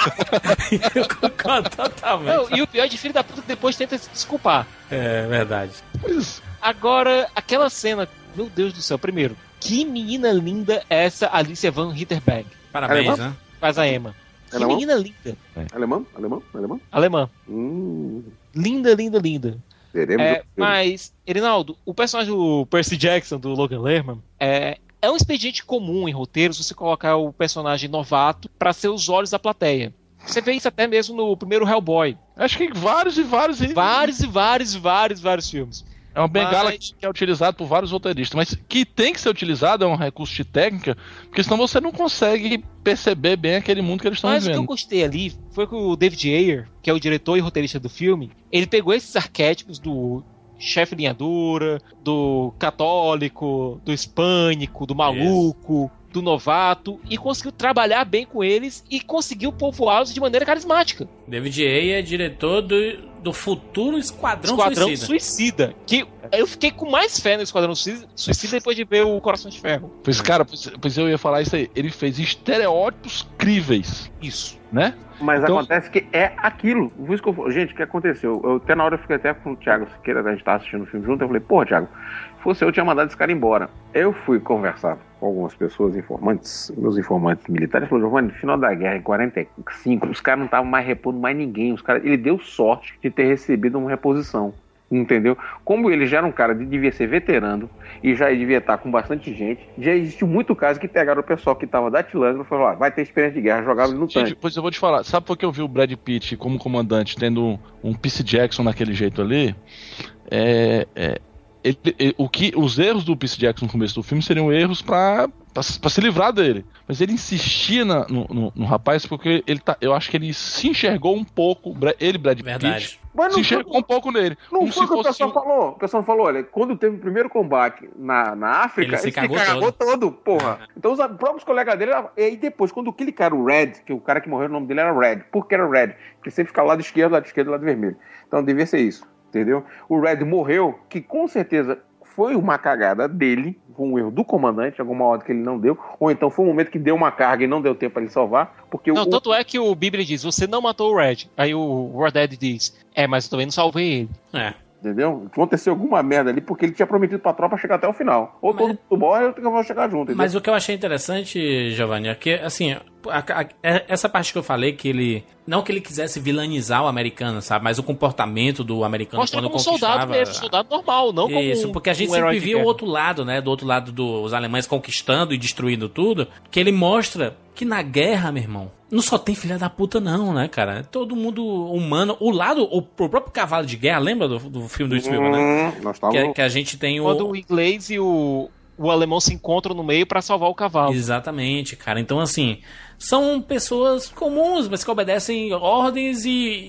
Eu concordo totalmente. Não, e o pior é de filho da puta que depois tenta se desculpar. É verdade. Pois, Agora, aquela cena, meu Deus do céu, primeiro, que menina linda é essa Alicia Van Ritterberg? Parabéns, Alemão? né? Faz a Emma. Que Alemão? menina linda. Alemão? Alemão? Alemão? Alemã. Hum, Linda, linda, linda. veremos. É, o filme. mas, Erinaldo, o personagem do Percy Jackson, do Logan Lerman, é, é um expediente comum em roteiros você colocar o personagem novato pra ser os olhos da plateia. Você vê isso até mesmo no primeiro Hellboy. acho que vários e vários. e- Vários e vários e vários, vários filmes. É uma bengala Mas- que é utilizada por vários roteiristas, mas que tem que ser utilizado é um recurso de técnica, porque senão você não consegue perceber bem aquele mundo que eles estão Mas o que eu vivendo. gostei ali foi que o David Ayer, que é o diretor e roteirista do filme, ele pegou esses arquétipos do chefe linha dura, do católico, do hispânico, do maluco, do novato, e conseguiu trabalhar bem com eles e conseguiu povoá-los de maneira carismática. David Ayer é diretor do, do futuro Esquadrão, Esquadrão Suicida. Suicida. Que eu fiquei com mais fé no Esquadrão Suicida, Suicida depois de ver o Coração de Ferro. Pois, cara, pois, pois eu ia falar isso aí. Ele fez estereótipos críveis, Isso. né? Mas Então- acontece que é aquilo. Por isso que eu, gente, o que aconteceu? Eu, até na hora eu fiquei até com o Thiago Siqueira, a gente tava assistindo o filme junto, eu falei, pô, Thiago, se fosse eu, eu tinha mandado esse cara embora. Eu fui conversar com algumas pessoas, informantes, meus informantes militares, falou, Giovanni, no final da guerra, em quarenta e cinco, os caras não estavam mais repondo mais ninguém. Os caras, ele deu sorte de ter recebido uma reposição. Entendeu? Como ele já era um cara que devia ser veterano e já devia estar com bastante gente, já existiu muito caso que pegaram o pessoal que estava datilando e falaram, ah, vai ter experiência de guerra, jogaram ele no Gente, tanque. pois eu vou te falar, sabe por que eu vi o Brad Pitt como comandante tendo um Percy Jackson naquele jeito ali? É, é, ele- ele- o que, os erros do Percy Jackson no começo do filme seriam erros pra, pra, pra se livrar dele. Mas ele insistia na- no, no- no rapaz porque ele tá, eu acho que ele se enxergou um pouco, Bra- ele, Brad Pitt, Verdade. Mas se não enxergou foi, um pouco nele. não como foi se o que o fosse pessoal um- falou. O pessoal falou, olha, quando teve o primeiro combate na, na África, Ele se ele se cagou cagou todo, porra. Então os próprios colegas dele, e aí depois, quando aquele cara, o Red, que o cara que morreu, o nome dele era Red. Por que era Red? Porque sempre ficava lado esquerdo, lado esquerdo, lado vermelho. Então devia ser isso, entendeu? O Red morreu, que com certeza foi uma cagada dele, foi um erro do comandante, alguma ordem que ele não deu, ou então foi um momento que deu uma carga e não deu tempo para ele salvar, porque Não, o... tanto é que o Bíblia diz, você não matou o Red. Aí o War Dead diz, é, mas eu também não salvei ele. É. Entendeu? Aconteceu alguma merda ali porque ele tinha prometido pra tropa chegar até o final. Ou Mas... todo mundo morre ou eu vou chegar junto. Entendeu? Mas o que eu achei interessante, Giovanni, é que, assim, a, a, essa parte que eu falei, que ele... Não que ele quisesse vilanizar o americano, sabe? Mas o comportamento do americano Mostra quando como conquistava... soldado mesmo, soldado normal, não como Isso, porque a gente um herói sempre de via o guerra. outro lado, né? Do outro lado dos alemães conquistando e destruindo tudo. Que ele mostra que na guerra, meu irmão, não só tem filha da puta não, né, cara? Todo mundo humano. O lado, o, o próprio cavalo de guerra, lembra do, do filme do Spielberg, hum, né? Nós Que, távamos... que a gente tem o... Quando o inglês e o, o alemão se encontram no meio pra salvar o cavalo. Exatamente, cara. Então, assim, são pessoas comuns, mas que obedecem ordens e,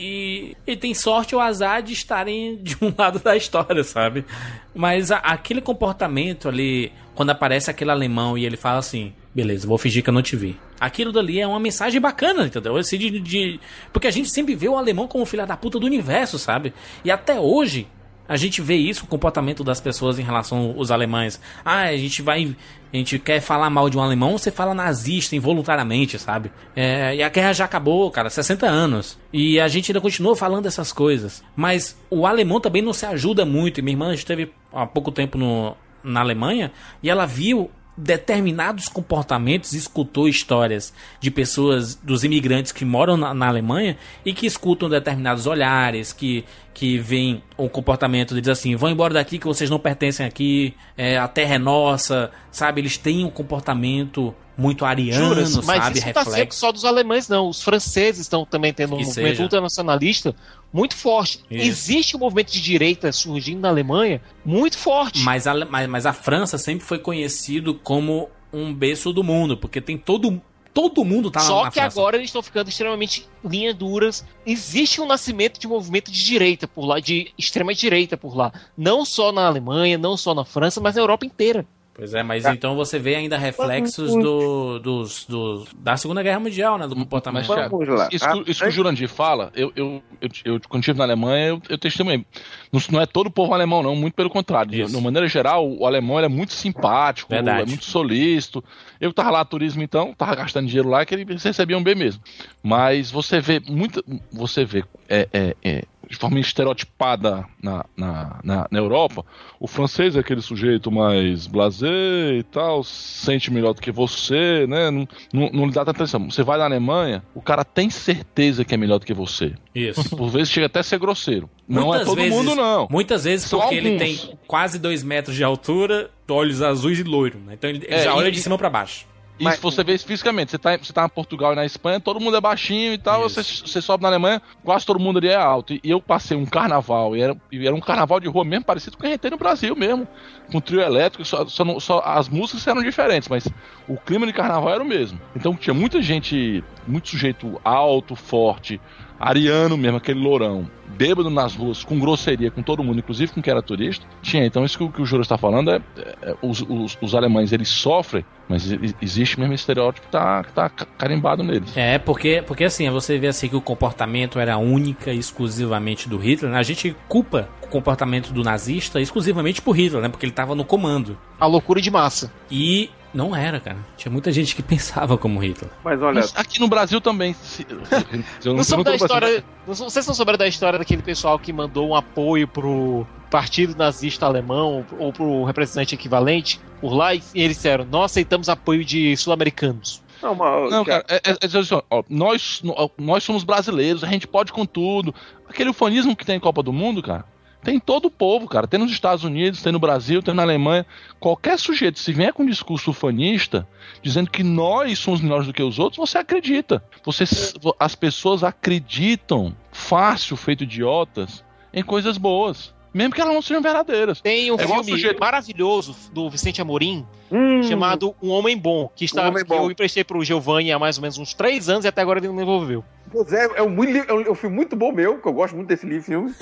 e, e tem sorte ou azar de estarem de um lado da história, sabe? Mas a, aquele comportamento ali, quando aparece aquele alemão e ele fala assim, beleza, vou fingir que eu não te vi. Aquilo dali é uma mensagem bacana, entendeu? Esse de, de, porque a gente sempre vê o alemão como filho da puta do universo, sabe? E até hoje... A gente vê isso, o comportamento das pessoas em relação aos alemães. Ah, a gente vai... A gente quer falar mal de um alemão, você fala nazista involuntariamente, sabe? É, e a guerra já acabou, cara, sessenta anos. E a gente ainda continua falando essas coisas. Mas o alemão também não se ajuda muito. E minha irmã esteve há pouco tempo no, na Alemanha e ela viu determinados comportamentos, escutou histórias de pessoas, dos imigrantes que moram na, na Alemanha e que escutam determinados olhares, que, que veem o comportamento de dizer assim, vão embora daqui que vocês não pertencem aqui, é, a terra é nossa, sabe? Eles têm um comportamento muito ariano, Juras, mas sabe? isso não tá sendo só dos alemães, não. Os franceses estão também tendo um Que movimento seja. ultranacionalista muito forte. Isso. Existe um movimento de direita surgindo na Alemanha muito forte. Mas a, mas, mas a França sempre foi conhecido como um berço do mundo, porque tem todo, todo mundo tá Só na que França. agora eles estão ficando extremamente linhas duras. Existe um nascimento de movimento de direita por lá, de extrema direita por lá. Não só na Alemanha, não só na França, mas na Europa inteira. Pois é, mas então você vê ainda reflexos do, dos, dos, da Segunda Guerra Mundial, né? Do comportamento. Mas, Thiago, Vamos lá. isso, que- isso que o Jurandir fala, eu, eu, eu, eu quando estive na Alemanha, eu, eu testemunhei. Não, não é todo o povo alemão, não, muito pelo contrário. De, Isso. de uma maneira geral, o alemão ele é muito simpático, Verdade. é muito solícito. Eu tava lá a turismo, então, tava gastando dinheiro lá, que eles recebiam bem mesmo. Mas você vê muita. Você vê. É, é, é, de forma estereotipada na, na, na, na Europa, o francês é aquele sujeito mais blasé e tal, se sente melhor do que você, né? Não, não, não lhe dá tanta atenção. Você vai na Alemanha, o cara tem certeza que é melhor do que você. Isso. Por vezes chega até a ser grosseiro. Não Muitas é todo vezes- mundo, não. Muitas vezes São porque ele alguns. tem quase dois metros de altura, olhos azuis e loiro, né? Então ele, ele É, já e- olha de e- cima pra baixo. Isso Mas- você vê isso fisicamente. Você tá, você tá em Portugal e na Espanha, todo mundo é baixinho e tal. Isso. Você, você sobe na Alemanha, quase todo mundo ali é alto. E, e eu passei um carnaval, e era, e era um carnaval de rua mesmo, parecido com o que a gente tem no Brasil mesmo. Com trio elétrico, só, só, não- só as músicas eram diferentes, mas o clima de carnaval era o mesmo. Então tinha muita gente, muito sujeito alto, forte, ariano mesmo, aquele lourão, bêbado nas ruas, com grosseria com todo mundo, inclusive com quem era turista. Tinha, então isso que, o- que o Júlio está falando é, é- é os, os, os alemães, eles sofrem, mas e- existe mesmo esse estereótipo que tá, que tá ca- carimbado neles. É, porque, porque assim, você vê assim que o comportamento era única e exclusivamente do Hitler, né? A gente culpa o comportamento do nazista exclusivamente por Hitler, né? Porque ele tava no comando. A loucura de massa. E não era, cara. Tinha muita gente que pensava como Hitler. Mas olha, Mas aqui no Brasil também. Se, eu Não soube tô da no Brasil, história. Não, vocês não souberam da história daquele pessoal que mandou um apoio pro partido nazista alemão ou pro representante equivalente por lá e eles disseram: nós aceitamos apoio de sul-americanos. não, mas, Não, cara, é, é, é dizer assim, ó, nós, nó- nós somos brasileiros, a gente pode com tudo. Aquele ufanismo que tem em Copa do Mundo, cara, tem em todo o povo, cara. Tem nos Estados Unidos, tem no Brasil, tem na Alemanha. Qualquer sujeito, se vier com um discurso ufanista, dizendo que nós somos melhores do que os outros, você acredita. Você, as pessoas acreditam, fácil, feito idiotas, em coisas boas. Mesmo que elas não sejam verdadeiras. Tem um É igual filme sujeito- maravilhoso do Vicente Amorim hum, chamado Um Homem Bom, que, está, Um Homem que Bom. eu emprestei pro Giovanni há mais ou menos uns três anos e até agora ele não devolveu. pois é, é um, muito li- é um- é um filme muito bom meu, que eu gosto muito desse livro, filme.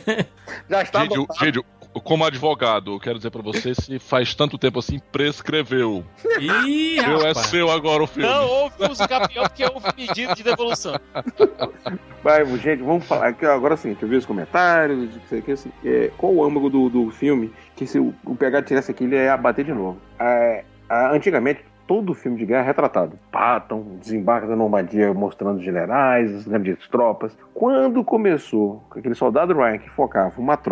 Já está Gídio, adotado. Gídio, como advogado, eu quero dizer pra você, se faz tanto tempo assim, prescreveu. Ih, Eu é rapaz. seu agora o filme. Não houve uso capião porque houve pedido de devolução. Vai, gente, vamos falar aqui agora sim, deixa eu ver os comentários, não sei o que, assim, é, qual o âmago do, do filme que se o, o P H tivesse aqui, ele ia bater de novo. É, a- antigamente, todo filme de guerra é retratado. Patton, desembarque da Normandia mostrando os generais, as grandes tropas. Quando começou com aquele soldado Ryan que focava uma tropa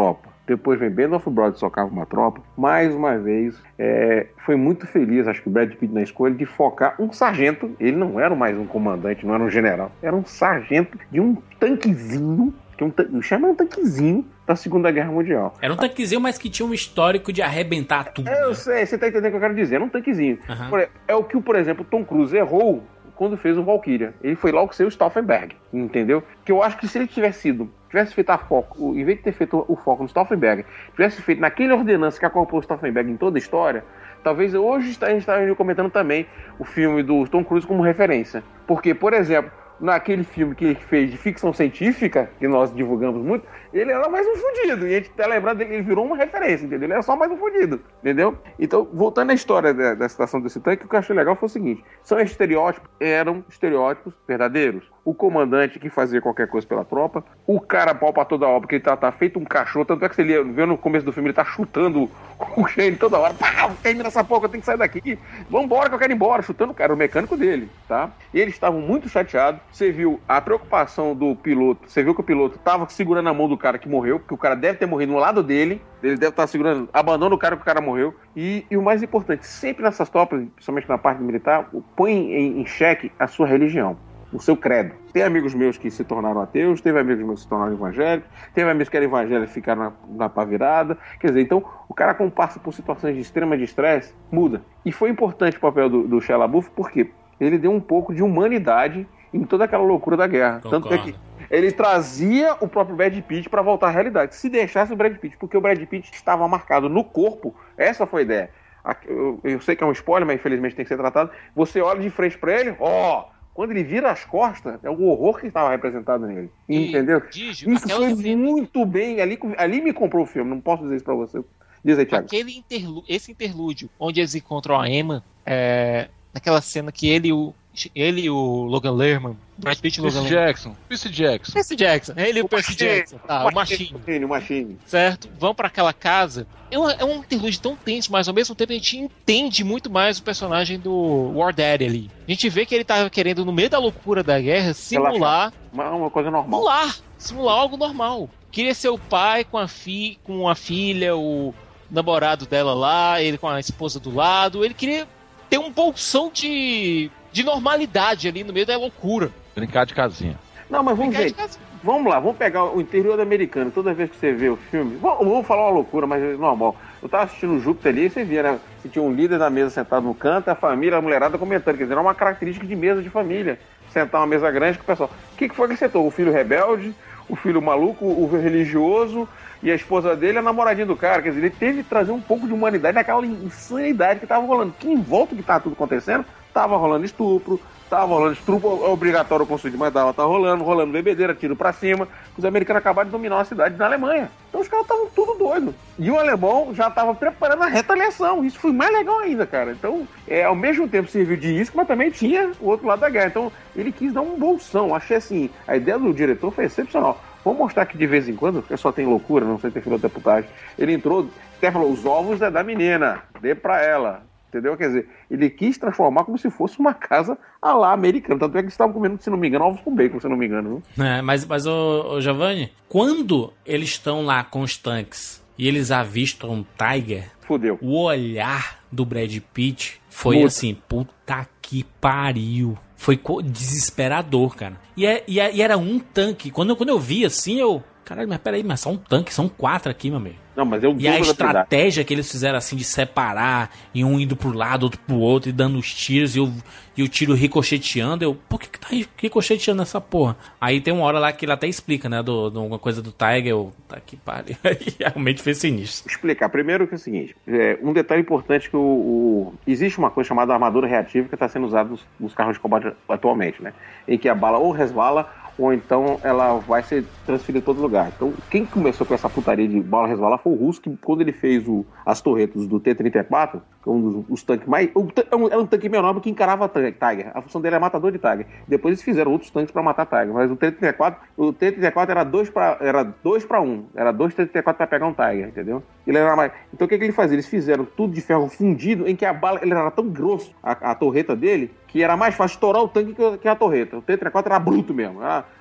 depois vem Band of Brothers, socava uma tropa. Mais uma vez, é, foi muito feliz, acho que o Brad Pitt na escolha, de focar um sargento. Ele não era mais um comandante, não era um general. Era um sargento de um tanquezinho, que um, um, chama um tanquezinho da Segunda Guerra Mundial. Era um tanquezinho, mas que tinha um histórico de arrebentar tudo. Eu né? sei, você tá entendendo o que eu quero dizer. Era um tanquezinho. Uhum. Por, é o que, por exemplo, o Tom Cruise errou quando fez o Valkyria. Ele foi logo ser o Stauffenberg, entendeu? Que eu acho que se ele tivesse sido, tivesse feito a foco, em vez de ter feito o foco no Stauffenberg, tivesse feito naquele ordenança que acoplou o Stauffenberg em toda a história, talvez hoje a gente estaria comentando também o filme do Tom Cruise como referência. Porque, por exemplo, naquele filme que ele fez de ficção científica, que nós divulgamos muito, ele era mais um fudido. E a gente tá lembrando dele, ele virou uma referência, entendeu? Ele era só mais um fudido, entendeu? Então, voltando à história da, da situação desse tanque, o que eu achei legal foi o seguinte: são estereótipos, eram estereótipos verdadeiros. O comandante que fazia qualquer coisa pela tropa, o cara pau pra toda obra, que ele tá, tá feito um cachorro, tanto é que você vê no começo do filme, ele tá chutando o Shane toda hora, pá, termina essa porra, eu tenho que sair daqui, vambora que eu quero ir embora, chutando o cara, o mecânico dele, tá? E eles estavam muito chateados, você viu a preocupação do piloto, você viu que o piloto tava segurando a mão do cara que morreu, porque o cara deve ter morrido no lado dele, ele deve estar segurando, abandona o cara que o cara morreu, e, e o mais importante, sempre nessas tropas, principalmente na parte militar, põe em, em xeque a sua religião, o seu credo. Tem amigos meus que se tornaram ateus, teve amigos meus que se tornaram evangélicos, teve amigos que eram evangélicos e ficaram na, na pá virada. Quer dizer, então, o cara, quando passa por situações de extrema de estresse, muda. E foi importante o papel do, do Shia LaBeouf, porque ele deu um pouco de humanidade em toda aquela loucura da guerra. Concordo. Tanto é que ele trazia o próprio Brad Pitt para voltar à realidade. Se deixasse o Brad Pitt, porque o Brad Pitt estava marcado no corpo, essa foi a ideia. Eu, eu sei que é um spoiler, mas infelizmente tem que ser tratado. Você olha de frente para ele, ó... Quando ele vira as costas, é o horror que estava representado nele. E, entendeu? Digio, isso foi cena... muito bem. Ali, ali me comprou o filme, não posso dizer isso pra você. Diz aí, Thiago. Aquele interlú... Esse interlúdio, onde eles encontram a Emma, é... naquela cena que ele e o, ele e o Logan Lerman, Brad Pitt e o Logan Percy Jackson. Percy Jackson. Percy Jackson. Ele e o, o Percy Jackson. Tá, o Machine. O Machine. Certo? Vão pra aquela casa. É um, é um interlúdio tão tenso, mas ao mesmo tempo a gente entende muito mais o personagem do War Daddy ali. A gente vê que ele tava querendo, no meio da loucura da guerra, simular... Uma, uma coisa normal. Simular. Simular algo normal. Queria ser o pai com a, fi, com a filha, o namorado dela lá, ele com a esposa do lado. Ele queria ter um bolsão de, de normalidade ali no meio da loucura. Brincar de casinha. Não, mas vamos ver. Vamos lá, vamos pegar o interior americano. Toda vez que você vê o filme, vamos, vamos falar uma loucura, mas é normal. Eu tava assistindo o Júpiter ali e você via, né? Você tinha um líder na mesa sentado no canto, a família, a mulherada comentando. Quer dizer, era uma característica de mesa de família. Sentar uma mesa grande com o pessoal. O que, que foi que sentou? O filho rebelde, o filho maluco, o religioso e a esposa dele, a namoradinha do cara. Quer dizer, ele teve que trazer um pouco de humanidade naquela insanidade que tava rolando. Que em volta que tava tudo acontecendo, tava rolando estupro, tava rolando estupro obrigatório consumir, mas tava, tava rolando, rolando bebedeira, tiro pra cima. Os americanos acabaram de dominar uma cidade na Alemanha. Então os caras estavam tudo doidos. E o alemão já tava preparando a retaliação. Isso foi mais legal ainda, cara. Então, é, ao mesmo tempo serviu de isca, mas também tinha o outro lado da guerra. Então, ele quis dar um bolsão. Achei assim, a ideia do diretor foi excepcional. Vamos mostrar que de vez em quando, porque só tem loucura, não sei ter filho da deputagem. Ele entrou, até falou, os ovos é da menina, dê pra ela. Entendeu? Quer dizer, ele quis transformar como se fosse uma casa à lá americana. Tanto é que eles estavam comendo, se não me engano, ovos com bacon, se não me engano. Viu? É, mas, mas ô, ô Giovanni, quando eles estão lá com os tanques e eles avistam um Tiger, fudeu. O olhar do Brad Pitt foi Muda. Assim, puta que pariu. Foi desesperador, cara. E, é, e, é, e era um tanque. Quando eu, quando eu vi assim, eu... Caralho, mas peraí, mas só um tanque, são quatro aqui, meu amigo. Não, mas eu e a estratégia que eles fizeram assim de separar, e um indo pro lado, outro pro outro, e dando os tiros, e o, e o tiro ricocheteando, eu, por que que tá ricocheteando essa porra? Aí tem uma hora lá que ele até explica, né, do, do, uma coisa do Tiger, eu, tá que pariu, aí realmente foi sinistro. Explicar, primeiro que é o seguinte, é, um detalhe importante que o, o... existe uma coisa chamada armadura reativa que está sendo usada nos, nos carros de combate atualmente, né, em que a bala ou resvala, ou então ela vai ser transferida em todo lugar. Então, quem começou com essa putaria de bala resvalar foi o Russo, que quando ele fez o, as torretas do T trinta e quatro, que é um dos os tanques mais... Era um, um tanque menor que encarava Tiger. A função dele era matador de Tiger. Depois eles fizeram outros tanques para matar Tiger. Mas o T trinta e quatro, o T trinta e quatro era dois para era dois para um. Era dois T trinta e quatro para pegar um Tiger, entendeu? Ele era mais... Então o que, que ele fazia? Eles fizeram tudo de ferro fundido, em que a bala ele era tão grosso, a, a torreta dele, que era mais fácil estourar o tanque que, que a torreta. O T trinta e quatro era bruto mesmo. Era,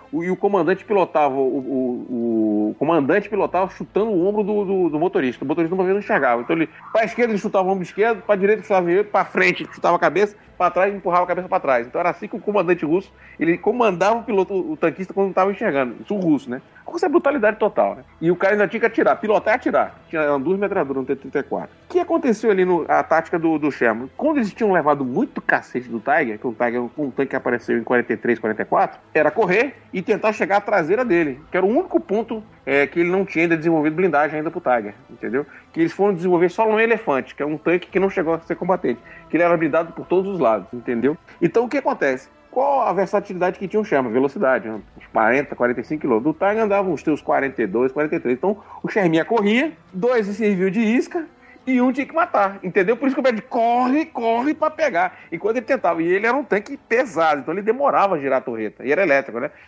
o, e o comandante pilotava, o, o, o comandante pilotava chutando o ombro do, do, do motorista. O motorista uma vez não enxergava. Então ele, pra esquerda ele chutava o ombro esquerdo, pra direita ele chutava o direito, pra frente ele chutava a cabeça, pra trás ele empurrava a cabeça pra trás. Então era assim que o comandante russo, ele comandava o piloto, o tanquista quando não tava enxergando. Isso o russo, né? Isso é brutalidade total, né? E o cara ainda tinha que atirar, pilotar e atirar. Tinha duas metralhadoras no T trinta e quatro. O que aconteceu ali no a tática do, do Sherman? Quando eles tinham levado muito cacete do Tiger, que o Tiger, um tanque que apareceu em quarenta e três, quarenta e quatro, era correr e tentar chegar à traseira dele, que era o único ponto é, que ele não tinha ainda desenvolvido blindagem ainda pro Tiger, entendeu? Que eles foram desenvolver só no Elefante, que é um tanque que não chegou a ser combatente, que ele era blindado por todos os lados, entendeu? Então o que acontece? Qual a versatilidade que tinha o Sherman? Velocidade, uns quarenta, quarenta e cinco quilômetros. O Tiger andava uns teus quarenta e dois, quarenta e três. Então o Sherminha corria, dois serviu de isca e um tinha que matar, entendeu? Por isso que o Brad corre, corre pra pegar. Enquanto ele tentava. E ele era um tanque pesado, então ele demorava a girar a torreta. E era elétrico, né?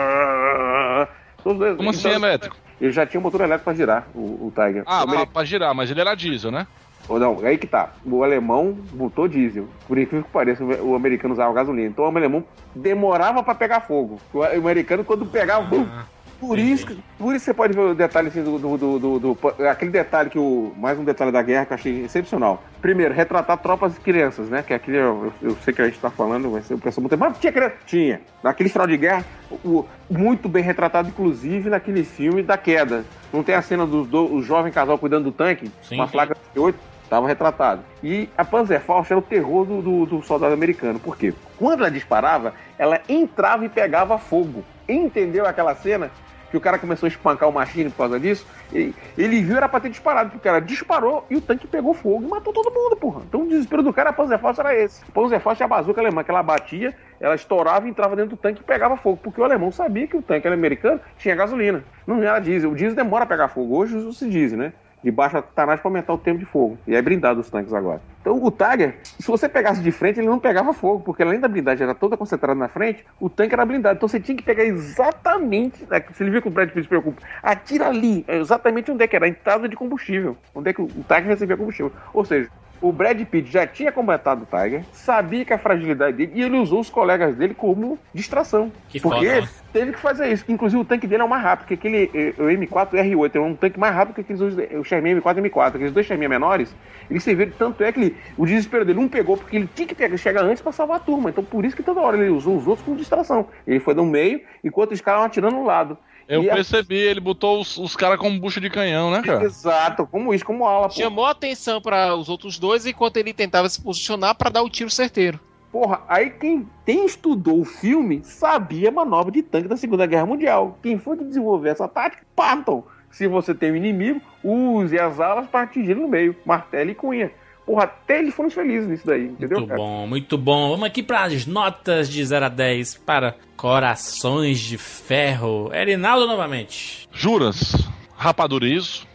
Como então, assim elétrico? Ele já tinha um motor elétrico pra girar, o, o Tiger. Ah, o pra, pra girar, mas ele era diesel, né? Ou não, aí que tá. O alemão botou diesel. Por incrível que pareça, o americano usava gasolina. Então o alemão demorava pra pegar fogo. O americano, quando pegava... Ah, por, isso, por isso você pode ver o detalhe assim, do, do, do, do, do... Aquele detalhe que o... Mais um detalhe da guerra que eu achei excepcional. Primeiro, retratar tropas e crianças, né? Que aquele... Eu, eu sei que a gente tá falando, mas eu penso muito... Mas tinha criança? Tinha. Naquele final de guerra, o, muito bem retratado, inclusive, naquele filme da queda. Não tem a cena do, do, do jovem casal cuidando do tanque? Sim, uma placa de oito... Estava retratado. E a Panzerfaust era o terror do, do, do soldado americano. Por quê? Quando ela disparava, ela entrava e pegava fogo. Entendeu aquela cena? Que o cara começou a espancar o Machine por causa disso. Ele, ele viu, era pra ter disparado, porque o cara disparou e o tanque pegou fogo e matou todo mundo, porra. Então o desespero do cara, a Panzerfaust era esse. A Panzerfaust é a bazuca alemã, que ela batia, ela estourava e entrava dentro do tanque e pegava fogo. Porque o alemão sabia que o tanque americano tinha gasolina. Não era diesel. O diesel demora a pegar fogo. Hoje usa se diesel, né? De baixa taranagem para aumentar o tempo de fogo. E é blindado os tanques agora. Então o Tiger, se você pegasse de frente, ele não pegava fogo, porque além da blindagem era toda concentrada na frente, o tanque era blindado. Então você tinha que pegar exatamente, né, se ele vê que o Brad Pitt se preocupa, atira ali, exatamente onde é que era a entrada de combustível, onde é que o Tiger recebia combustível. Ou seja, o Brad Pitt já tinha combatado o Tiger, sabia que a fragilidade dele, e ele usou os colegas dele como distração. Que porque foda, teve que fazer isso. Inclusive o tanque dele é o mais rápido, porque aquele o M quatro R oito é um tanque mais rápido que aqueles, o Sherman M quatro M quatro. Aqueles dois Sherman menores, eles serviram, tanto é que ele, o desespero dele, um pegou porque ele tinha que pegar, chegar antes para salvar a turma. Então por isso que toda hora ele usou os outros como distração. Ele foi no meio, enquanto os caras estavam atirando no lado. Eu e percebi, a... ele botou os, os caras como bucha de canhão, né, cara? Exato, como isso, como aula. Pô. Chamou a atenção para os outros dois enquanto ele tentava se posicionar para dar o tiro certeiro. Porra, aí quem, quem estudou o filme sabia a manobra de tanque da Segunda Guerra Mundial. Quem foi que desenvolveu essa tática? Patton. Se você tem um inimigo, use as alas para atingir no meio, martelo e cunha. Porra, até eles foram felizes nisso daí, entendeu? Muito cara? bom, muito bom. Vamos aqui para as notas de zero a dez para Corações de Ferro. Erinaldo novamente. Juras, rapadurizo.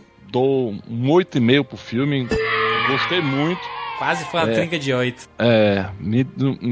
Dou um oito e meio pro filme. Gostei muito. Quase foi a é, trinca de oito. É, me,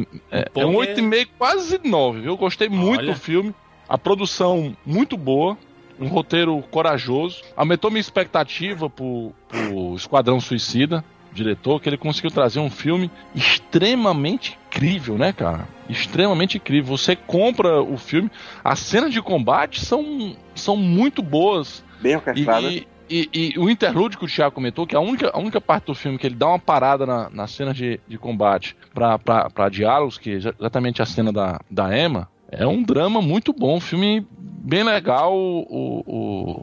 é, é um oito e meio, quase nove, viu? Gostei muito Olha. do filme. A produção muito boa. Um roteiro corajoso. Aumentou minha expectativa pro, pro Esquadrão Suicida. Diretor, que ele conseguiu trazer um filme extremamente incrível, né, cara? Extremamente incrível. Você compra o filme, as cenas de combate são, são muito boas. Bem orquestradas. E, e, e, e o interlúdio que o Thiago comentou, que é a única, a única parte do filme que ele dá uma parada na, na cena de, de combate para diálogos, que é exatamente a cena da, da Emma, é um drama muito bom, um filme bem legal, o, o,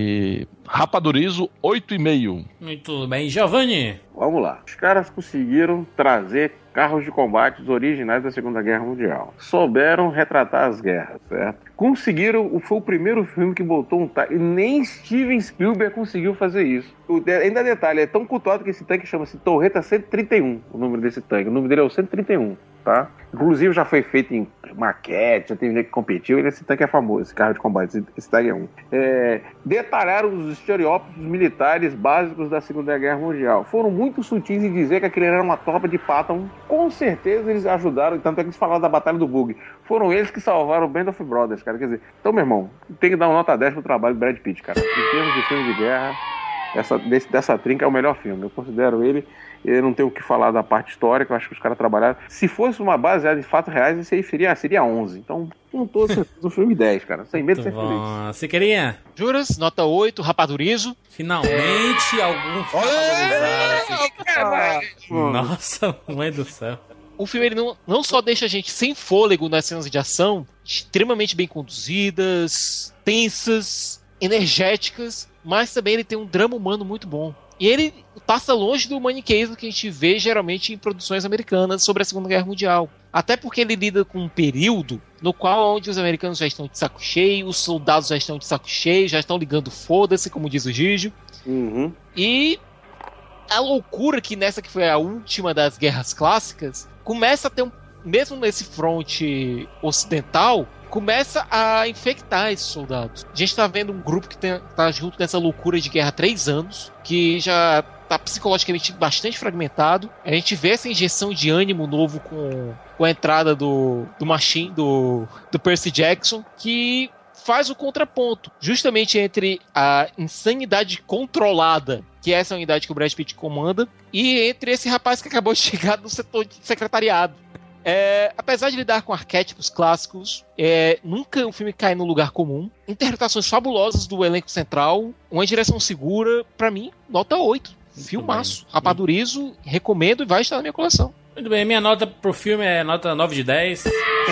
e rapadurizo oito e meio. Muito bem, Giovanni. Vamos lá. Os caras conseguiram trazer carros de combate originais da Segunda Guerra Mundial. Souberam retratar as guerras, certo? Conseguiram, foi o primeiro filme que botou um tanque, nem Steven Spielberg conseguiu fazer isso. O, ainda detalhe, é tão cultuado que esse tanque chama-se Torreta cento e trinta e um, o nome desse tanque. O nome dele é o cento e trinta e um, tá? Inclusive já foi feito em maquete, já teve gente que competiu, e esse tanque é famoso, esse carro de combate, esse, esse tanque é um. É, detalharam os estereótipos militares básicos da Segunda Guerra Mundial. Foram muito sutis em dizer que aquele era uma tropa de Patton. Com certeza eles ajudaram, tanto é que eles falaram da Batalha do Bug. Foram eles que salvaram o Band of Brothers, cara. Quer dizer, então, meu irmão, tem que dar uma nota dez pro trabalho do Brad Pitt, cara. Em termos de filme de guerra, essa, desse, dessa trinca é o melhor filme. Eu considero ele. Eu não tenho o que falar da parte histórica, eu acho que os caras trabalharam. Se fosse uma baseada em fatos reais, esse aí seria, seria onze. Então, com todo certeza, o filme dez, cara. Sem medo de ser feliz. Você queria? Juras, nota oito, Rapadurizo. Finalmente, algum Olha! Nossa, mãe do céu. O filme ele não, não só deixa a gente sem fôlego nas cenas de ação, extremamente bem conduzidas, tensas, energéticas, mas também ele tem um drama humano muito bom. E ele passa longe do maniqueísmo que a gente vê geralmente em produções americanas sobre a Segunda Guerra Mundial. Até porque ele lida com um período no qual onde os americanos já estão de saco cheio, os soldados já estão de saco cheio, já estão ligando foda-se, como diz o Gigio. Uhum. E a loucura que nessa que foi a última das guerras clássicas, começa a ter um, mesmo nesse fronte ocidental, começa a infectar esses soldados. A gente tá vendo um grupo que tem, tá junto nessa loucura de guerra há três anos, que já tá psicologicamente bastante fragmentado. A gente vê essa injeção de ânimo novo com, com a entrada do, do Machine, do, do Percy Jackson, que faz o contraponto, justamente entre a insanidade controlada, que é essa unidade que o Brad Pitt comanda, e entre esse rapaz que acabou de chegar no setor de secretariado. É, apesar de lidar com arquétipos clássicos, é, nunca o filme cai no lugar comum. Interpretações fabulosas do elenco central, uma direção segura, pra mim, nota oito. Filmaço. Rapadurizo, recomendo e vai estar na minha coleção. Muito bem, minha nota pro filme é nota nove de dez.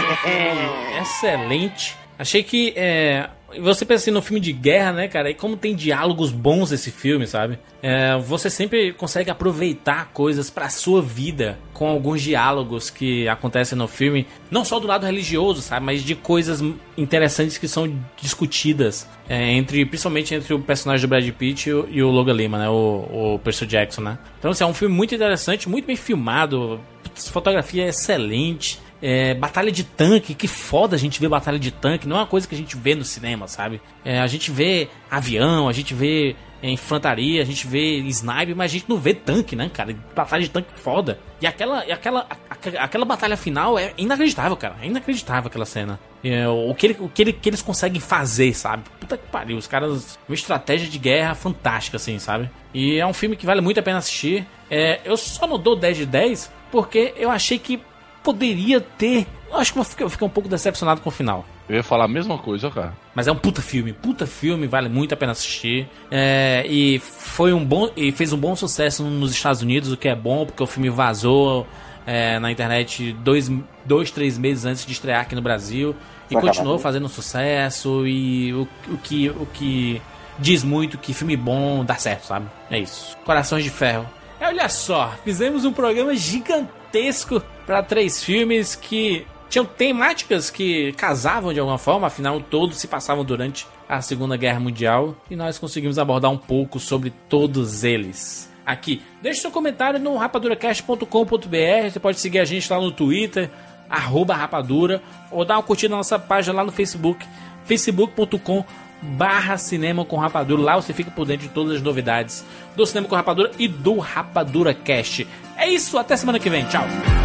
É excelente. Achei que é, você pensa assim no filme de guerra, né, cara? E como tem diálogos bons esse filme, sabe? É, você sempre consegue aproveitar coisas pra sua vida com alguns diálogos que acontecem no filme, não só do lado religioso, sabe? Mas de coisas interessantes que são discutidas, é, entre, principalmente entre o personagem do Brad Pitt e o, e o Logan Lima, né? O, o Percy Jackson, né? Então, assim, é um filme muito interessante, muito bem filmado, fotografia é excelente. É, batalha de tanque, que foda a gente ver batalha de tanque. Não é uma coisa que a gente vê no cinema, sabe? É, a gente vê avião, a gente vê é, infantaria, a gente vê sniper, mas a gente não vê tanque, né, cara? Batalha de tanque foda. E aquela, e aquela, a, aquela batalha final é inacreditável, cara. É inacreditável aquela cena. É, o que, ele, o que, ele, que eles conseguem fazer, sabe? Puta que pariu, os caras... Uma estratégia de guerra fantástica, assim, sabe? E é um filme que vale muito a pena assistir. É, eu só não dou dez de dez porque eu achei que poderia ter... Eu acho que eu fiquei, eu fiquei um pouco decepcionado com o final. Eu ia falar a mesma coisa, cara. Mas é um puta filme, puta filme, vale muito a pena assistir. É, e foi um bom, e fez um bom sucesso nos Estados Unidos, o que é bom, porque o filme vazou é, na internet dois, dois, três meses antes de estrear aqui no Brasil. E Só continuou acabou. fazendo sucesso. E o, o, que, o que diz muito que filme bom dá certo, sabe? É isso. Corações de Ferro. É, olha só, fizemos um programa gigantesco para três filmes que tinham temáticas que casavam de alguma forma, afinal todos se passavam durante a Segunda Guerra Mundial e nós conseguimos abordar um pouco sobre todos eles aqui. Deixe seu comentário no rapaduracast ponto com ponto b r, você pode seguir a gente lá no Twitter, arroba rapadura, ou dar uma curtida na nossa página lá no Facebook, facebook ponto com barra Cinema com Rapadura. Lá você fica por dentro de todas as novidades do Cinema com Rapadura e do Rapadura Cast. É isso, até semana que vem, tchau!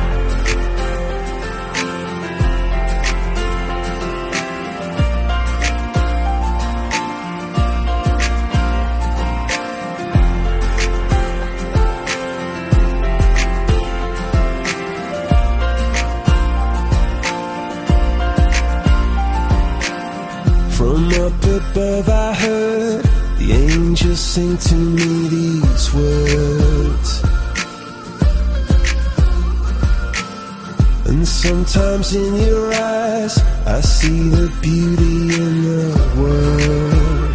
Up above I heard the angels sing to me these words, and sometimes in your eyes I see the beauty in the world.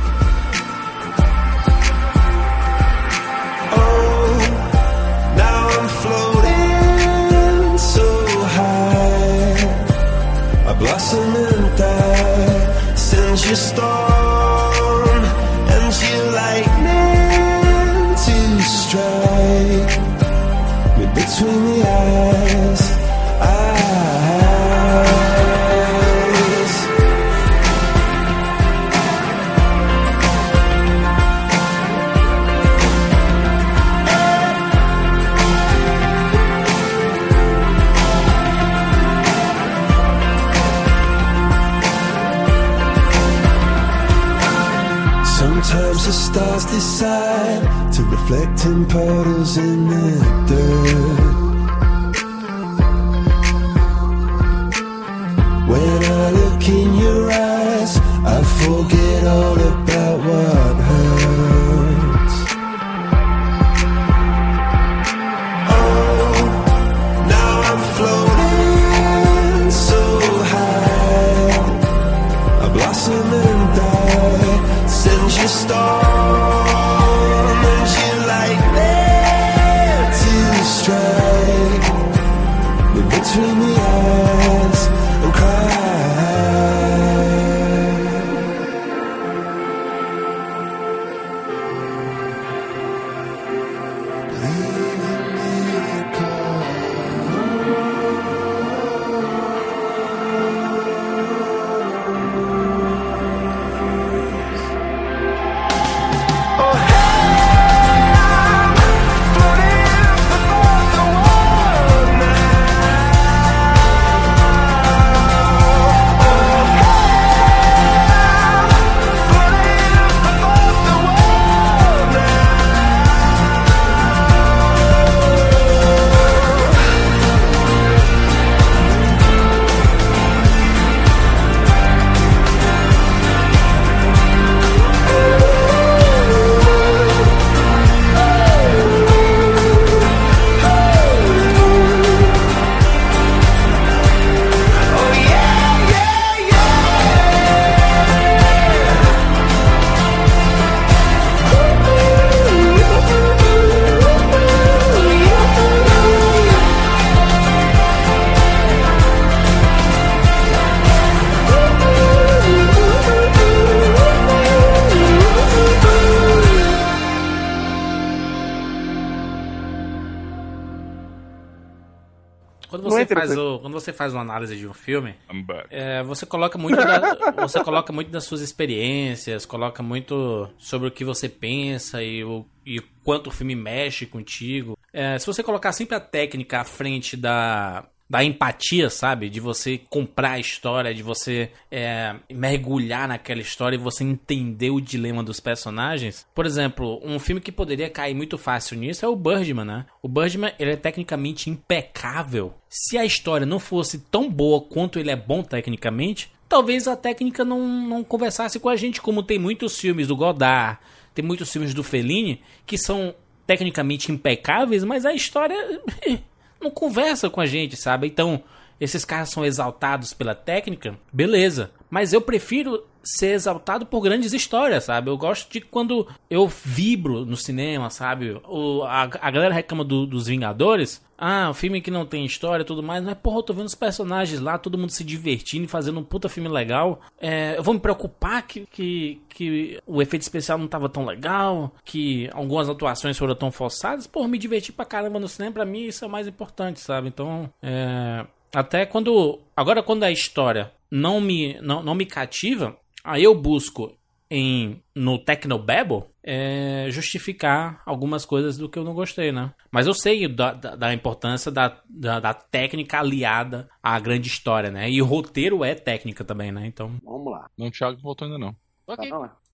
Oh, now I'm floating so high, I blossom and die. Sends your storm and your lightning to strike me between the eyes, eyes. Sometimes the stars decide to reflect in puddles in the dirt. When I look in your eyes, I forget all about what hurts. Oh, now I'm floating so high. I blossom and die, send you storm and you lightning to strike. But between the eyes and cry. Quando você, faz o, quando você faz uma análise de um filme, é, você coloca muito da, você coloca muito das suas experiências, coloca muito sobre o que você pensa e o e quanto o filme mexe contigo. É, se você colocar sempre a técnica à frente da, da empatia, sabe? De você comprar a história, de você é, mergulhar naquela história e você entender o dilema dos personagens. Por exemplo, um filme que poderia cair muito fácil nisso é o Birdman, né? O Birdman, ele é tecnicamente impecável. Se a história não fosse tão boa quanto ele é bom tecnicamente, talvez a técnica não, não conversasse com a gente, como tem muitos filmes do Godard, tem muitos filmes do Fellini, que são tecnicamente impecáveis, mas a história não conversa com a gente, sabe? Então, esses caras são exaltados pela técnica, beleza. Mas eu prefiro ser exaltado por grandes histórias, sabe? Eu gosto de quando eu vibro no cinema, sabe? O, a, a galera reclama do, dos Vingadores. Ah, um filme que não tem história e tudo mais. Mas, porra, eu tô vendo os personagens lá, todo mundo se divertindo e fazendo um puta filme legal. É, eu vou me preocupar que, que, que o efeito especial não tava tão legal, que algumas atuações foram tão forçadas. Porra, me diverti pra caramba no cinema, pra mim isso é o mais importante, sabe? Então, é... até quando... Agora, quando a história não me, não, não me cativa, aí eu busco em, no Technobabble é, justificar algumas coisas do que eu não gostei, né? Mas eu sei da, da, da importância da, da, da técnica aliada à grande história, né? E o roteiro é técnica também, né? Então... Vamos lá. Não, o Thiago voltou ainda não. Ok. Tá,